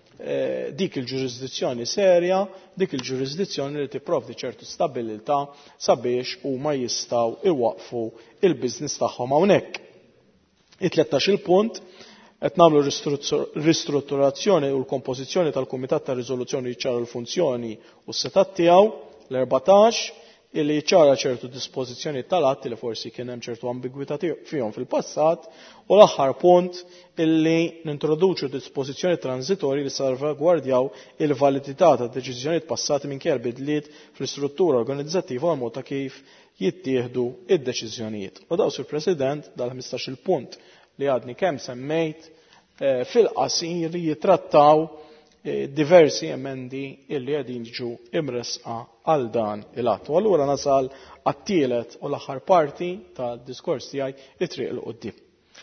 dik il-ġurisdizzjoni serja, dik il-ġurisdizzjoni li tipprovdi ċertu stabilità sabiex huma jistgħu iwaqfu il-business tagħhom hawnhekk. it-tlettax il-punt qed nagħmlu ristrutturazzjoni u l-kompożizzjoni tal-Kumitat ta' Riżoluzzjoni jiċċara l-funzjoni u s-setat tiegħu. L-erbatax illi jiċċara ċertu dispożizzjoni tal-atti li forsi kien hemm ċertu ambigwità fihom fil-passat u l-aħħar punt illi nintroduċu dispożizzjoni transitorji li salvagwardjaw il-validità ta' deċiżjonijiet passati minkejja bidliet fl-istruttura organizzattiva u l-mod ta' kif jittieħdu id-deċiżjonijiet. U daw sur President dal-ħmistax il-punt li għadni kemm semmejt fil-qasir jitrattaw diversi emendi illi qegħdin jiġu imresqa għal dan il-att. U allura nasal għat-tielet u l-aħħar parti tad-diskors tiegħi it-triq il qudiem.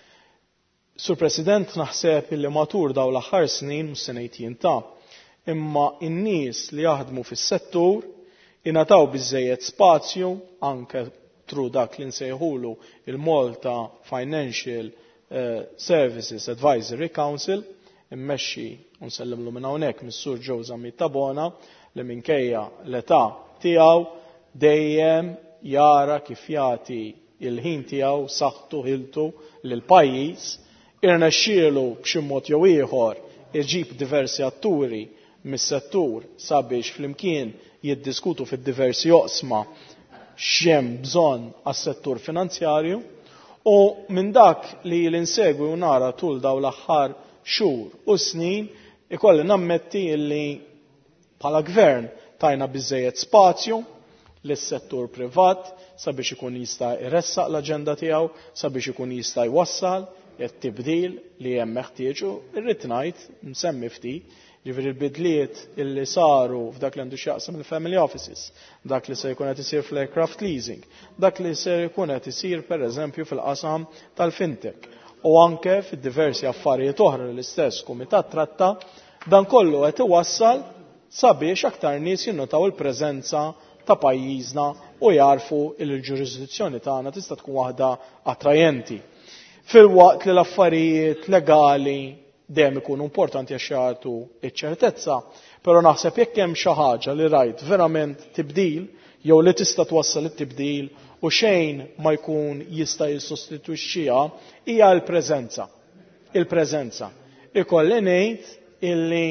Sur President, naħseb illi matur daw l-aħħar snin mhux se ngħid jien ta' imma n-nies li jaħdmu fis-settur ingħataw biżżejjed spazju anke tru dak li nsejħulu il-Malta Financial uh, Services Advisory Council immexxi u nsellimlu minn hawnhekk mis-Sur Joe Zammit Tabona li minkejja l-età tiegħu dejjem jara kif jagħti il-ħin tiegħu saħħtu ħiltu lil pajjiż irnexxielu b'xi mod jew ieħor iġib diversi atturi mis-settur sabiex flimkien jiddiskutu fid-diversi oqsma x'hemm bżonn għas-settur finanzjarju u minn dak li l-insegwi u nara tul daw l-aħħar xhur u snin ikolli nammetti li bħala gvern tajna biżżejjed spazju lis-settur privat sabiex ikun jista' jressaq l-aġenda tiegħu, sabiex ikun jista' jwassal it-tibdil li hemm meħtieġ u rrid ngħid nsemmi ftit ġifieri l-bidliet illi saru f'dak li għandu x'jaqsam il-family offices, dak li se jkun qed isir fl-aircraft leasing, dak li se jkun qed isir pereżempju fil-qasam tal-fintech u anke fid-diversi affarijiet oħra li l-istess kumitat tratta, dan kollu qed iwassal sabiex aktar nies jinnotaw il-preżenza ta' pajjiżna u jarfu il-ġurisdizzjoni tagħna tista' tkun waħda attrajenti. Fil-waqt li l-affarijiet legali dejjem ikunu importanti għax jagħtu iċ-ċertezza, però naħseb jekk hemm xi ħaġa li rajt verament tibdil jew li tista' twassal it-tibdil u xejn ma jkun jista' jissostitwixxiha hija l-preżenza. Il-preżenza. Ikolli ngħid illi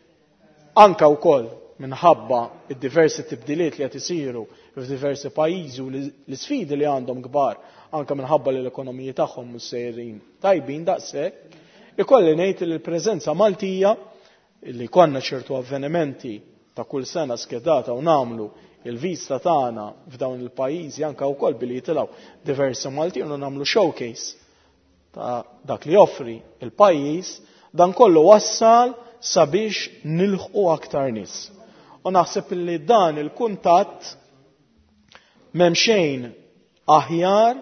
anke wkoll minħabba id-diversi tibdiliet li qed isiru f'diversi pajjiżi u l-isfidi li għandhom kbar anke minħabba li l-ekonomiji tagħhom mhux sejrin tajbin daqshekk, ikolli ngħid li l-preżenza Maltija li konna ċertu avvenimenti ta' kull sena skedata u nagħmlu il-vista tagħna f'dawn il-pajjiżi anke wkoll billi jitilgħu diversi Maltin u nagħmlu showcase ta' dak li joffri il-pajjiż, dan kollu wassal sabiex nilħqu aktar nies. U naħseb li dan il-kuntatt m'hemm xejn aħjar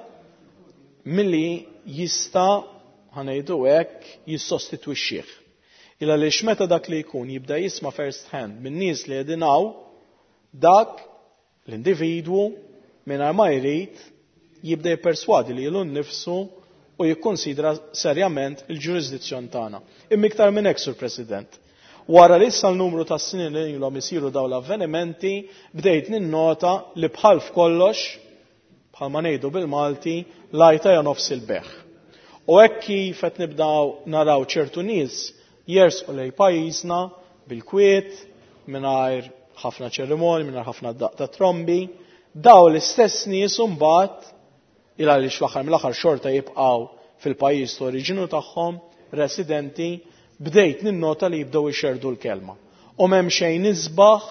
milli jista' ħanejdu hekk jissostitwixxih. Illa għaliex meta dak li jkun jibda jisma' first hand minn nies li qegħdin hawn, dak l-individwu mingħajr ma jrid jibda jipperswadi lilu nnifsu u jikkonsidra serjament il-ġurisdizzjon tagħna. Imma iktar minn hekk, Sur President. Wara li issa l-numru ta' snin li ilhom isiru dawn l-avvenimenti, bdejt ninnota li bħal f'kollox, bħalma ngħidu bil-Malti, lajta ja nofs il-beħ. U hekk kif qed nibdew naraw ċertu nies jersqu lejn pajjiżna bil-kwiet mingħajr ħafna ċerimoni, mingħajr ħafna daq ta' trombi, daw l-istess nies imbagħad il għaliex fl-aħħar mill-aħħar xorta jibqgħu fil-pajjiż ta' oriġinu tagħhom residenti, bdejt ninnota li jibdew ixerdu l-kelma. U m'hemm xejn isbaħ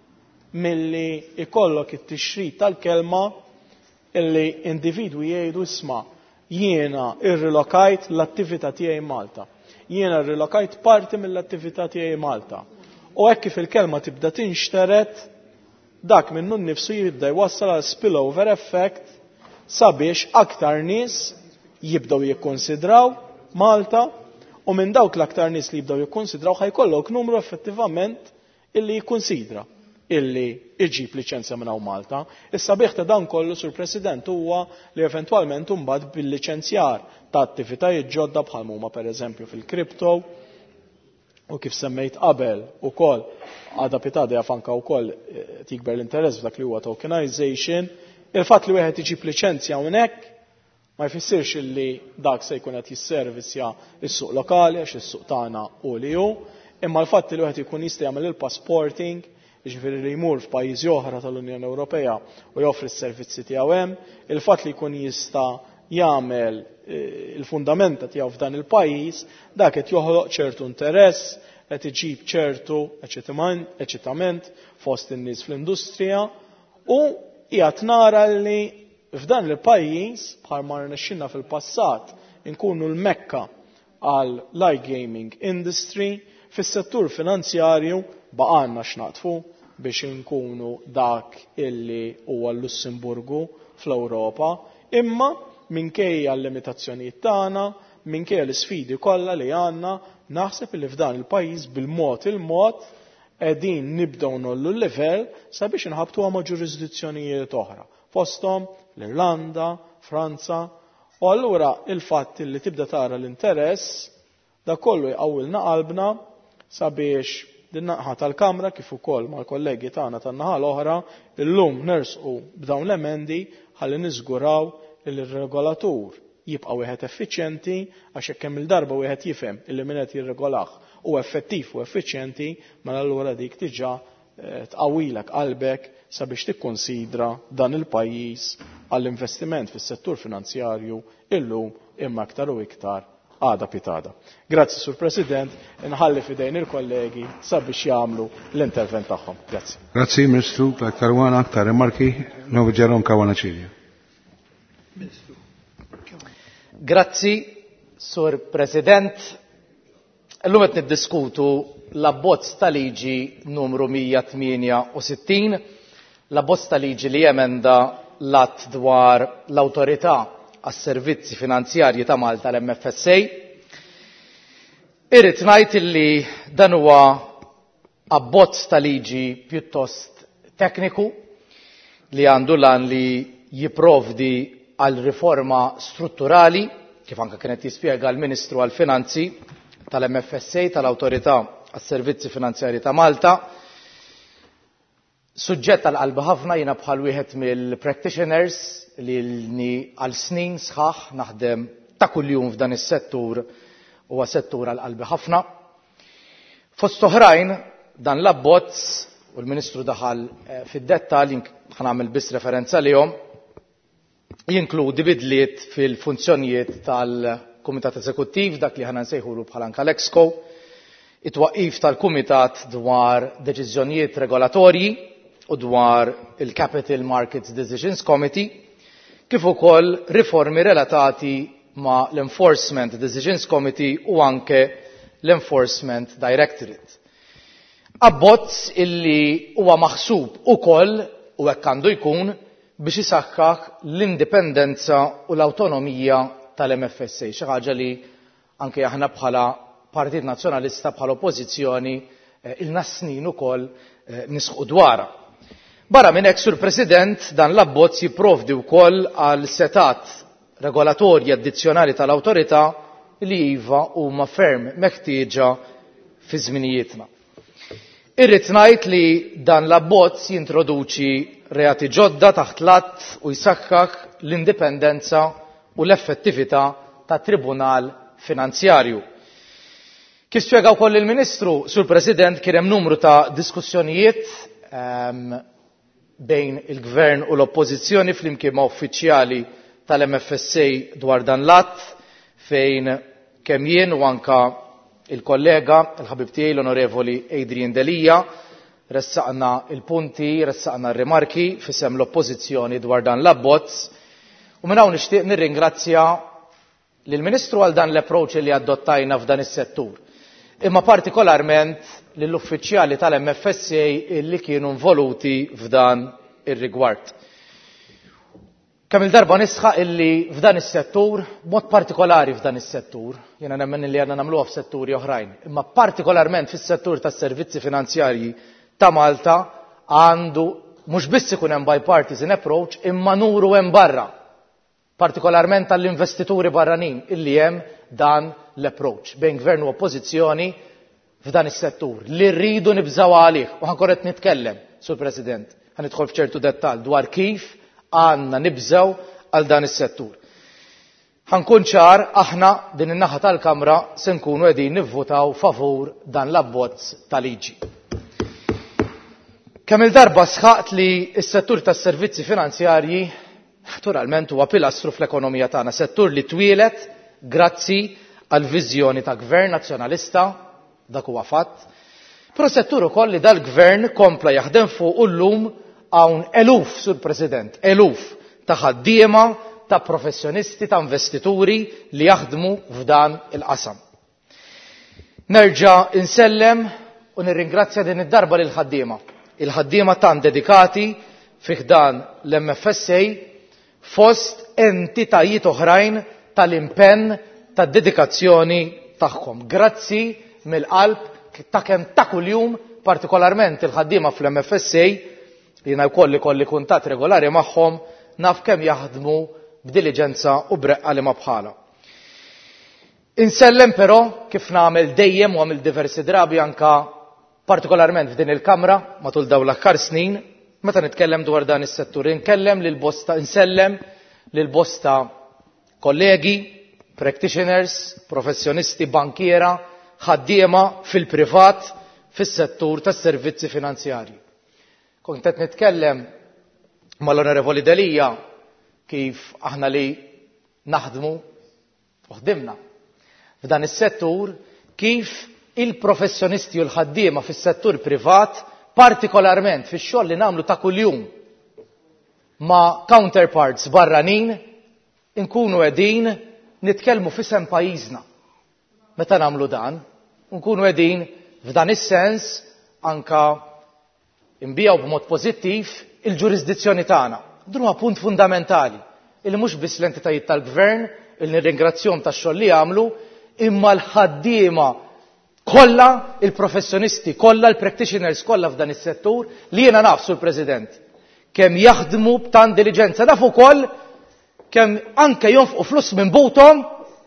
milli ikollok it-tixrid tal-kelma illi individwi jgħidu isma' jiena irrilokajt l-attività tiegħi Malta. Jiena rrilokajt parti mill-attività tiegħi Malta. U hekk kif il-kelma tibda tinxteret, dak minnu nnifsu jibda jwassal għal spillover effect sabiex aktar nies jibdew jikkonsidraw Malta u minn dawk l-aktar nies li jibdew jikkonsidraw ħajkollok numru effettivament illi jikkonsidra illi iġib liċenzja minn hawn Malta. Issa bieħ ta' dan kollu, Sur President, huwa li eventwalment imbagħad bil-liċenzjar ta' attivitajiet ġodda bħal huma pereżempju fil-kripto u kif semmejt qabel ukoll għadha pitadja fanka wkoll tikber l-interess f'dak li huwa tokenization, il-fatt li wieħed iġib liċenzja hawnhekk ma jfissirx illi dak se jkun qed jisservizja s-suq lokali għax is-suq tagħna u li hu, imma l-fatt li wieħed ikun jista' jagħmel il-passporting, jiġifieri li jmur f'pajjiżi oħra tal-Unjoni Ewropea u joffri s-servizzi tiegħu hemm, il-fatt li jkun jista' jagħmel il-fundamenta tiegħu f'dan il-pajjiż, dak qed joħloq ċertu interess, qed iġib ċertu eċitament fost in-nies fl-industrija u qiegħed nara li f'dan il-pajjiż bħal ma rnexxinna fil-passat inkunu l-mekka għal l-iGaming industry fis-settur finanzjarju baqgħanna x'naqtfu biex inkunu dak illi huwa l-Lussemburgu fl-Ewropa, imma minkejja l-limitazzjonijiet tagħna, minkejja l-isfidi kollha li għandna, naħseb li f'dan il-pajjiż bil-mod il-mod qegħdin nibdew nollu l-livell sabiex inħabtuha ma' ġurisdizzjonijiet oħra, fosthom l-Irlanda, Franza, u allura il-fatt li tibda tara l-interess da kollu jqawwilna qalbna sabiex din naħa tal-Kamra kif ukoll mal-kollegi tagħna tan-naħa l-oħra illum nersqu b'dawn l-emendi ħalli niżguraw li r-regolatur jibqa' wieħed effiċjenti għax hekk hemm il-darba wieħed jifhem illi min qed jirregolah u effettiv u effiċjenti mela allura dik diġà tqawwilek qalbek sabiex tikkonsidra dan il-pajjiż għall-investiment fis-settur finanzjarju illum imma aktar u iktar għada pitada. Grazzi, Sur President, inħalli fidejn il-kollegi sabiex jagħmlu l-intervent tagħhom. Grazzi. Grazzi, Ministru, aktar wana, aktar remarki, Novi Ġeron Kawana Ċilja. Grazzi, Sur President. Illum qed niddiskutu l-abbozz ta' liġi numru mija tminja u sittin, l-abbozz ta' liġi li emenda l-att dwar l-Awtorità għas-Servizzi Finanzjarji ta' Malta l-M F S A. Irrid ngħid illi dan huwa abbozz ta' liġi pjuttost tekniku li għandu lan li jipprovdi għal riforma strutturali kif anke kienet jispjega l-Ministru għall-Finanzi tal-M F S A tal-Awtorità għas-Servizzi Finanzjarji ta' Malta. Suġġett tal-qalba ħafna jiena bħal wieħed mill-practitioners li għal snin sħaħ naħdem ta' kuljum f'dan is-settur huwa settur għal qalbi ħafna. Fost oħrajn dan l-abbozz u l-Ministru daħal fid-dettall ħanagħmel biss referenza lihom jinkludi bidliet fil-funzjonijiet tal-Kumitat Eżekuttiv dak li ħana nsejħulu bħala anke l-Exco, it-twaqqif tal-Kumitat dwar deċiżjonijiet regolatorji u dwar il-Capital Markets Decisions Committee, kif ukoll riformi relatati ma' l-Enforcement Decisions Committee u anke l-Enforcement Directorate. Abbozz illi huwa maħsub ukoll u hekk għandu jkun biex isaħħaħ l-indipendenza u l-awtonomija tal-M F S A, xi ħaġa li anke aħna bħala Partit Nazzjonalista bħala Oppożizzjoni ilna snin ukoll nisħu dwarha. Barra minn hekk, Sur President, dan l-abbozz jipprovdi wkoll għal setat regolatorji addizzjonali tal-Awtorità li iva huma ferm meħtieġa fi żminijietna. Irrid ngħid li dan l-abbozz jintroduċi reati ġodda taħt l-att u jsaħħaħ l-indipendenza u l-effettività tat-Tribunal Finanzjarju. Kif spjega wkoll il-Ministru, Sur President, kien hemm numru ta' diskussjonijiet um, bejn il-Gvern u l-Oppożizzjoni flimkien ma' uffiċjali tal-M F S A dwar dan l-att fejn kemm jien u anka il-kollega, il-ħabib tiegħi l-Onorevoli Adrian Delija, ressaqna il-punti, ressaqna r-rimarki f'isem l-Oppożizzjoni dwar dan l-abbozz u minn hawn nixtieq nirringrazzja lill-Ministru għal dan l-approach li adottajna f'dan is-settur. Imma partikolarment lill-uffiċjali tal-M F S A illi kienu involuti f'dan ir-rigward. Kemm il-darba nisħaq illi f'dan is-settur, mod partikolari f'dan is-settur, jiena nemmen li għandna nagħmluha f'setturi oħrajn, imma partikolarment fis-settur tas-servizzi finanzjarji ta' Malta għandu mhux biss ikun hemm bipartisan approach imma nuru hemm barra, partikolarment tal-investituri barranin illi hemm dan l-approach bejn gvern u oppożizzjoni f'dan is-settur li rridu nibżgħu għalih u ħankun qed nitkellem, Sur President, ħanidħol f'ċertu dettall dwar kif għandna nibżgħu għal dan is-settur. Ħankun ċar aħna din in-naħa tal-Kamra se nkunu qegħdin nivvutaw favur dan l-abbozz ta' liġi. Kemm il-darba sħaqt li s-settur tas-servizzi finanzjarji naturalment huwa pilastru fl-ekonomija tagħna, settur li twielet grazzi għal viżjoni ta' gvern nazzjonalista, dak huwa fatt, però settur ukoll li dal-gvern kompla jaħdem fuq llum hawn eluf, Sur President, eluf ta' ħaddiema, ta' professjonisti, ta' investituri li jaħdmu f'dan il-qasam. Nerġa' insellem u nirringrazzja din id-darba lil ħaddiema. Il-ħaddiema tan dedikati fih dan l-M F S A fost entitajiet oħrajn tal-impenn tad-dedikazzjoni tagħhom. Grazzi mill-qalb ta' kemm ta' kuljum, partikolarment il-ħaddiema fl-M F S A, jiena wkoll ikolli kuntatt regolari magħhom, naf kemm jaħdmu b'diliġenza u b'reqqa li ma bħala. Insellem però kif nagħmel dejjem u għamil diversi drabi anka partikolarment f'din il-Kamra matul dawn l-aħħar snin, meta nitkellem dwar dan is-settur, inkellem lil bosta insellem lil bosta kollegi, practitioners, professjonisti, bankiera, ħaddiema fil-privat fis-settur tas-servizzi finanzjarji. Kont qed nitkellem mal-Onorevoli Delija kif aħna li naħdmu u ħdimna f'dan is-settur, kif il-professjonisti u l-ħaddiema fis-settur privat, partikolarment fix-xogħol li nagħmlu ta' kuljum ma' counterparts barranin, inkunu qegħdin nitkellmu f'isem pajjiżna. Meta nagħmlu dan, nkunu qegħdin f'dan is-sens anka imbijaw b'mod pożittiv il-ġurisdizzjoni tagħna. Dan huwa punt fundamentali il mhux biss l-entitajiet tal-gvern il nirringrazzjahom tax-xogħol li jagħmlu, imma l-ħaddiema kollha, il-professjonisti kollha, il-practitioners kollha f'dan is-settur li jiena naf sur President kemm jaħdmu b'tant diligenza, naf ukoll kemm anke jonfqu flus minn butom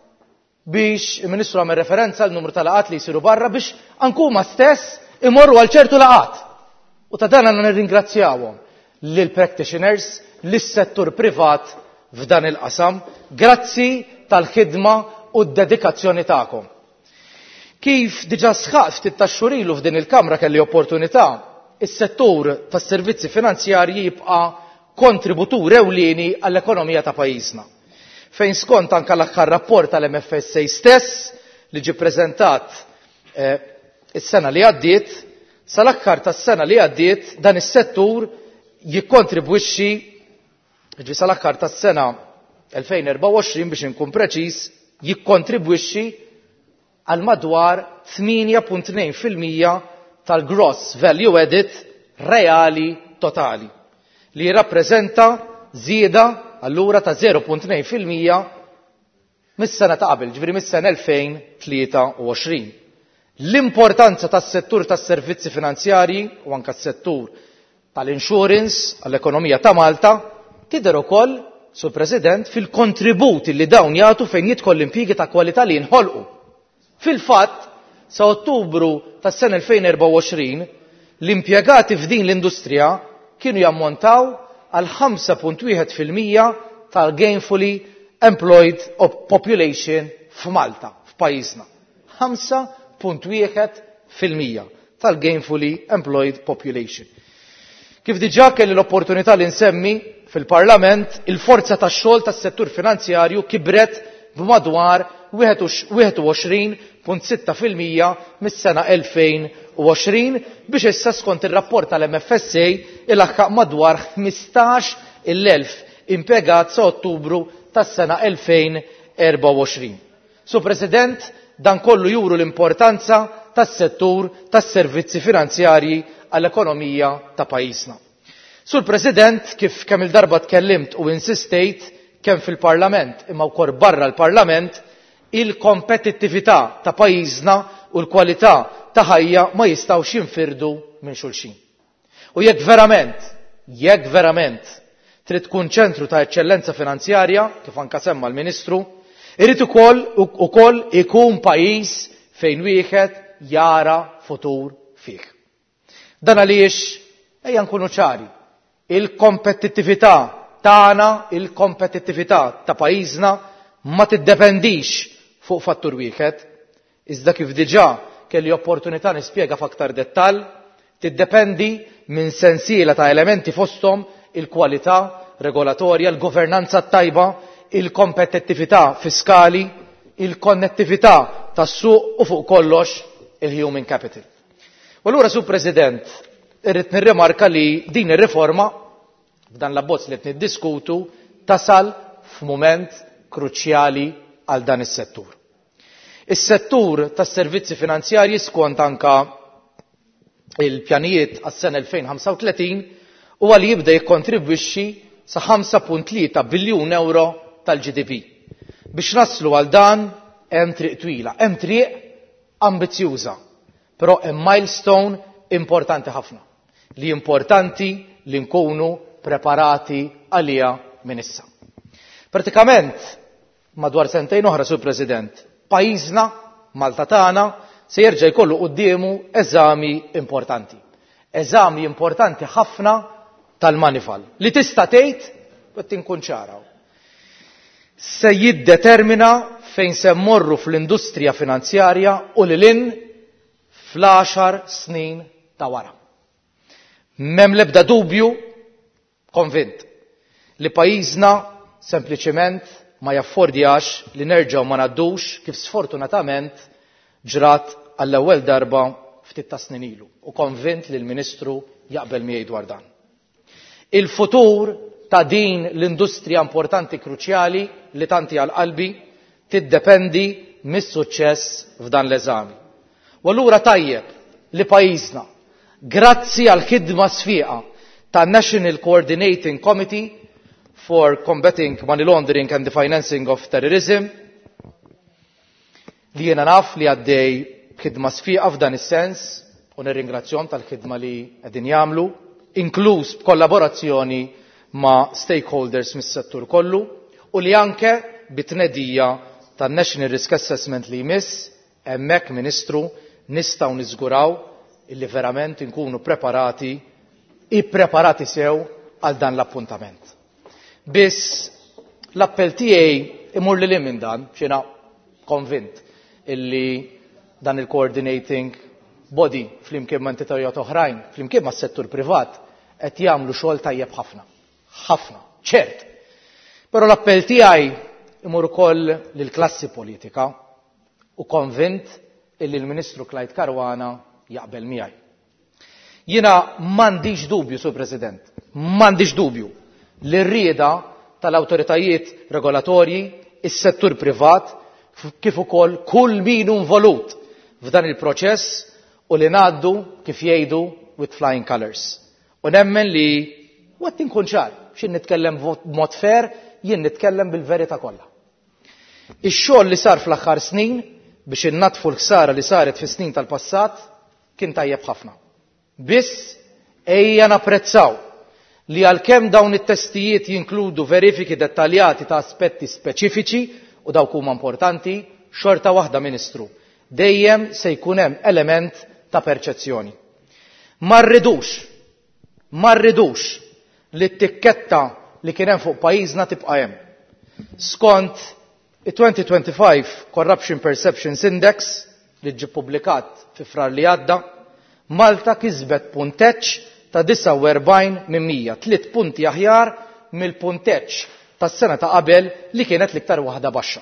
biex il-Ministru għamel referenza l numru tal-laqat li jsiru barra biex ankuma stess imorru għal ċertu laqat. U ta' dan għandna nirringrazzjawhom lil practitioners, lis-settur privat f'dan il-qasam, grazzi tal-ħidma u d-dedikazzjoni tagħkom. Kif diġà sħaqt ftit tax-xhur ilu f'din il-Kamra kelli opportunità, is-settur tas-servizzi finanzjarji jibqa' kontributur ewlieni għall-ekonomija ta' pajjiżna. Fejn skont anke l-aħħar rapport tal-M F S A stess li ġie ppreżentat eh, is-sena li għaddiet, sal-aħħar tas-sena li għaddiet dan is-settur jikkontribwixxi ġi sal-aħħar tas-sena elfejn u erba' u għoxrin biex inkun preċiż jikkontribwixxi għal madwar tmien punt tnejn fil-mija tal-gross value added reali totali li jirrappreżenta żieda allura ta' zero punt tnejn fil-mija mis-sena ta' qabel, ġifieri mis-sena elfejn u tlieta u għoxrin. L-importanza tas-settur tas-servizzi finanzjarji u anke s-settur tal-insurance għall-ekonomija ta' Malta tidher ukoll, Sur President, fil-kontributi li dawn jagħtu fejn jidħol l-impjiegi ta' kwalità li jinħolqu. Fil-fatt, sa Ottubru tas-sena elfejn u erba' u għoxrin, l-impjegati f'din l-industrija kienu jammontaw għal ħamsa punt wieħed fil-mija tal-gainfully employed population f'Malta, f'pajjiżna. ħamsa punt wieħed fil-mija tal-gainfully employed population. Kif diġà kelli l-opportunità li nsemmi fil-Parlament, il-forza tax-xogħol tas-settur finanzjarju kibret b'madwar wieħed u għoxrin punt sitta fil-mija mis-sena elfejn u għoxrin biex issa skont ir-rapport tal-M F S A ilaħħaq madwar ħmistax il-elf impjegat sa Ottubru tas-sena elfejn u erba' u għoxrin. Sur President, dan kollu juru l-importanza tas-settur tas-servizzi finanzjarji għall-ekonomija ta' pajjiżna. Sur President, kif kemm il-darba tkellimt u insistejt kemm fil-Parlament imma wkoll barra l-Parlament, il-kompetittività ta' pajjiżna u l-kwalità ta' ħajja ma jistgħux jinfirdu minn xulxin. U jekk verament, jekk verament trid tkun ċentru ta' eċċellenza finanzjarja, kif anke semma l-Ministru, irid ukoll ukoll ikun pajjiż fejn wieħed jara futur fih. Dan għaliex ejja nkunu ċari, il-kompetittività tagħna, il-kompetittività ta' pajjiżna ma tiddependix fuq fattur wieħed, iżda kif diġà kelli opportunità nispjega f'aktar dettall, tiddependi minn sensiela ta' elementi fosthom il-kwalità regolatorja, l-governanza tajba, il-kompetittività fiskali, il-konnettività tas-suq u fuq kollox il-human capital. U allura, Sur President, irrid nirremarka li din ir-riforma f'dan l-abbozz li qed niddiskutu tasal f'mument kruċjali għal dan is-settur. Is-settur tas-servizzi finanzjarji skont anka il-pjanijiet għas-sena elfejn ħamsa u tletin huwa li jibda jikkontribwixxi sa ħamsa punt tlieta biljun euro tal-G D P. Biex naslu għal dan hemm triq twila, hemm triq ambizzjuża, però hemm milestone importanti ħafna li importanti li nkunu preparati għaliha minn issa. Pratikament madwar sentejn oħra, Sur President, pajjiżna Malta tagħna se jerġa' jkollu qudiemu eżami importanti. Eżami importanti ħafna tal-manifal li tista' tgħid qed tinkun ċara. Se jiddetermina fejn se mmorru fl-industrija finanzjarja u lilin fl-għaxar snin ta' wara. M'hemm l-ebda dubju, konvint, li pajjiżna sempliċement ma jaffordjax li nerġgħu ma ngħaddux kif sfortunatament ġrat għall-ewwel darba ftit ta' snin ilu u konvint li l-Ministru jaqbel miegħi dwar dan. Il-futur ta' din l-industrija importanti kruċjali li tanti għal qalbi tiddependi mis-suċċess f'dan l-eżami. U allura tajjeb li pajjiżna, grazzi għal ħidma sfiqa ta' National Coordinating Committee for Combating Money Laundering and the Financing of Terrorism, li jiena naf li għaddej ħidma sfiqa f'dan is-sens u nirringrazzjahom tal-ħidma li qegħdin jagħmlu, inkluż b'kollaborazzjoni ma' stakeholders mis-settur kollu u li anke bit-tnedija tan-National Risk Assessment li jmiss hemmhekk Ministru nistgħu niżguraw illi verament inkunu preparati ippreparati sew għal dan l-appuntament. Biss l-appell tiegħi imur lil minn dan, x'jiena konvint illi dan il-coordinating body flimkien ma' entitajiet oħrajn, flimkien mas-settur privat qed jagħmlu xogħol tajjeb ħafna. Ħafna, ċert. Però l-appell tiegħi imur ukoll lill-klassi politika u konvint illi l-Ministru Clyde Caruana jaqbel miegħi. Jiena m'għandix dubju, Sur President, m'għandix dubju li r-rieda tal-awtoritajiet regolatorji, is-settur privat, kif ukoll kull min involut f'dan il-proċess u li ngħaddu kif jgħidu with flying colours. U nemmen li waqt inkun ċar, x'in nitkellem b'mod fair, jien nitkellem bil-verità kollha. Ix-xogħol li sar fl-aħħar snin biex innatfu l-ħsara li saret fis-snin tal-passat kien tajjeb ħafna. Biss ejja napprezzaw li għalkemm dawn it-testijiet jinkludu verifiki dettaljati ta' aspetti speċifiċi u dawk huma importanti, xorta waħda Ministru, dejjem se jkun hemm element ta' perċezzjoni. Ma rridux, ma rridux li t-tikketta li kien hemm fuq pajjiżna tibqa' hemm. Skont it-twenty twenty-five Corruption Perceptions Index li ġie ppubblikat fi frar li għadda, Malta kisbet punteġġ ta' disa u erbgħin minn mija, tliet punti aħjar mill-punteġġ tas-sena ta' qabel li kienet l-iktar waħda baxxa.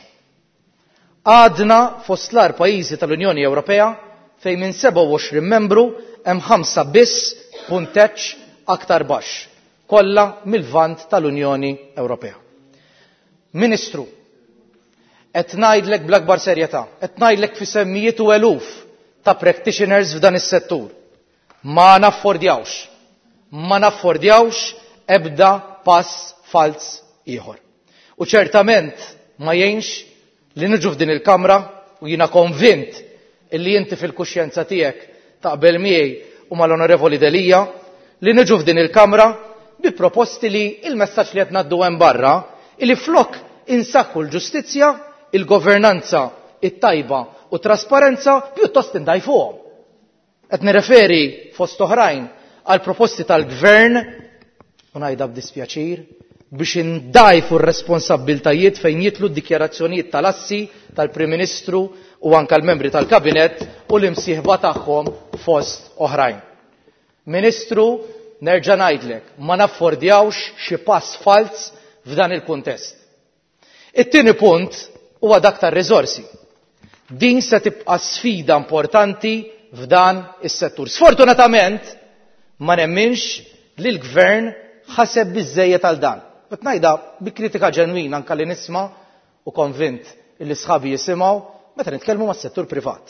Għadna fost l-ar pajjiżi tal-Unjoni Ewropea fejn minn seba' u għoxrin membru hemm ħamsa biss punteġġ aktar baxx, kollha mill-vant tal-Unjoni Ewropea. Ministru, qed ngħidlek bl-akbar serjetà, qed ngħidlek fi semmijiet u eluf ta' practitioners f'dan is-settur. Ma naffordjawx, ma naffordjawx ebda pass fals ieħor. U ċertament ma jgħinx li niġu f'din il-Kamra u jiena konvint illi inti fil-kuxjenza tiegħek taqbel miegħi u mal-Onorevoli Delija li niġu f'din il-Kamra bi proposti li il-messaġġ li qed ngħaddu hemm barra illi flok insaħħu l-ġustizzja, il-governanza, it-tajba u trasparenza pjuttost indajfuhom. Qed nirreferi fost oħrajn għal proposti tal-Gvern u ngħidha b'dispjaċir biex indajfu r-responsabbiltajiet fejn jitlu d-dikjarazzjonijiet tal-assi tal-Prim Ministru u anke l-membri tal-Kabinet u l-imsieħba tagħhom fost oħrajn. Ministru, nerġa' ngħidlek, ma naffordjawx xi pass fals f'dan il-kuntest. It-tieni punt huwa dak tar-riżorsi. Din se tibqa' sfida importanti f'dan is-settur. Sfortunatament ma nemminx li l-Gvern ħaseb biżżejjed għal dan. Qed ngħidha bi kritika ġenwina anke li nisma' u konvint li sħabi jisimgħu meta nitkellmu mas-settur privat.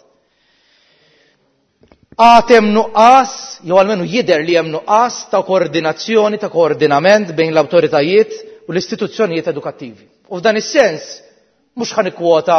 Għad hemm nuqqas, jew almenu jidher li hemm nuqqas ta' koordinazzjoni, ta' koordinament bejn l-awtoritajiet u l-istituzzjonijiet edukattivi. U f'dan is-sens mhux ħa nikkwota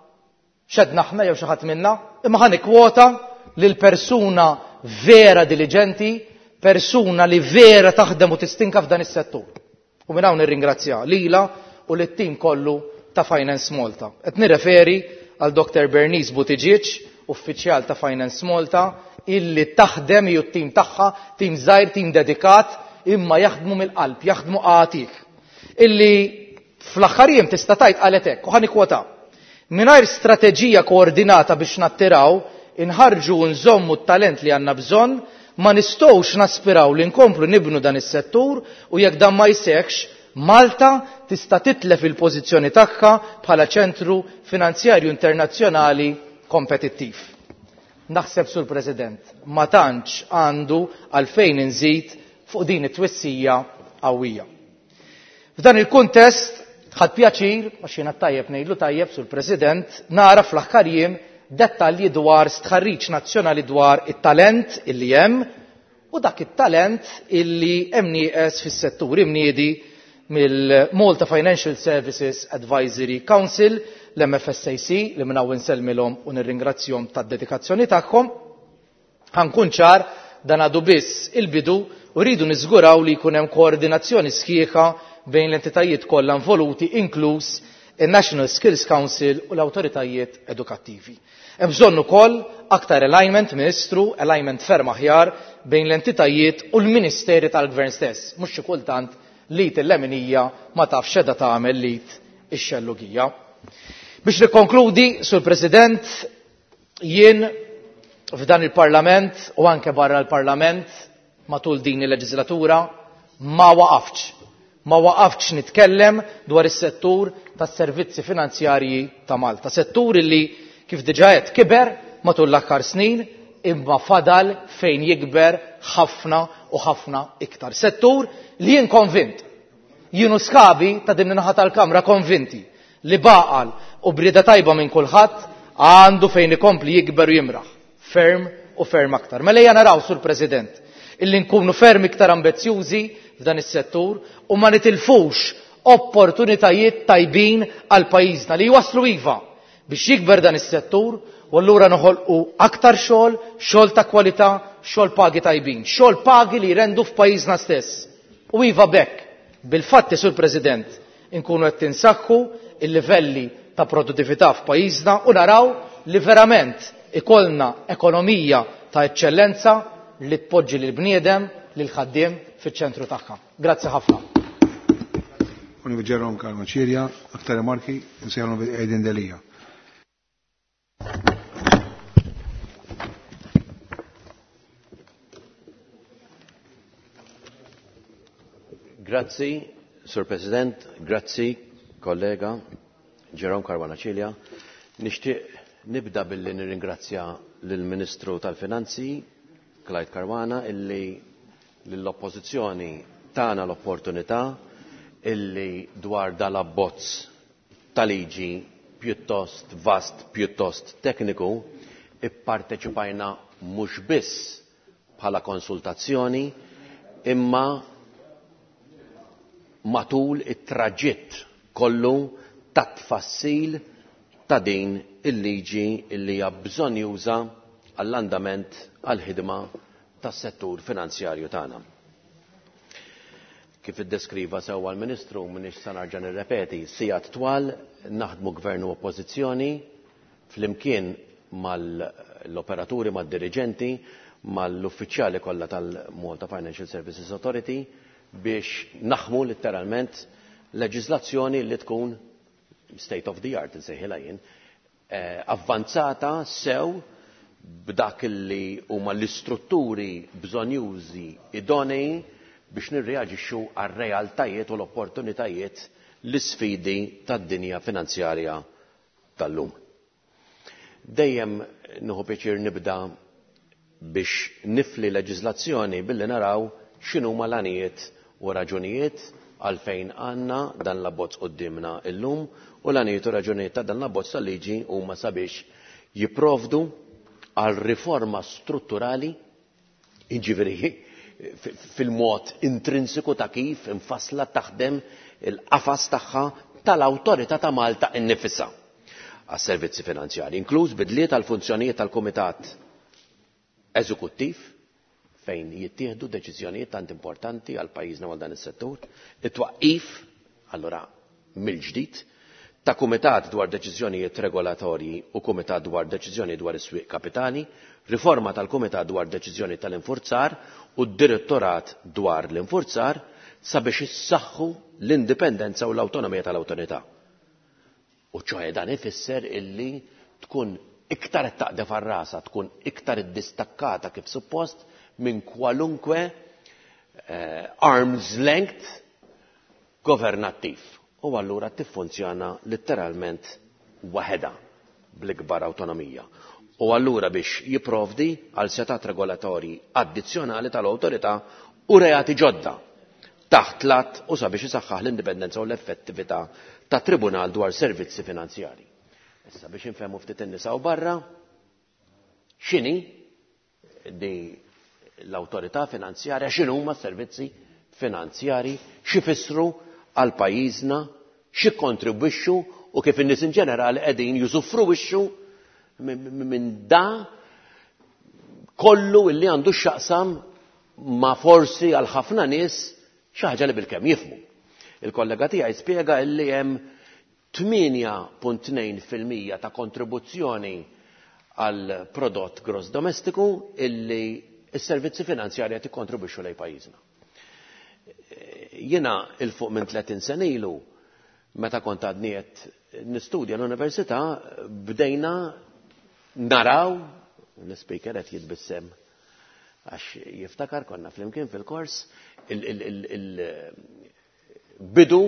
x'edna aħna jew xi ħadd minna, imma ħa nikkwota lil persuna vera diligenti, persuna li vera taħdem u tistinka f'dan is-settur. U minn hawn nirringrazzja lila u lit-tim kollu ta' Finance Malta. Qed nirreferi għal Doktor Bernice Buttigieg, uffiċjal ta' Finance Malta, illi taħdem ju t-tim tagħha, tim żgħir, tim dedikat, imma jaħdmu mill-qalb, jaħdmu qatik. Illi fl-aħħar jiem tista' tgħid qalet hekk, u ħanikwota. Mingħajr strateġija koordinata biex nattiraw, inħarġu u nżommu t-talent li għandna bżonn, ma nistgħux naspiraw li nkomplu nibnu dan is-settur u jekk dan ma jseħħx, Malta tista' titlef il-pożizzjoni tagħha bħala ċentru finanzjarju internazzjonali kompetittiv. Naħseb sur President, ma tantx għandu għalfejn inżid fuq din it-twissija qawwija. F'dan il-kuntest ħadd pjaċir għax jiena tajjeb ngħidlu tajjeb sur President nara fl-aħħar jiem dettalji dwar stħarriġ nazzjonali dwar it-talent illi hemm u dak it-talent illi hemm nieqes fis-settur imniedi mill-Malta Financial Services Advisory Council, l-M F S A C, li minnaw nsellmilhom u nirringrazzjahom tad-dedikazzjoni tagħhom. Ħankun ċar dan għadu biss il-bidu u rridu niżguraw li jkun hemm koordinazzjoni sħiħa bejn l-entitajiet kollha involuti, inkluż il-National Skills Council u l-awtoritajiet edukattivi. Hemm bżonn ukoll aktar alignment, Ministru, alignment ferm aħjar bejn l-entitajiet u l-Ministeri tal-Gvern stess, mhux xi kultant lit il-leminija ma tafx x'edha tagħmel lit ix-xellugija. Biex nikkonkludi, Sur President, jien f'dan il-Parlament u anke barra l-Parlament matul din il-leġislatura ma waqafx. Ma waqafx nitkellem dwar is-settur tas-servizzi finanzjarji ta' Malta. Settur illi kif diġà qed kiber matul l-aħħar snin imma fadal fejn jikber ħafna u ħafna iktar. Settur li jien konvint, jienu skabi ta' din naħa tal-Kamra konvinti li baqal u brieda tajba minn kulħadd għandu fejn ikompli jikber u jimraħ, ferm u ferm aktar. Mela ejja naraw, Sur President, illi nkunu ferm iktar ambizzjużi f'dan is-settur u ma nitilfux opportunitajiet tajbin għal pajjiżna li jwasslu iva biex jikber dan is-settur u allura noħolqu aktar xogħol, xogħol ta' kwalità, xogħol pagi tajbin, xogħol pagi li jrendu f'pajjiżna stess. U iva bekk, bil-fatti Sur President, inkunu qed tinsaħħu il-livelli ta' produttività f'pajjiżna u naraw li verament ikollna ekonomija ta' eċċellenza li tpoġġi lil bniedem lil ħaddiem fiċ-ċentru tagħha. Grazzi ħafna. Onorevole Ġerom Karmaċirja, aktar remarki, nsejħu Aiden Delija. Grazzi, Sur President, grazzi, kollega Ġerom Karmaċirja. Nixtieq nibda billi nirringrazzja lill-Ministru tal-Finanzi, Clyde Caruana, illi l-oppożizzjoni tagħna l-opportunità illi dwar dal-abbozz tal-liġi pjuttost vast, pjuttost tekniku, ipparteċipajna mhux biss bħala konsultazzjoni, imma matul it-traġitt kollu ta' tfassil ta' din il-liġi illi hija bżonn juża għall-andament għall-ħidma tas-settur finanzjarju tagħna. Kif iddeskriva sewwa l-Ministru, m'iniex se narġa' nirrepeti, sigħat twal naħdmu gvern u oppożizzjoni flimkien mal-operaturi, mad-diriġenti, mal-uffiċjali kollha tal-Malta Financial Services Authority biex naħmu letteralment leġiżlazzjoni li tkun state of the art insejħilha jien, avvanzata sew b'dak li huma l-istrutturi bżonjużi idonei biex nirreaġixxu għar-realtajiet u l-opportunitajiet l-isfidi tad-dinja finanzjarja tal-lum. Dejjem nieħu pjaċir nibda biex nifli leġiżlazzjoni billi naraw x'inhuma l-għanijiet u raġunijiet għalfejn għandna dan l-abbozz qudiemna illum u l-għanijiet u raġunijiet ta' dan l-abbozz tal-liġi huma sabiex jipprovdu għal riforma strutturali, jiġifieri fil-mod intrinsiku ta' kif infassla taħdem il-qafas tagħha tal-Awtorità ta' Malta innifisha għas-servizzi finanzjarji, inkluż bidliet tal-funzjonijiet tal-Kumitat Eżekuttiv fejn jittieħdu deċiżjonijiet tant importanti għal pajjiżna għal dan is-settur, it-twaqqif allura mill-ġdid ta' kumitat dwar deċiżjonijiet regolatorji u kumitat dwar deċiżjonijiet dwar is-swieq kapitali, riforma tal-kumitat dwar deċiżjonijiet tal-infurzar u d-direttorat dwar l-infurzar sabiex issaħħu l-indipendenza u l-awtonomija tal-awtorità. U ċoħe dan ifisser illi tkun iktar taqdef ar-rasa, tkun iktar iddistakkata kif suppost minn kwalunkwe uh, arm's length governattiv. U allura tiffunzjona letteralment waħeda bl-ikbar awtonomija. U allura biex jipprovdi għal setat regolatorji addizzjonali tal-awtorità u reati ġodda taħt lat u sabiex isaħħaħ l-indipendenza u l-effettività ta' tribunal dwar servizzi finanzjari. Issa biex infehmu ftit in-nisa u barra, x'inhi di l-awtorità finanzjarja, x'inhu huma s-servizzi finanzjari, x'ifissru għal pajjiżna, x'ikkontribwixxu u kif in-nies in ġenerali qegħdin jużufruwixxu minn da kollu illi għandu x'jaqsam ma' forsi għal ħafna nies xi ħaġa li bilkemm jifhmu. Il-kollega tiegħi spjega illi hemm tminja punt tnejn fil-mija ta' kontribuzzjoni għal prodott gross domestiku illi s-servizzi finanzjarji qed ikkontribwixxu lejn pajjiżna. Jiena il fuq minn tletin sena ilu meta kont għadni qed nistudja l-università bdejna naraw l-speaker qed jitbissem għax jiftakar konna flimkien fil-kors il-bidu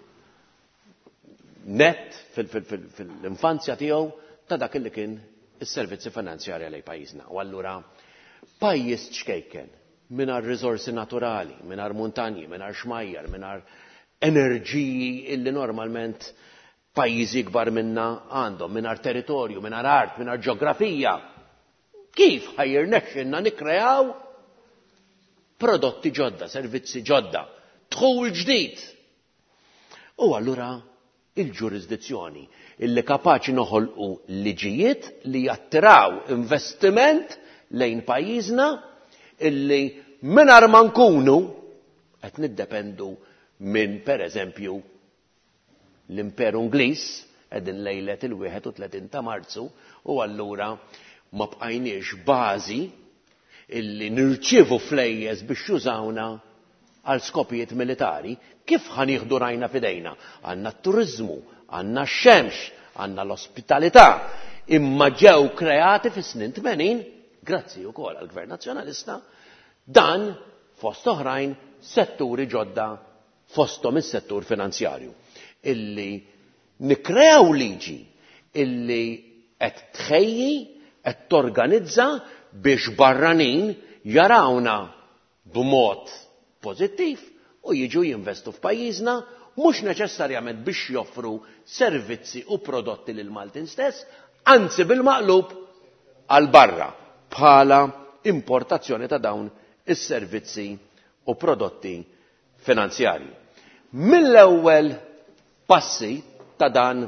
net fil-infanzja tiegħu ta' dak li kien is-servizzi finanzjarji lejn pajjiżna. U allura pajjiż ċkejken mingħajr riżorsi naturali, mingħajr muntanji, mingħajr xmajjar, mingħajr enerġiji illi normalment pajjiżi kbar minna għandhom, mingħajr territorju, mingħajr art, mingħajr ġeografija. Kif ħajrnexxinna nikkreaw prodotti ġodda, servizzi ġodda, dħul ġdid? U allura il-ġurisdizzjoni illi kapaċi noħolqu liġijiet li jattiraw investiment lejn pajjiżna illi mingħajr ma nkunu qed niddependu minn pereżempju l-Imperu Ingliż qegħdin lejlet il-wieħed u tletin ta' Marzu u allura ma bqajniex bażi illi nirċievu flejjes biex jużawna għal skopijiet militari, kif ħanieħdu rajna fidejna? Għandna t-turiżmu, għandna x-xemx, għandna l-ospitalità, imma ġew kreati fis-snin tmenin, grazzi wkoll għall-Gvern Nazzjonalista, dan fost oħrajn setturi ġodda fosthom is-settur finanzjarju. Illi nikkreaw liġi illi qed tħejji, qed torganizza biex barranin jarawna b'mod pożittiv u jiġu jinvestu f'pajjiżna mhux neċessarjament biex joffru servizzi u prodotti lil Maltin stess, anzi bil-maqlub għal barra bħala importazzjoni ta' dawn is-servizzi u prodotti finanzjarji. Mill-ewwel passi ta' dan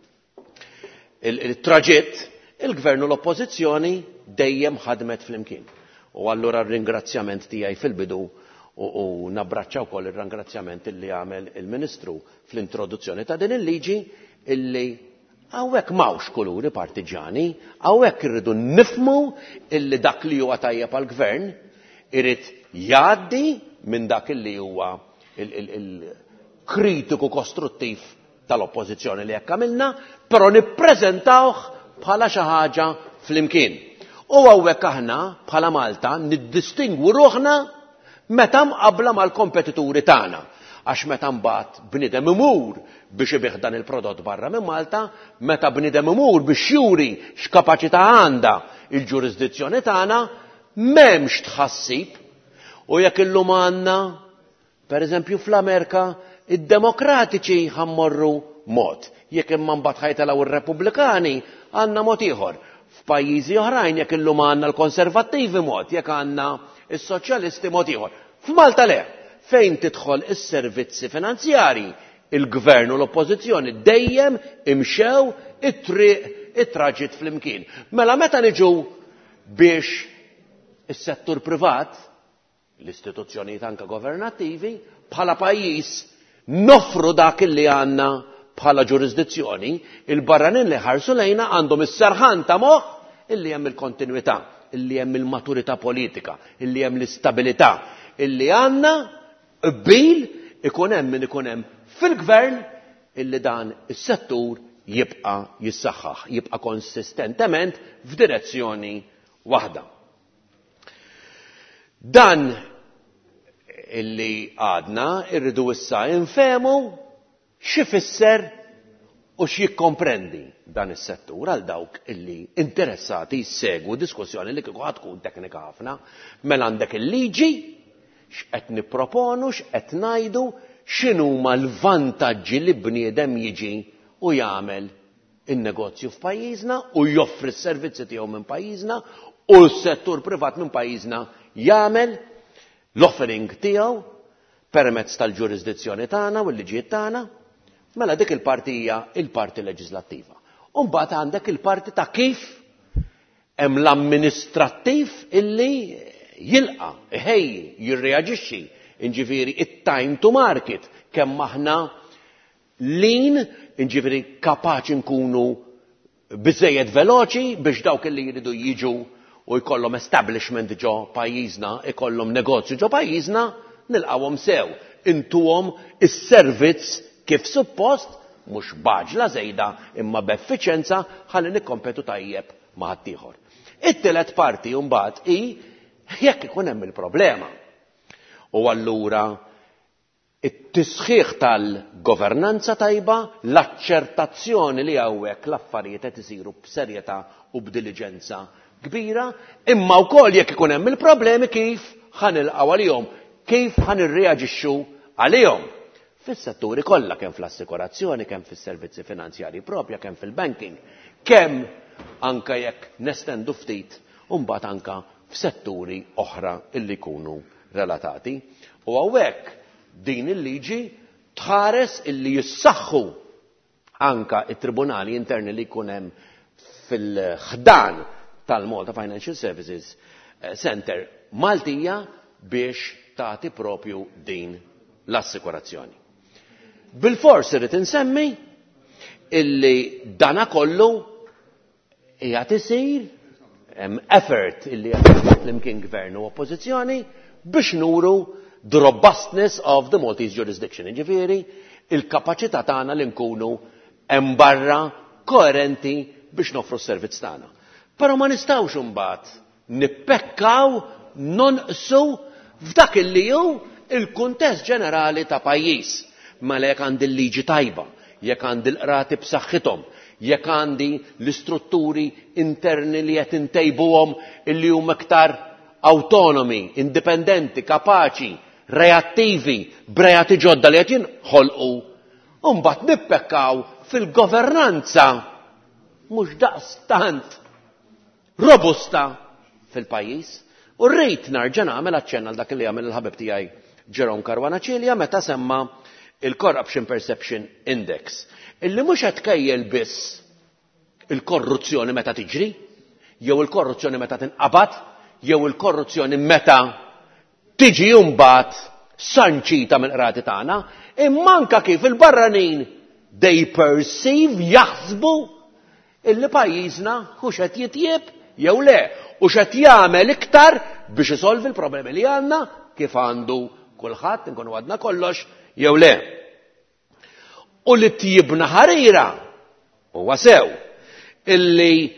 il-traġett, il-Gvern u l-Oppożizzjoni dejjem ħadmet flimkien. U allura r-ringrazzjament tiegħi fil-bidu u nabbraċċaw wkoll ir-ringrazzjament illi għamel il-Ministru fl-introduzzjoni ta' din il-liġi illi hawnhekk m'hawnx kuluri partiġani, hawnhekk irridu nifhmu illi dak li huwa tajjeb għall-Gvern irid jgħaddi minn dak illi huwa il-kritiku kostruttiv tal-Oppożizzjoni li hekk għamilna, però nippreżentawh bħala xi ħaġa flimkien. U hawnhekk aħna bħala Malta niddistingwu ruħna meta mqabbla mal-kompetituri tagħna. Għax meta mbagħad bniedem imur biex ibih dan il-prodott barra minn Malta, meta bniedem imur biex juri x'kapaċità għandha il-ġurisdizzjoni tagħna, m'hemmx tħassib. U jekk illum għandna, pereżempju fl-Amerika, id-demokratiċi ħammorru mod. Jekk imma mbagħad ħajtelaw ir-Repubblikani għandna mod ieħor. F'pajjiżi oħrajn jekk illum għandna l-Konservattivi mod, jekk għandna is-Soċjalisti mod ieħor. F'Malta le, fejn tidħol is-servizzi finanzjarji, il-gvern u l-oppożizzjoni dejjem imxew it-triq it-traġit flimkien. Mela meta niġu biex is-settur privat, l-istituzzjonijiet anke governattivi, bħala pajjiż noffru dak li għandna bħala ġurisdizzjoni, il-barranin li ħarsu lejna għandhom is-serħan ta' moħħ illi hemm il-kontinwità, illi hemm il-maturità politika, illi hemm l-istabilità, illi għandna qbil ikun hemm min ikun hemm fil-gvern illi dan is-settur jibqa' jissaħħaħ, jibqa' konsistentement f'direzzjoni waħda. Dan illi għadna irridu issa infemu x'ifisser u x'jikkomprendi dan is-settur għal dawk illi interessati jsegwu diskussjoni li kieku ħad tkun teknika ħafna, mela għandek il-liġi, x'qed nipproponu, x'qed ngħidu, x'inhuma l-vantaġġi li bniedem jiġi u jagħmel in-negozju f'pajjiżna u joffri s-servizzi tiegħu minn pajjiżna u s-settur privat minn pajjiżna jagħmel l-offering tiegħu permezz tal-ġurisdizzjoni tagħna u l-liġijiet tagħna. Mela dik il-parti hija il-parti leġislattiva. U mbagħad għandek il-parti ta' kif hemm l-amministrattiv illi jilqa' iħejji, jirreaġixxi, inġifieri it-time to market kemm aħna lin, inġifieri kapaċi nkunu biżejjed veloċi biex dawk illi jridu jiġu u jkollhom establishment ġo pajjiżna, ikollhom negozju ġo pajjiżna, nilqawhom sew, intuhom is-servizz kif suppost, mhux baġla żejda imma b'effiċjenza ħalli nikkompetu tajjeb ma' ħaddieħor. It-tielet parti mbagħad hi jekk ikun hemm il-problema. U allura it-tisħiħ tal-governanza tajba, l-aċċertazzjoni li hawnhekk l-affarijiet qed isiru b'serjetà u b'diliġenza kbira, imma wkoll jekk ikun hemm il-problemi kif ħanilqgħu għalihom, kif ħanirreaġixxu għalihom. Fis-setturi kollha kemm fl-assikurazzjoni, kemm fis-servizzi finanzjarji propja, kemm fil-banking, kemm anke jekk nestendu ftit u mbagħad anke f'setturi oħra illi jkunu relatati. U hawnhekk din il-liġi tħares illi jissaħħu anke it-tribunali interni li jkun hemm fil-ħdan tal-Malta Financial Services Center Maltija biex tagħti propju din l-assikurazzjoni. Bil-fors irrid insemmi illi dana kollu qiegħed isir hemm effort illi qed flimkien gvern u oppożizzjoni biex nuru the robustness of the Maltese jurisdiction. Ġifieri il-kapaċità tagħna li nkunu hemm barra koerenti biex nofru s-servizz tagħna. Però ma nistgħux imbagħad nippekkaw nonqsu f'dak illi hu il-kuntest ġenerali ta' pajjiż. Mela jekk għandi l-liġi tajba, jekk għandi l-qrati b'saħħithom, jekk għandi l-istrutturi interni li qed intejbuhom illi huma iktar autonomi, indipendenti, kapaċi, reattivi, b'reati ġodda li qed jinħolqu, u mbagħad nippekkaw fil-governanza mhux daqstant robusta fil-pajjiż. U rrid narġa' nagħmel aċċenn għal dak li jagħmel il-ħabib tiegħi Jerome Caruana meta semma il-Corruption Perception Index, illi mhux qed tkejjel biss il-korruzzjoni meta tiġri, jew il-korruzzjoni meta tinqabad, jew il-korruzzjoni meta tiġi mbagħad sanċita mill-qrati tagħna, imma anke kif il-barranin they perceive jaħsbu illi pajjiżna hux qed jitjieb jew le, u x'qed jagħmel iktar biex isolvi l-problemi li għandna kif għandu kulħadd inkunu għadna kollox jew le. U li tjibna ħarira huwa sew illi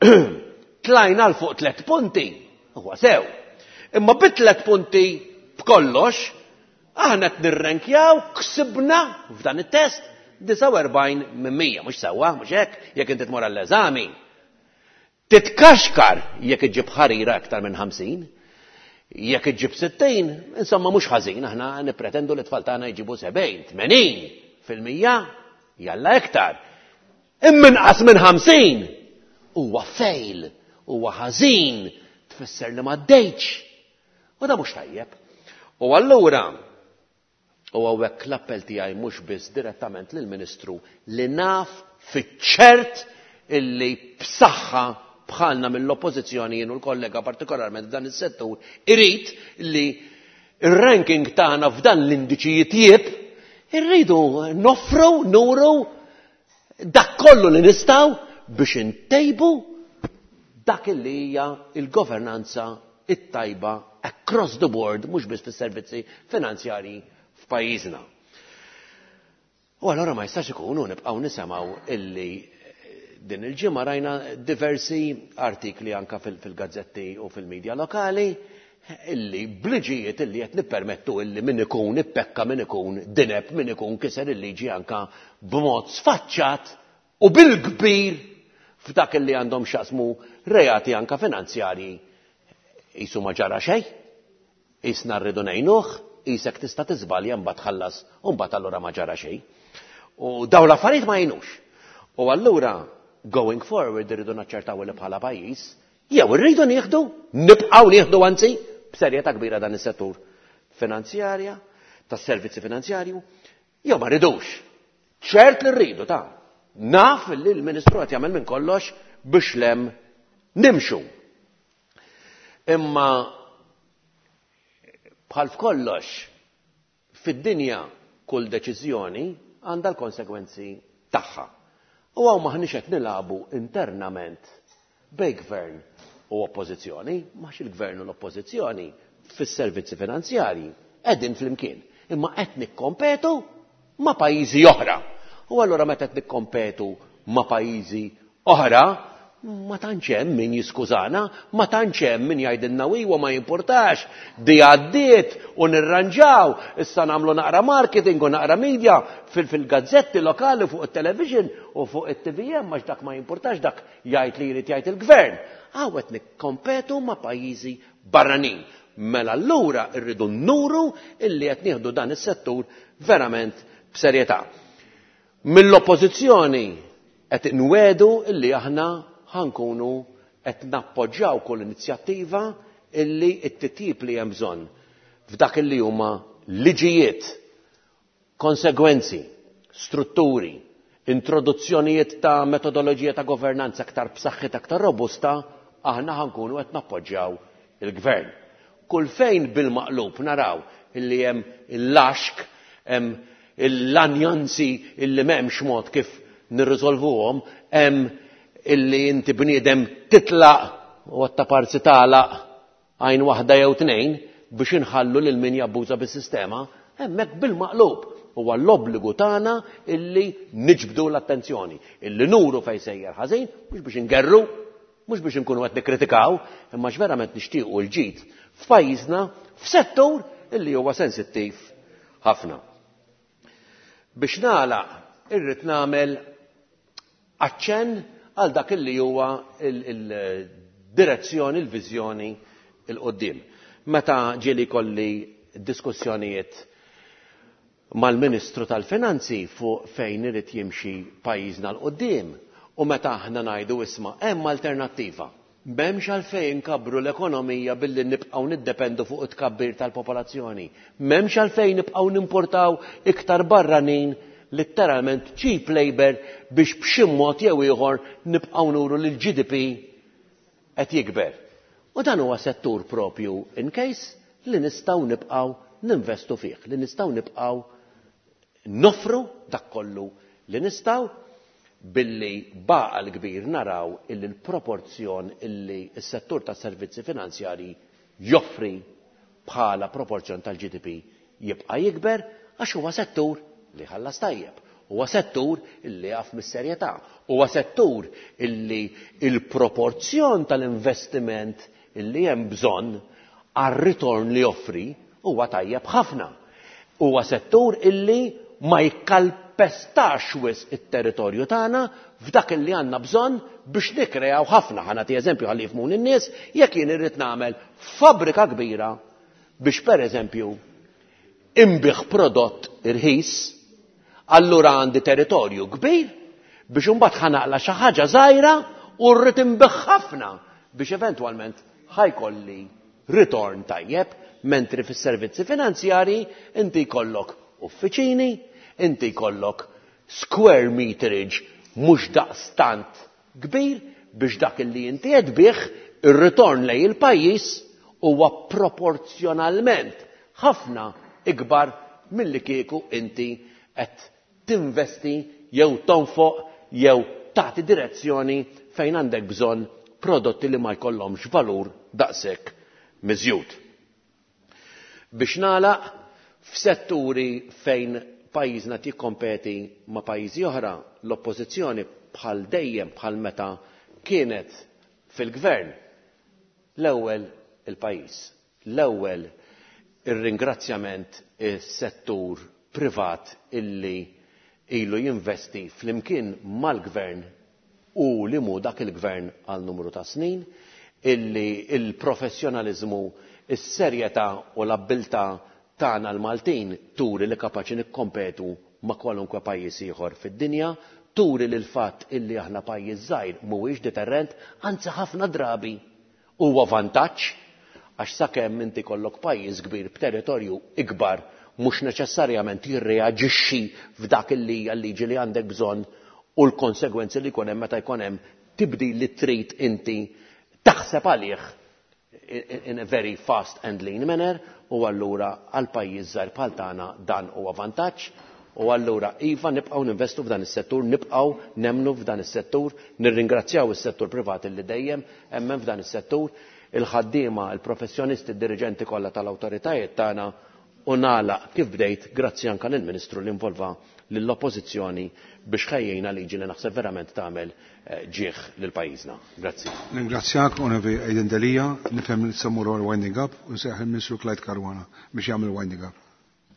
tlajna l fuq tliet punti huwa sew. Imma bit tliet punti b'kollox aħna qed nirrenkjaw ksibna f'dan it-test disa' u erbgħin minn mija, mhux sewwa, mhux hekk jekk inti tmur għall-eżami. Titkaxkar jekk iġib ħarira aktar minn ħamsin. Jekk iġġib sittin, insomma mhux ħażin, aħna nippretendu li tfal tagħna jġibu sebgħin, tmenin fil-mija, jalla iktar. Imminqas minn ħamsin huwa fejl, huwa ħażin, tfisser li m'għaddejtx. U da mhux tajjeb. U allura u hawnhekk l-appell tiegħi mhux biss direttament lill-Ministru li naf fiċ-ċert illi b'saħħa bħalna mill-oppożizzjoni jien u l-kollega partikolarment dan is-settur irid li ir-ranking tagħna f'dan l-indiċi jitjieb irridu noffru nuru dak kollu li nistgħu biex intejbu dak li hija l-governanza it-tajba across the board mhux biss fis-servizzi finanzjarji f'pajjiżna. U allura ma jistax ikunu nibqgħu nisemgħu illi din il-ġimgħa rajna diversi artikli anka fil-gazzetti u fil-medja lokali illi bliġijiet illi qed nippermettu illi min ikun ippekka min ikun dineb min ikun kiser il-liġi anka b'mod sfaċċat u bil-kbir f'dak illi għandhom x'jaqsmu reati anka finanzjarji qisu ma ġara xejn, qisna rridu ngħinuh, qisek tista' tiżbalja mbagħad tħallas u mbagħad allura ma ġara xejn. U dawn l-affarijiet ma jgħinux. U allura going forward irridu naċċertaw li bħala pajjiż jew irridu nieħdu, nibqgħu nieħdu anzi b'serjetà kbira dan is-settur finanzjarja, tas-servizzi finanzjarju, jew ma rridux. ċert li rridu ta' naf li l-Ministru qed jagħmel minn kollox biex lem nimxu. Imma bħal f'kollox fid-dinja kull deċiżjoni għandha l-konsegwenzi tagħha. U għaw maħniex qed nilagħbu internament bej gvern u oppożizzjoni, max il-gvern u l-oppożizzjoni fis-servizzi finanzjarji qegħdin flimkien, imma qed nikkompetu ma' pajjiżi oħra. U allura meta qed nikkompetu ma' pajjiżi oħra, ma tantx hemm min jiskużana, ma tantx hemm min jgħidilna wiewa ma jimpurtax, di għaddiet u nirranġaw, issa nagħmlu naqra marketing u naqra media fil-gazzetti lokali fuq it-television u fuq it-T V M għax dak ma jimpurtax dak jgħid li jrid jgħid il-gvern. Għawet nikkompetu ma' pajjiżi barranin. Mela allura rridu nnuru illi qed nieħdu dan is-settur verament b'serjetà. Mill-oppożizzjoni qed inwedu illi aħna ħankunu qed nappoġġjaw kull inizjattiva illi t-titjib li hemm bżonn f'dak illi huma liġijiet, konsegwenzi, strutturi, introduzzjonijiet ta' metodoloġija ta' governanza aktar b'saħħit aktar robusta, aħna ħankunu qed nappoġġjaw il-gvern. Kull fejn bil-maqlub naraw illi hemm il-laxk, hemm il-lanjanzi illi m'hemmx mod kif nirriżolvuhom, hemm illi inti bniedem titlaq u għatta parsi tagħlaq għajn waħda jew tnejn biex inħallu lil min jabbuża bis-sistema, hemmhekk bil-maqlub huwa l-obbligu tagħna illi niġbdu l-attenzjoni, illi nuru fejn sejjer ħażin mhux biex ingerru, mhux biex inkunu qed nikkritikaw, imma x'verament nixtiequ l-ġid f'pajjiżna f'settur illi huwa sensittiv ħafna. Biex nagħlaq irrid nagħmel aċċenn għal dak illi huwa il-direzzjoni, il-viżjoni il-qoddim. Meta ġieli kolli diskussjonijiet mal-Ministru tal-Finanzi fuq fejn irid jimxi pajjiżna l-qoddim u meta aħna ngħidu isma' hemm alternattiva. M'hemmx għalfejn nkabru l-ekonomija billi nibqgħu niddependu fuq it-tkabbir tal-popolazzjoni. M'hemmx għalfejn nibqgħu nimportaw iktar barranin literalment cheap labor biex b'xi mod jew ieħor nibqgħu nuru li l-G D P qed jikber. U dan huwa settur propju in case li nistgħu nibqgħu ninvestu fih, li nistgħu nibqgħu nofru dak kollu li nistgħu billi baqa l-kbir naraw illi l-proporzjon illi s-settur tas-servizzi finanzjarji joffri bħala proporzjon tal-G D P jibqa' jikber għax huwa settur li ħallas tajjeb. Huwa settur illi għaf mis-serjetà. Huwa settur illi il-proporzjon tal-investiment illi hemm bżonn għar-ritorn li joffri huwa tajjeb ħafna. Huwa settur illi ma jikkalpestax wis it-territorju tagħna f'dak li għandna bżonn biex nikreaw ħafna. Ħanati eżempju ħalli jifhmun in-nies, jekk jien irrid nagħmel fabbrika kbira biex pereżempju imbigħ prodott irħis, allura għandi territorju kbir biex imbagħad ħanaqla xi ħaġa żgħira u rrid imbigħ ħafna biex eventwalment ħajkolli return tajjeb, mentri fis-servizzi finanzjarji inti jkollok uffiċini, inti jkollok square meterage mhux daqstant kbir biex dak li inti qed bih ir-ritorn lejn il-pajjiż huwa proporzjonalment ħafna ikbar milli kieku inti qed tinvesti jew tonfoq jew tagħti direzzjoni fejn għandek bżonn prodotti li ma jkollhomx valur daqshekk miżjud. Biex nagħlaq f'setturi fejn pajjiżna tikkompeti ma' pajjiżi oħra, l-oppożizzjoni bħal dejjem bħal meta kienet fil-gvern l-ewwel il-pajjiż, l-ewwel ir-ringrazzjament is-settur privat illi ilu jinvesti flimkien mal-gvern u li mu dak il-gvern għal numru ta' snin, illi il-professjonaliżmu, is-serjetà u l-abbiltà tagħna l-Maltin turi li kapaċi nikkompetu ma' kwalunkwe pajjiż ieħor fid-dinja, turi li l-fatt illi aħna pajjiż żgħir mhuwiex deterrent, anzi ħafna drabi huwa vantaġġ għax sakemm inti kollok pajjiż kbir b'territorju ikbar mhux neċessarjament jirreaġixxi f'dak illi hija liġi li għandek bżonn u l-konsegwenzi li jkun hemm meta jkun hemm tibdil li trid inti taħseb għalih in a very fast and lean manner u allura għal pajjiż żgħar bħal tagħna dan huwa vantaġġ u allura iva nibqgħu ninvestu f'dan is-settur, nibqgħu nemmnu f'dan is-settur, nirringrazzjaw is-settur privat li dejjem hemm f'dan is-settur, il-ħaddiema, il-professjonisti, id-diriġenti kollha tal-awtoritajiet tagħna u nagħlaq kif bdejt grazzi anke lill-Ministru li involva lill-Oppożizzjoni biex ħejjejna liġi li naħseb verament tagħmel ġieħ lil pajjiżna. Grazzi. Ningrazzjak Onevi Ejden Delija, nifhem li tsammuru l-winding up u nseħħ il-Ministru Clyde Caruana biex jagħmel winding up.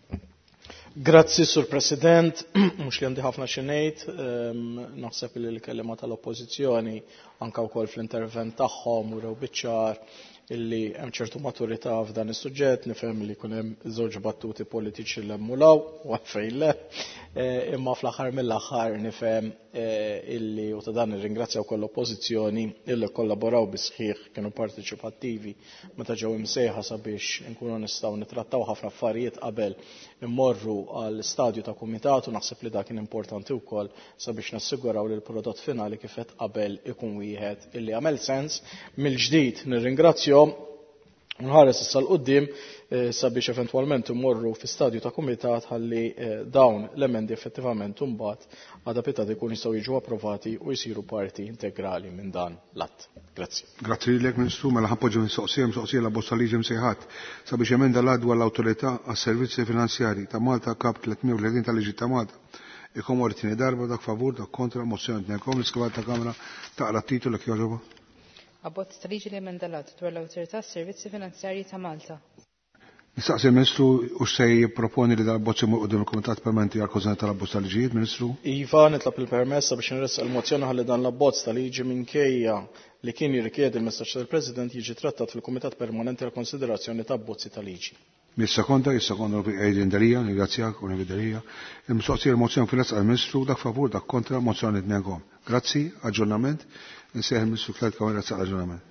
Grazzi, Sur President, mhux li għandi ħafna xi ngħid, naħseb li l-kelliema tal-Oppożizzjoni anke wkoll fl-intervent tagħhom u rew biċ-ċar illi hemm ċertu maturità f'dan is-suġġett, nifhem li jkun hemm żewġ battuti politiċi li emmulaw u għalfejn le, imma fl-aħħar mill-aħħar nifhem illi u ta' dan irringrazzja wkoll l-Oppożizzjoni illi kollaboraw bi sħiħ kienu partiċipattivi meta ġew imsejħa sabiex inkunu nistgħu nittrattaw ħafna affarijiet qabel immorru għal stadju ta' kumitat u naħseb li dak kien importanti wkoll sabiex nassiguraw li l-prodott finali kif qed qabel ikun wieħed illi għamel sens. Mill-ġdid nirringrazzjahom nħares issa l-qudiem sabiex eventwalment immorru fi stadju ta' kumitat ħalli dawn l-emendi effettivament imbagħad adapitati jkunu jistgħu jiġu approvati u jsiru parti integrali minn dan l-att. Grazzi. Grazzi lilek Ministru, mela ħappoġġu mistoqsija mistoqsija la bozza liġi msejħat sabiex emenda l-għadwa l-Awtorità għas-Servizzi Finanzjarji ta' Malta kap tlietmija u tletin tal-Liġi ta' Malta. Ikom tieni darba dak favur dak kontra mozzjoni tnejkom l-iskrivat ta' Kamra taqra t-titolu jekk jogħġobha. Abbozz ta' liġi li emendalat dwar l-Awtorità għas-Servizzi Finanzjarji ta' Malta. Nistaqsi il-Ministru u se jipproponi li dal-abbozz imur qudiem il-Kumitat Permanenti għal kożana tal-abbozz ta' liġijiet, Ministru? Iva, nitlob il-permess biex nirressaq il-mozzjoni ħalli dan l-abbozz ta' liġi minkejja li kien jirrikjedi l-messaġġ tal-President jiġi trattat fil-Kumitat Permanenti għal konsiderazzjoni ta' abbozzi ta' liġi. Mis-sekonda, is-sekonda Ejden Delija, ningrazzjak u Delija. Il-mistoqsija il-mozzjoni fil għal-Ministru dak favur dak kontra mozzjoni tnejkom. Grazzi, aġġornament. Nseħ il-Ministru Clyde Caruana saq l-aġġornament.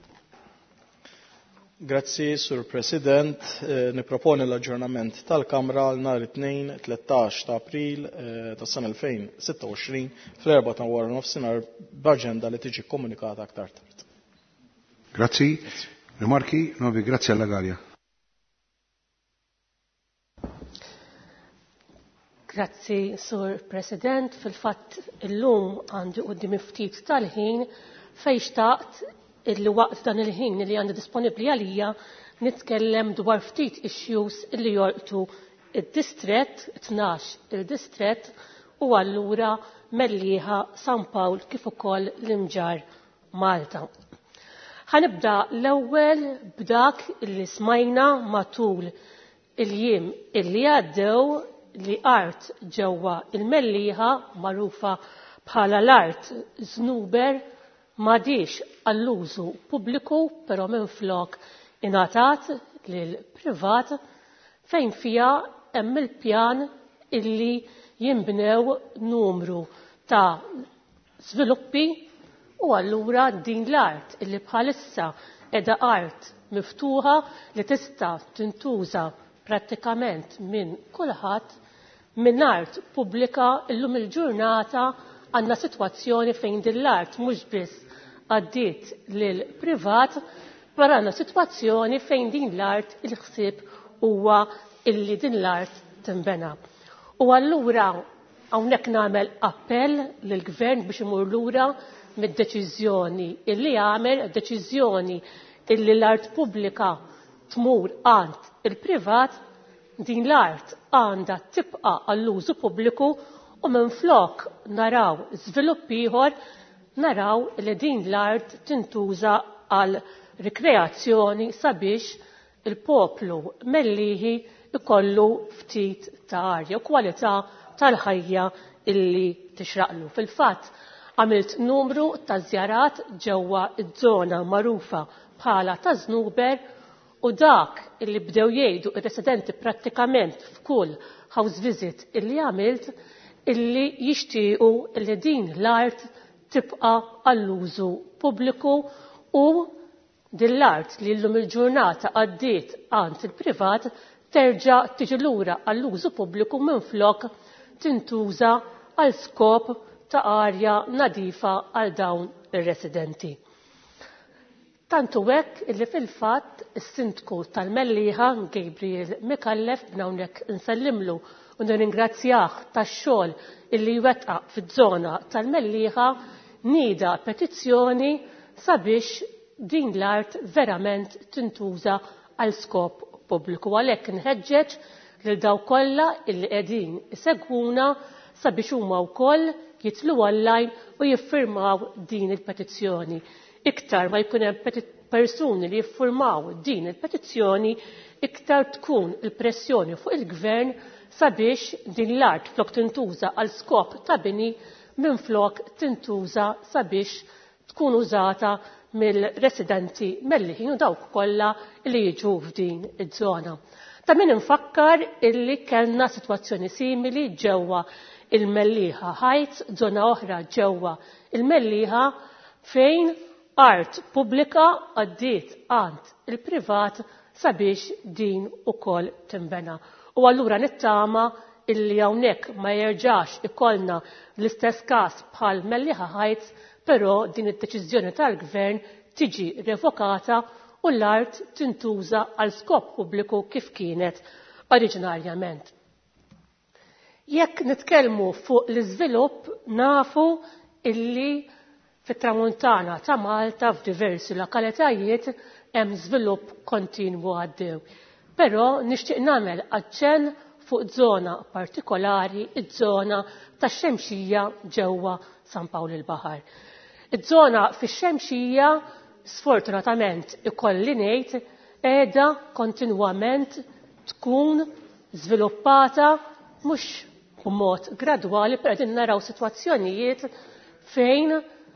Grazzi, Sur President. Niproponi l-aġġornament tal-Kamra għal nhar it-tnejn tlettax ta' April tas sena elfejn u sitta u għoxrin fl-erba' ta' wara nofsinhar b'aġenda li tiġi komunikata aktar tard. Grazzi. Rimarki, novi grazzi alla Galja. Grazzi, Sur President. Fil-fatt illum għandi quddiem ftit tal-ħin fejn xtaqt illi waqt dan il-ħin li għandi disponibbli għalija nitkellem dwar ftit issues illi jorqtu id-distrett, tnax il-distrett u allura mellieħa San Pawl kif ukoll l-imġar Malta. Ħanibda l-ewwel b'dak illi smajna matul il-jiem illi għaddew li art ġewwa il-Mellieħa magħrufa bħala l-art Żnuber m'għadix għall-użu pubbliku però minflok ingħatat lil privat fejn fiha hemm il-pjan illi jinbnew numru ta' żviluppi u allura din l-art illi bħalissa qiegħda art miftuħa li tista' tintuża prattikament minn kulħadd minn art pubblika illum il-ġurnata għandna sitwazzjoni fejn din l-art mhux biss għaddiet lil privat, però għandna sitwazzjoni fejn din l-art il-ħsieb huwa illi din l-art tinbena. U allura hawnhekk nagħmel appell lill-Gvern biex imur lura mid-deċiżjoni illi għamel, deċiżjoni illi l-art pubblika tmur għand il-privat, din l-art għandha tibqa' għall-użu pubbliku u minflok naraw żvilupp ieħor naraw li din l-art tintuża għal rikreazzjoni sabiex il-poplu Mellieħi ikollu ftit ta' arja u kwalità tal-ħajja illi tixraqlu. Fil-fatt għamilt numru ta' żjarat ġewwa iż-żona magħrufa bħala ta' Żnuber u dak illi bdew jgħidu ir-residenti prattikament f'kull house visit illi għamilt illi jixtiequ li din l-art tibqa' għall-użu pubbliku u din l-art li llum il-ġurnata għaddiet għand il-privat terġa' tiġi lura għall-użu pubbliku minflok tintuża għal skop ta' arja nadifa għal dawn ir-residenti. Tantu hekk illi fil-fatt is-Sindku tal-Mellieħa Gabriel Mikallef hawnhekk insellimlu u nirringrazzjah tax-xogħol illi jwettaq fiż-żona tal-Mellieħa nieda petizzjoni sabiex din l-art verament tintuża għal skop pubbliku. Għalhekk inħeġġeġ lil daw kollha illi qegħdin isegwuna sabiex huma wkoll jitlu online u jiffirmaw din il-petizzjoni. Iktar ma jkun hemm persuni li jiffirmaw din il-petizzjoni, iktar tkun il-pressjoni fuq il-Gvern sabiex din l-art flok tintuża għal skop ta' bini minflok tintuża sabiex tkun użata mill-residenti Mellieħin u dawk kollha li jiġu f'din iż-żona. Ta' min infakkar illi kellna sitwazzjoni simili ġewwa il-Mellieħa Heights, żona oħra ġewwa il-Mellieħa fejn art pubblika għaddiet għand il-privat sabiex din ukoll tinbena. U allura nittama illi hawnhekk ma jerġax ikollna l-istess każ bħal Mellieħa Heights, però din id-deċiżjoni tal-Gvern tiġi revokata u l-art tintuża għal skop pubbliku kif kienet oriġinarjament. Jekk nitkellmu fuq l-iżvilupp nafu illi fit-tramuntana ta' Malta f'diversi lokalitajiet hemm żvilupp kontinwu għaddew. Però nixtieq nagħmel aċċenn fuq żona partikolari, iż-żona tax-Xemxija ġewwa San Pawl il-Baħar. Iż-żona fix-Xemxija sfortunatament ikolli ngħid qiegħda kontinwament tkun żviluppata mhux b'mod gradwali, però qegħdin naraw sitwazzjonijiet fejn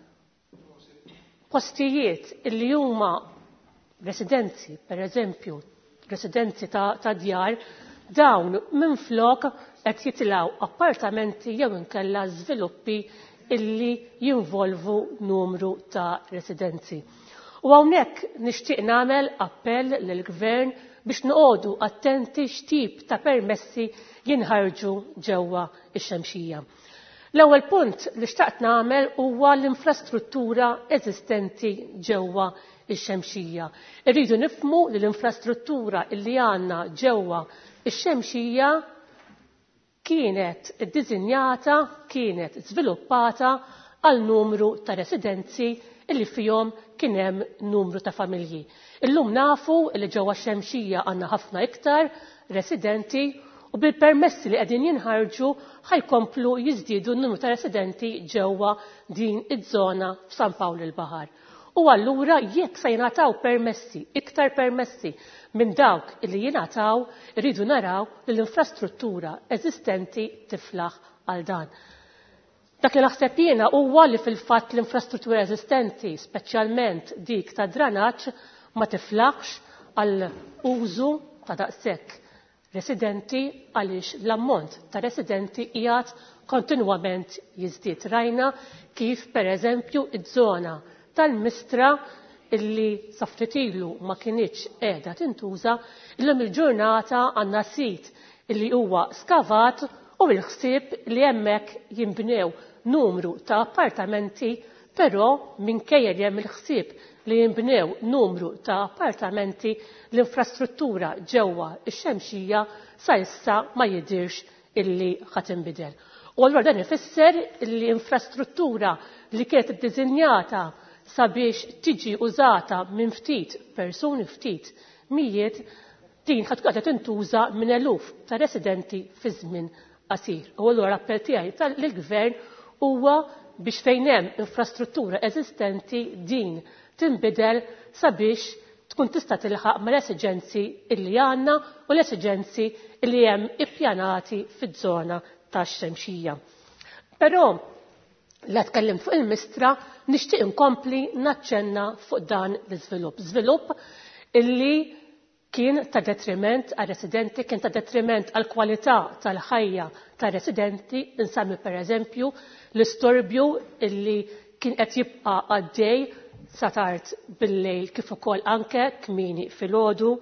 postijiet illi huma residenzi, per eżempju, residenzi ta', ta djar, dawn minflok qed jitilgħu appartamenti jew inkella żviluppi illi jinvolvu numru ta' residenzi. U hawnhekk nixtieq nagħmel appell lill-Gvern biex noqogħdu attenti x'tip ta' permessi jinħarġu ġewwa ix-Xemxija. L-ewwel punt li xtaqt nagħmel huwa l-infrastruttura eżistenti ġewwa ix-Xemxija. Irridu nifhmu li l-infrastruttura li għandna ġewwa ix-Xemxija kienet iddiżinjata, kienet żviluppata għal numru ta' residenzi illi fihom kien hemm numru ta' familji. Illum nafu li ġewwa x-Xemxija għandna ħafna iktar residenti u bil-permessi li qegħdin jinħarġu ħajkomplu jiżdiedu n-numru ta' residenti ġewwa din iż-żona f'San Pawl il-Baħar. U allura jekk se jingħataw permessi, iktar permessi minn dawk li jingħataw, irridu naraw li l-infrastruttura eżistenti tiflaħ għal dan. Dak li naħseb jiena huwa li fil-fatt l-infrastruttura eżistenti, speċjalment dik ta' dranaġġ, ma tiflaħx għal użu ta' daqshekk residenti għaliex l-ammont ta' residenti qiegħed kontinwament jiżdied. Rajna kif pereżempju iż-żona tal-Mistra illi saftitilu ma kienitx qiegħda tintuża, illum il-ġurnata għandna sit illi huwa skavat u l-ħsieb li hemmhekk jinbnew numru ta' appartamenti, però minkejja li hemm il-ħsieb li jinbnew numru ta' appartamenti, l-infrastruttura ġewwa x-Xemxija sa issa ma jidirx illi ħadd inbidel. U allura dan ifisser li infrastruttura li kienet iddiżinjata sabiex tiġi użata minn ftit persuni ftit mijiet, din ħadd tkun qed tintuża minn eluf ta' residenti fi żmien qasir. U allura l-appell tiegħi lill-Gvern huwa biex fejn hemm infrastruttura eżistenti din tinbidel sabiex tkun tista' tilħaq mal-esiġenzi illi għandna u l-esiġenzi illi hemm ippjanati fiż-żona tax-Xemxija. Però la tkellim fuq il-Mistra nixtieq inkompli naċċenna fuq dan l-iżvilupp. Żvilupp illi kien ta' detriment għal residenti, kien ta' detriment għal kwalità tal-ħajja ta' residenti, insammi pereżempju l-istorbju illi kien qed jibqa' għaddej sa tard bil-lejl kif ukoll anke kmieni filgħodu.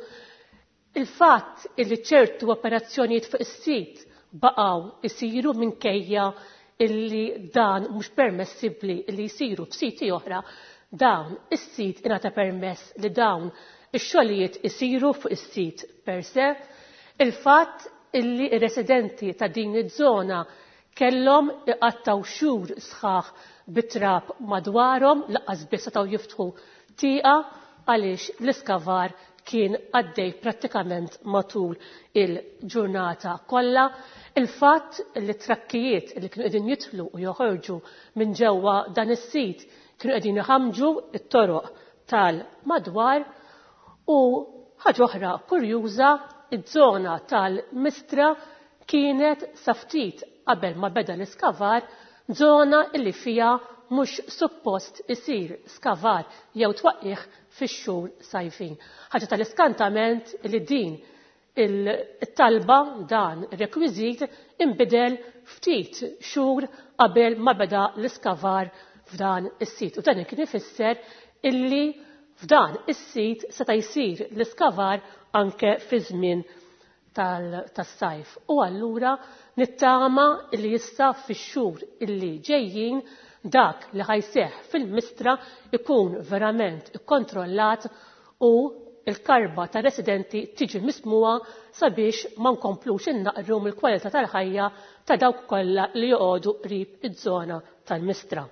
Il-fatt illi ċertu operazzjonijiet fuq is-sit baqgħu isiru minkejja illi dan mhux permessibbli li jsiru f'siti oħra, dawn is-sit ingħata permess li dawn ix-xogħlijiet isiru fuq is-sit per se. Il-fatt illi r-residenti ta' din iż-żona kellhom iqattaw xhur sħaħ bit-trab madwarhom, laqqas biss setgħu jiftħu tieqa għaliex l-iskavar kien għaddej prattikament matul il-ġurnata kollha. Il-fatt li trakkijiet li kienu qegħdin jidħlu u joħorġu minn ġewwa dan is-sit kienu qegħdin iħammġu t-toroq tal-madwar. U ħaġa oħra kurjuża, iż-żona tal-Mistra kienet sa ftit qabel ma beda l-iskavar żona illi fiha mhux suppost isir skavar jew twaqqih fix-xhur sajfin. Ħaġa tal-iskantament li din il-talba dan ir-rekwiżit inbidel ftit xhur qabel ma beda l-iskavar f'dan is-sit. U dan kien ifisser illi f'dan is-sit seta' jsir l-iskavar anke fi żmien tas-sajf. U allura nittama illi issa fix-xhur illi ġejjin dak li ħajseħ fil-Mistra ikun verament ikkontrollat u il-karba ta' residenti tiġi mismuha sabiex ma nkomplux innaqru mill-kwalità tal-ħajja ta' dawk kollha li joqogħdu qrib iż-żona tal-Mistra.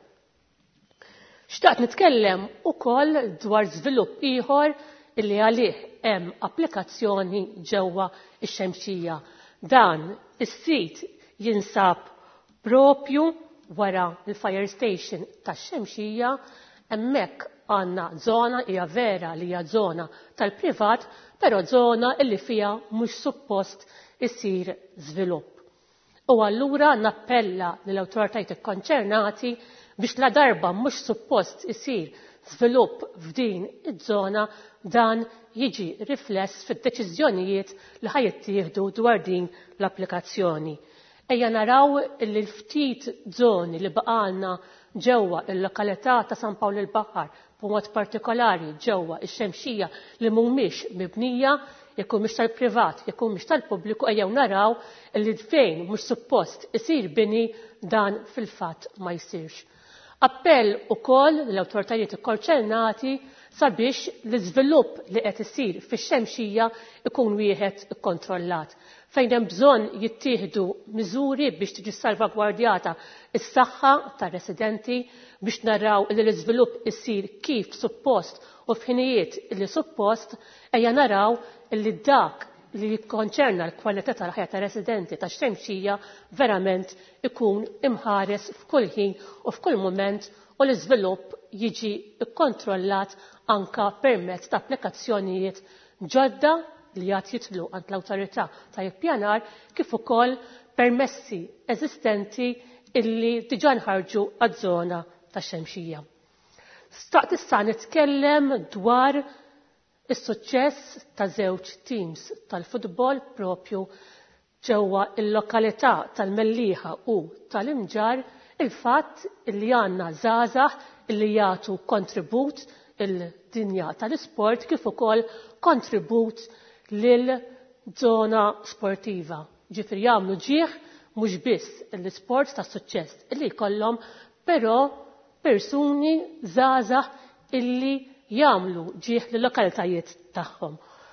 Xtaqt nitkellem ukoll dwar żvilupp ieħor illi għalih hemm applikazzjoni ġewwa x-Xemxija. Dan is-sit jinsab propju wara l-fire station tax-Xemxija. Hemmhekk għandna żona hija vera li hija żona tal-privat, però żona illi fiha mhux suppost isir żvilupp. U allura nappella lill-awtoritajiet ikkonċernati biex la darba mhux suppost isir żvilupp f'din iż-żona dan jiġi rifless fid-deċiżjonijiet li ħajittieħdu dwar din l-applikazzjoni. Ejja naraw li l-ftit żoni li baqalna ġewwa il-lokalità ta' San Pawl il-Baħar, b'mod partikolari ġewwa x-Xemxija li mhumiex mibnija, jekk mhux tal-privat, jekk mhux tal-pubbliku, ejjew naraw li fejn mhux suppost isir bini dan fil-fatt ma jsirx. Appell ukoll l-awtoritajiet ikkonċernati sabiex l-iżvilupp li qed isir fix-Xemxija ikun wieħed ikkontrollat. Fejn hemm bżonn jittieħdu miżuri biex tiġi salvagwardjata is-saħħa tar-residenti biex naraw li l-iżvilupp isir kif suppost u f'ħinijiet li suppost, ejja naraw li dak li jikkonċerna l-kwalità tal-ħajja ta' residenti ta' Xemxija verament ikun imħares f'kull ħin u f'kull mument u l-iżvilupp jiġi kkontrollat anka permezz ta' applikazzjonijiet ġodda li għad jitlu għand l-awtorità ta' ippjanar kif ukoll permessi eżistenti illi diġà nħarġu għaż-żona tax-Xemxija. Staqt issa nitkellem dwar is-suċċess ta' żewġ teams tal-futbol propju ġewwa il-lokalità tal-Mellieħa u tal-Imġar, il-fatt li għandna żgħażagħ li jagħtu kontribut il-dinja tal-isport kif ukoll kontribut lil żona sportiva. Ġifieri jagħmlu ġieħ mhux biss l-isport ta' suċċess illi jkollhom, però persuni żgħażagħ illi jagħmlu ġieħ lil lokalitajiet tagħhom.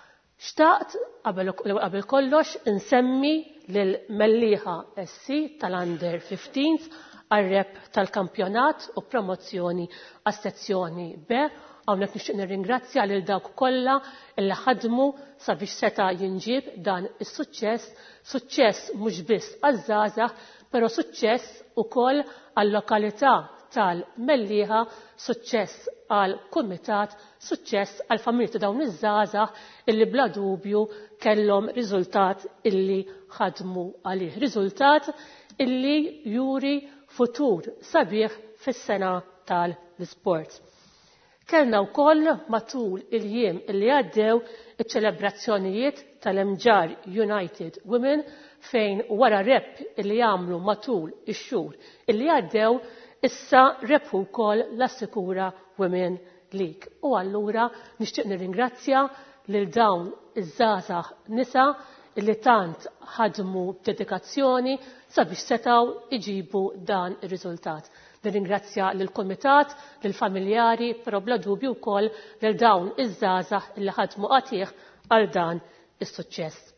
Xtaqt qabel kollox insemmi lil Mellieħa S C tal-Under fifteens għar-rep tal-kampjonat u promozzjoni għas-sezzjoni B. Hawnhekk nixtieq nirringrazzja lil dawk kollha illi ħadmu sabiex seta' jinġib dan is-suċċess, suċċess mhux biss għaż-żgħażagħ, però suċċess ukoll għall-lokalità tal-Mellieħa, suċċess għall-kumitat, suċċess għall-familji ta' dawn iż-żgħażagħ illi bla dubju kellhom riżultat illi ħadmu għalih. Riżultat illi juri futur sabiħ fis-sena tal-isport. Kellna wkoll matul il-jiem illi għaddew iċ-ċelebrazzjonijiet tal-Imġar United Women fejn wara rep illi jagħmlu matul ix-xhur illi għaddew issa rebħu wkoll l-Assikura Women League. U allura nixtieq nirringrazzja lil dawn iż-żgħażagħ nisa illi tant ħadmu b'dedikazzjoni sabiex setgħu iġibu dan ir-riżultat. Nirringrazzja lill-Kumitat, lill-familjari, però bla dubju wkoll lil dawn iż-żgħażagħ illi ħadmu qatih għal dan is-suċċess.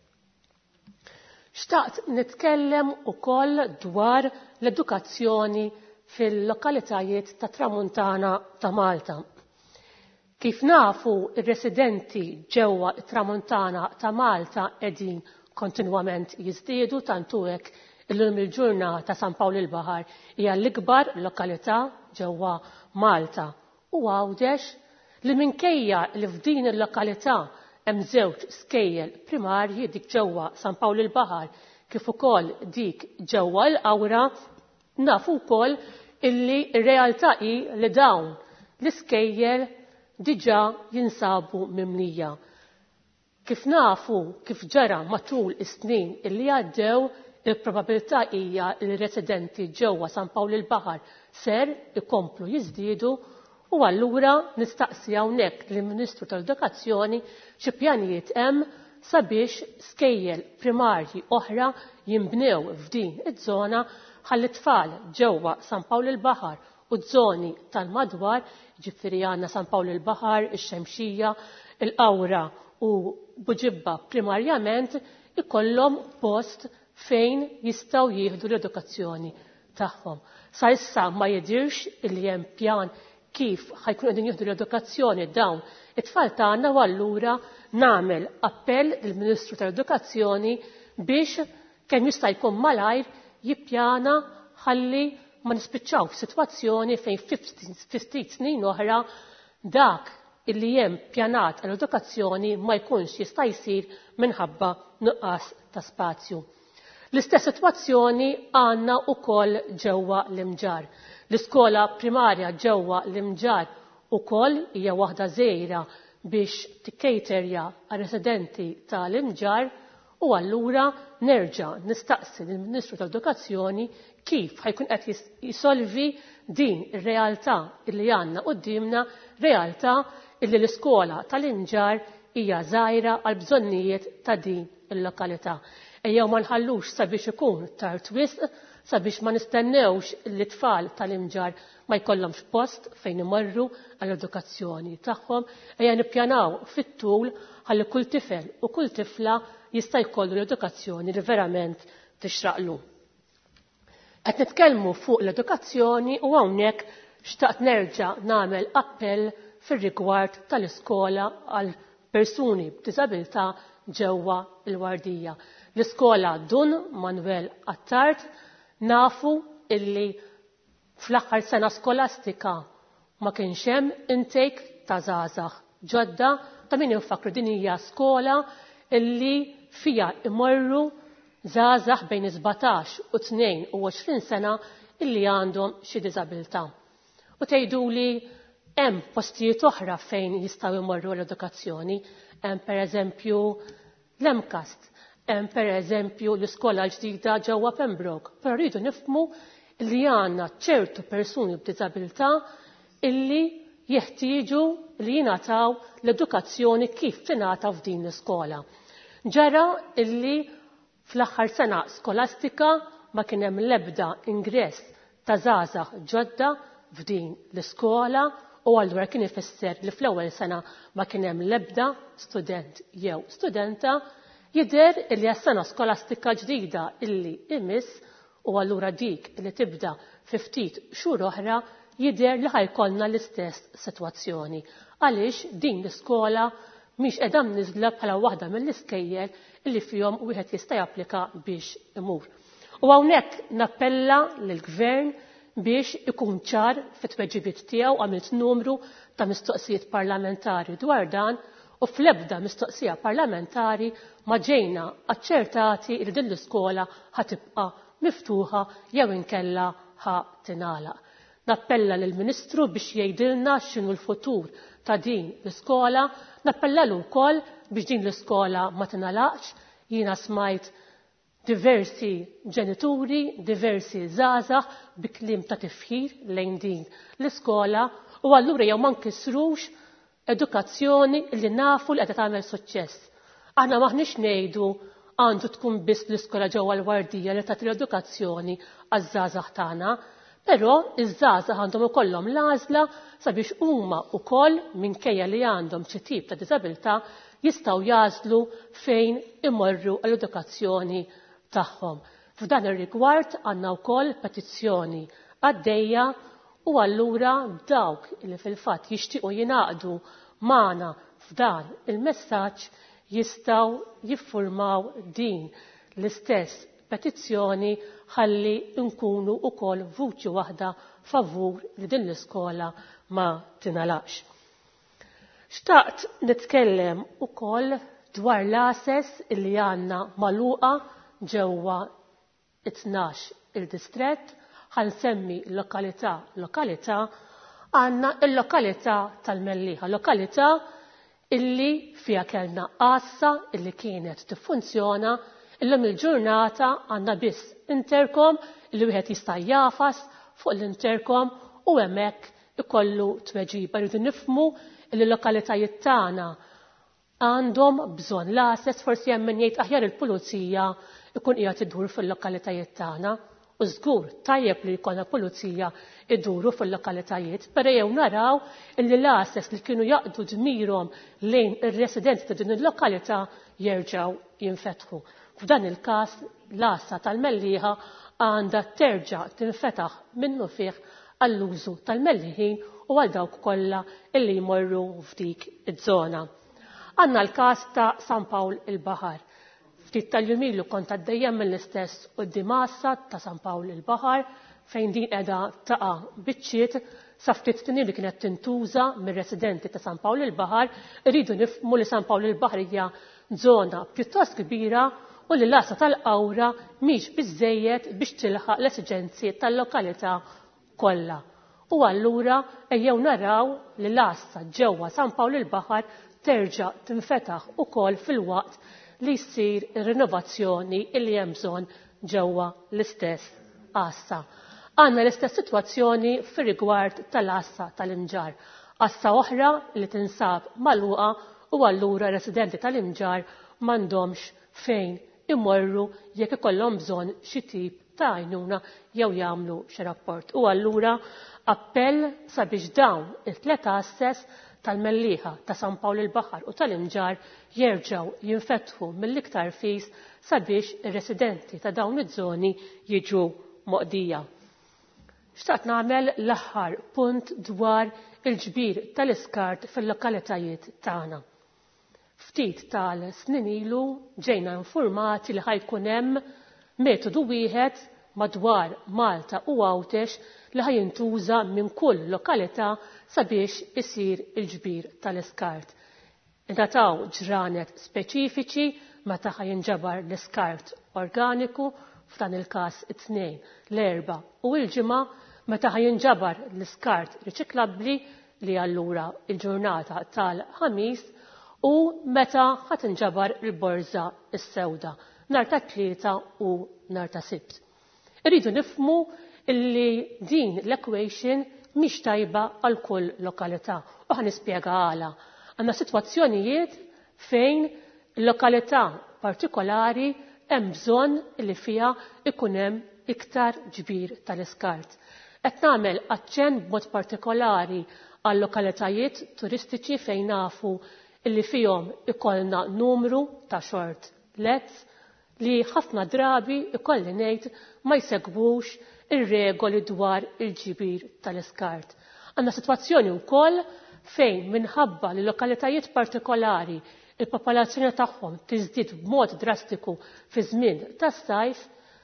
Xtaqt nitkellem ukoll dwar l-edukazzjoni fil-lokalitajiet ta' Tramuntana ta' Malta. Kif nafu, ir-residenti ġewwa Tramuntana ta' Malta qegħdin kontinwament jiżdiedu tantu hekk illum il-ġurnata San Pawl il-Baħar hija l-ikbar lokalità ġewwa Malta. U għawdex li minkejja li f'din il-lokalità hemm żewġ skejjel primarji dik ġewwa San Pawl il-Baħar kif ukoll dik ġewwa l-Qawra, nafu wkoll illi r-realtà hi li dawn l-iskejjel diġà jinsabu mimlija. Kif nafu kif ġara matul is-snin illi għaddew, il-probabilità hija li residenti ġewwa San Pawl il-Baħar ser ikomplu jiżdiedu u allura nistaqsi hawnhekk lill-Ministru tal-Edukazzjoni xi pjanijiet hemm sabiex skejjel primarji oħra jinbnew f'din iż-żona ħalli tfal ġewwa San Pawl il-Baħar u żoni tal-madwar, ġifieri għandna San Pawl il-Baħar, ix-Xemxija, il-Qawra u Buġibba primarjament ikollhom post fejn jistgħu jieħdu l-edukazzjoni tagħhom. Sa issa ma jidirx li hemm pjan kif ħajkunu qegħdin jieħdu l-edukazzjoni dawn it-tfal tagħna u allura nagħmel appell lill-Ministru tal-Edukazzjoni biex kemm jista' jkun malajr jippjana ħalli ma nispiċċaw f'sitwazzjoni fejn ftit snin oħra dak illi hemm pjanat għall-edukazzjoni ma jkunx jista' jsir minħabba nuqqas ta' spazju. L-istess sitwazzjoni għandna wkoll ġewwa l-Imġar. L-iskola primarja ġewwa l-Imġar ukoll hija waħda żgħira biex tikkejterja għar-residenti tal-Imġar u allura nerġa' nistaqsi lill-Ministru tal-Edukazzjoni kif ħajkun qed jisolvi din ir-realtà illi għandna qudiemna, realtà illi l-iskola tal-Imġar hija żgħira għal bżonnijiet ta' din il-lokalità. Ejjew ma nħallux sabiex ikun tard wisq, sabiex ma nistennewx li tfal tal-Imġar ma jkollhomx post fejn imorru għall-edukazzjoni tagħhom, ejja nippjanaw fit-tul ħalli kull tifel u kull tifla jista' jkollu l-edukazzjoni li verament tixraqlu. Qed nitkellmu fuq l-edukazzjoni u hawnhekk xtaqt nerġa' nagħmel appell fir-rigward tal-iskola għal persuni b'diżabilità ġewwa l-Wardija. L-iskola Dun Manuel Attard nafu illi fl-aħħar sena skolastika ma kienx hemm intake ta' żgħażagħ ġodda ta' min infakru din hija skola illi fija imorru żgħażagħ bejn sebgħatax u tnejn u għoxrin sena illi għandhom xi diżabilità. U tgħiduli hemm postijiet oħra fejn jistgħu jmorru l-edukazzjoni, hemm pereżempju l-Emcast, hemm pereżempju l-iskola ġdida ġewwa Pembroke, però rridu nifhmu li għandna ċertu persuni b'diżabilità illi jeħtieġu li jingħataw l-edukazzjoni kif tingħata f'din l-iskola. Ġara illi fl-aħħar sena skolastika ma kien hemm l-ebda ingress ta' żgħażagħ ġodda f'din l-iskola u allura kien ifisser li fl-ewwel sena ma kien hemm l-ebda student jew studenta jidher li għas-sena skolastika ġdida illi imiss u allura dik li tibda fi ftit xhur oħra jidher li ħajkollna l-istess sitwazzjoni. Għaliex din l-iskola mhix qiegħda mniżla bħala waħda mill-iskejjel illi fihom wieħed jista' japplika biex imur. U hawnhekk nappella lill-Gvern biex ikun ċar fit-tweġibiet tiegħu għamilt numru ta' mistoqsijiet parlamentari dwar dan u fl-ebda mistoqsija parlamentari ma ġejna aċċertati li din l-iskola ħatibqa' miftuħa jew inkella ħa tingħalaq. Nappella lill-Ministru biex jgħidilna x'inhu l-futur ta' din l-iskola, nappellalu wkoll biex din l-iskola ma tingħalaqx. Jiena smajt diversi ġenituri, diversi żgħażagħ bi kliem ta' tifħir lejn din l-iskola u allura jew ma nkissrux edukazzjoni li nafu li qiegħda tagħmel suċċess. Aħna maħniex ngħidu għandu tkun biss l-iskola ġewwa l-Wardija li tagħti l-edukazzjoni għaż-żgħażagħ tagħna, però iż-żgħażagħ għandhom ikollhom l-għażla sabiex huma wkoll minkejja li għandhom xi tip ta' diżabilità jistgħu jażlu fejn imorru l-edukazzjoni tagħhom. F'dan ir-rigward għandna wkoll petizzjoni għaddejja u allura dawk li fil-fatt jixtiequ jingħaqdu magħna f'dan il-messaġġ jistgħu jiffurmaw din l-istess petizzjoni ħalli nkunu wkoll vuċi waħda favur li din l-iskola ma tingħalaqx. Xtaqt nitkellem ukoll dwar l-access illi għandna magħluqa ġewwa it-tnax il-distrett, ħansemmi lokalità lokalità, għandna il-lokalità tal-Mellieħa, lokalità illi fija kellna qassa illi kienet tiffunzjona, illum il-ġurnata għandna biss interkom illi wieħed jista' jafas fuq l-interkom u hemmhekk ikollu tweġiba. Rridu nifhmu illi l-lokalitajiet tagħna għandhom bżonn l-access, forsi hemm min jgħid aħjar il-pulizija ikun qiegħed idur fil-lokalitajiet tagħna u żgur tajjeb li jkollna pulizija iduru fil-lokalitajiet, però jew naraw illi l-access li kienu jaqdu dmirhom lejn ir-residenti ta' din il-lokalità jerġgħu jinfetħu. F'dan il-każ l-assa tal-Mellieħa għandha terġa' tinfetaħ minnu fih għall-użu tal-Mellieħin u għal dawk kollha illi jmorru f'dik iż-żona. Għandna l-każ ta' San Pawl il-Baħar. Ftit tal-jumilu kont għaddejjem mill-istess quddiem assa ta' San Pawl il-Baħar fejn din qiegħda taqa' biċċiet sa ftit tnien li kienet tintuża mir-residenti ta' San Pawl il-Baħar. Irridu nifhmu li San Pawl il-Baħar hija żona pjuttost kbira u li l-assa tal-qawra mhix biżżejjed biex tilħaq l-esiġenzi tal-lokalità kollha. U allura ejjew naraw li l-assa ġewwa San Pawl il-Baħar terġa' tinfetaħ ukoll fil-waqt li jsir ir-rinnovazzjoni li hemm bżonn ġewwa l-istess assa. Għandna l-istess sitwazzjoni fir-rigward tal-assa tal-Imġar. Assa oħra li tinsab magħluqa u allura residenti tal-Imġar m'għandhomx fejn imorru jekk ikollhom bżonn xi tip ta' għajnuna jew jagħmlu xi rapport. U allura appell sabiex dawn it-tliet assess tal-Mellieħa, ta' San Pawl il-Baħar u tal-Imġar jerġgħu jinfetħu mill-iktar fis sabiex ir-residenti ta' dawn iż-żoni jiġu moqdija. Xtaqt nagħmel l-aħħar punt dwar il-ġbir tal-iskart fil-lokalitajiet tagħna. Ftit tal-snin ilu ġejna informati li ħajkun hemm metodu wieħed madwar Malta u Għawtex li ħajintuża minn kull lokalità sabiex isir il-ġbir tal-iskart. Ingħataw ġranet speċifiċi meta ħajinġabar l-iskart organiku, f'dan il-każ it-tnejn, l-erba' u l-ġimgħa meta ħajinġabar l-iskart riċiklabbli li allura il-ġurnata tal-ħamis u meta ħatinġabar il-borża is-sewda nhar tat-tlieta u nhar ta' sibt. Irridu nifhmu illi din l-equation mhix tajba għal kull lokalità u ħanispjega għala. Għandna sitwazzjonijiet fejn il-lokalità partikolari hemm bżonn li fiha ikun hemm iktar ġbir tal-iskart. Qed nagħmel aċċenn b'mod partikolari għal lokalitajiet turistiċi fejn nafu illi fihom ikollna numru ta' short lets li ħafna drabi ikolli ngħid ma jsegwux ir-regoli dwar il-ġbir tal-iskart. Għandna sitwazzjoni wkoll fejn minħabba li lokalitajiet partikolari il-popolazzjoni tagħhom tiżdied b'mod drastiku fi żmien tas-sajf,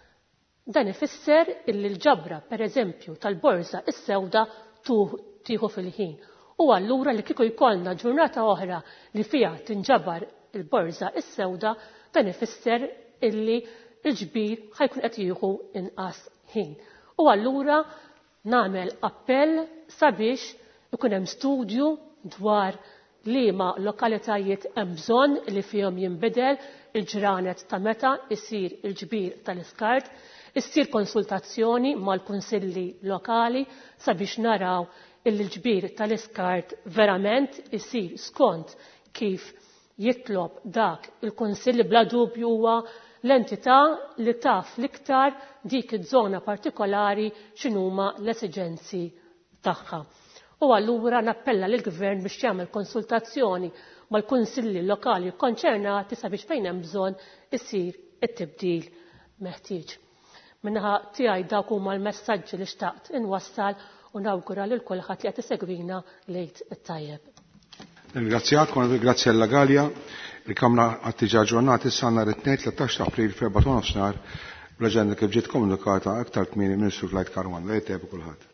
dan ifisser illi l-ġabra pereżempju tal-borża is-sewda tieħu fil-ħin. U allura li kieku jkollna ġurnata oħra li fiha tinġabar il-borża is-sewda, dan ifisser illi l-ġbir ħajkun qed jieħu inqas ħin. U allura nagħmel appell sabiex ikun hemm studju dwar liema lokalitajiet hemm bżonn li fihom jinbidel il-ġranet ta' meta jsir il-ġbir tal-iskart, issir konsultazzjoni mal-kunsilli lokali sabiex naraw il-ġbir tal-iskart verament isir skont kif jitlob dak il-kunsilli bla dubju huwa l-entità li taf l-iktar dik iż-żona partikolari x'inhuma l-esiġenzi tagħha. U allura nappella lill-Gvern biex jagħmel konsultazzjoni mal-kunsilli lokali konċernati sabiex fejn hemm bżonn isir it-tibdil meħtieġ. Minnaħa tiegħi dawk huma l-messaġġi li xtaqt inwassal u nawgura lil kulħadd li qed isegwina lejt it-tajjeb. Ringrazzjak, grazzi alla Galja. Il-Kamra għattiġa ġurnati s-sanna ritnejt tletax ta' april f'erba' ta' nofsinhar bl-aġenda kif ġiet komunikata aktar kmieni Ministru Flajt Karwan. Lejt kulħadd.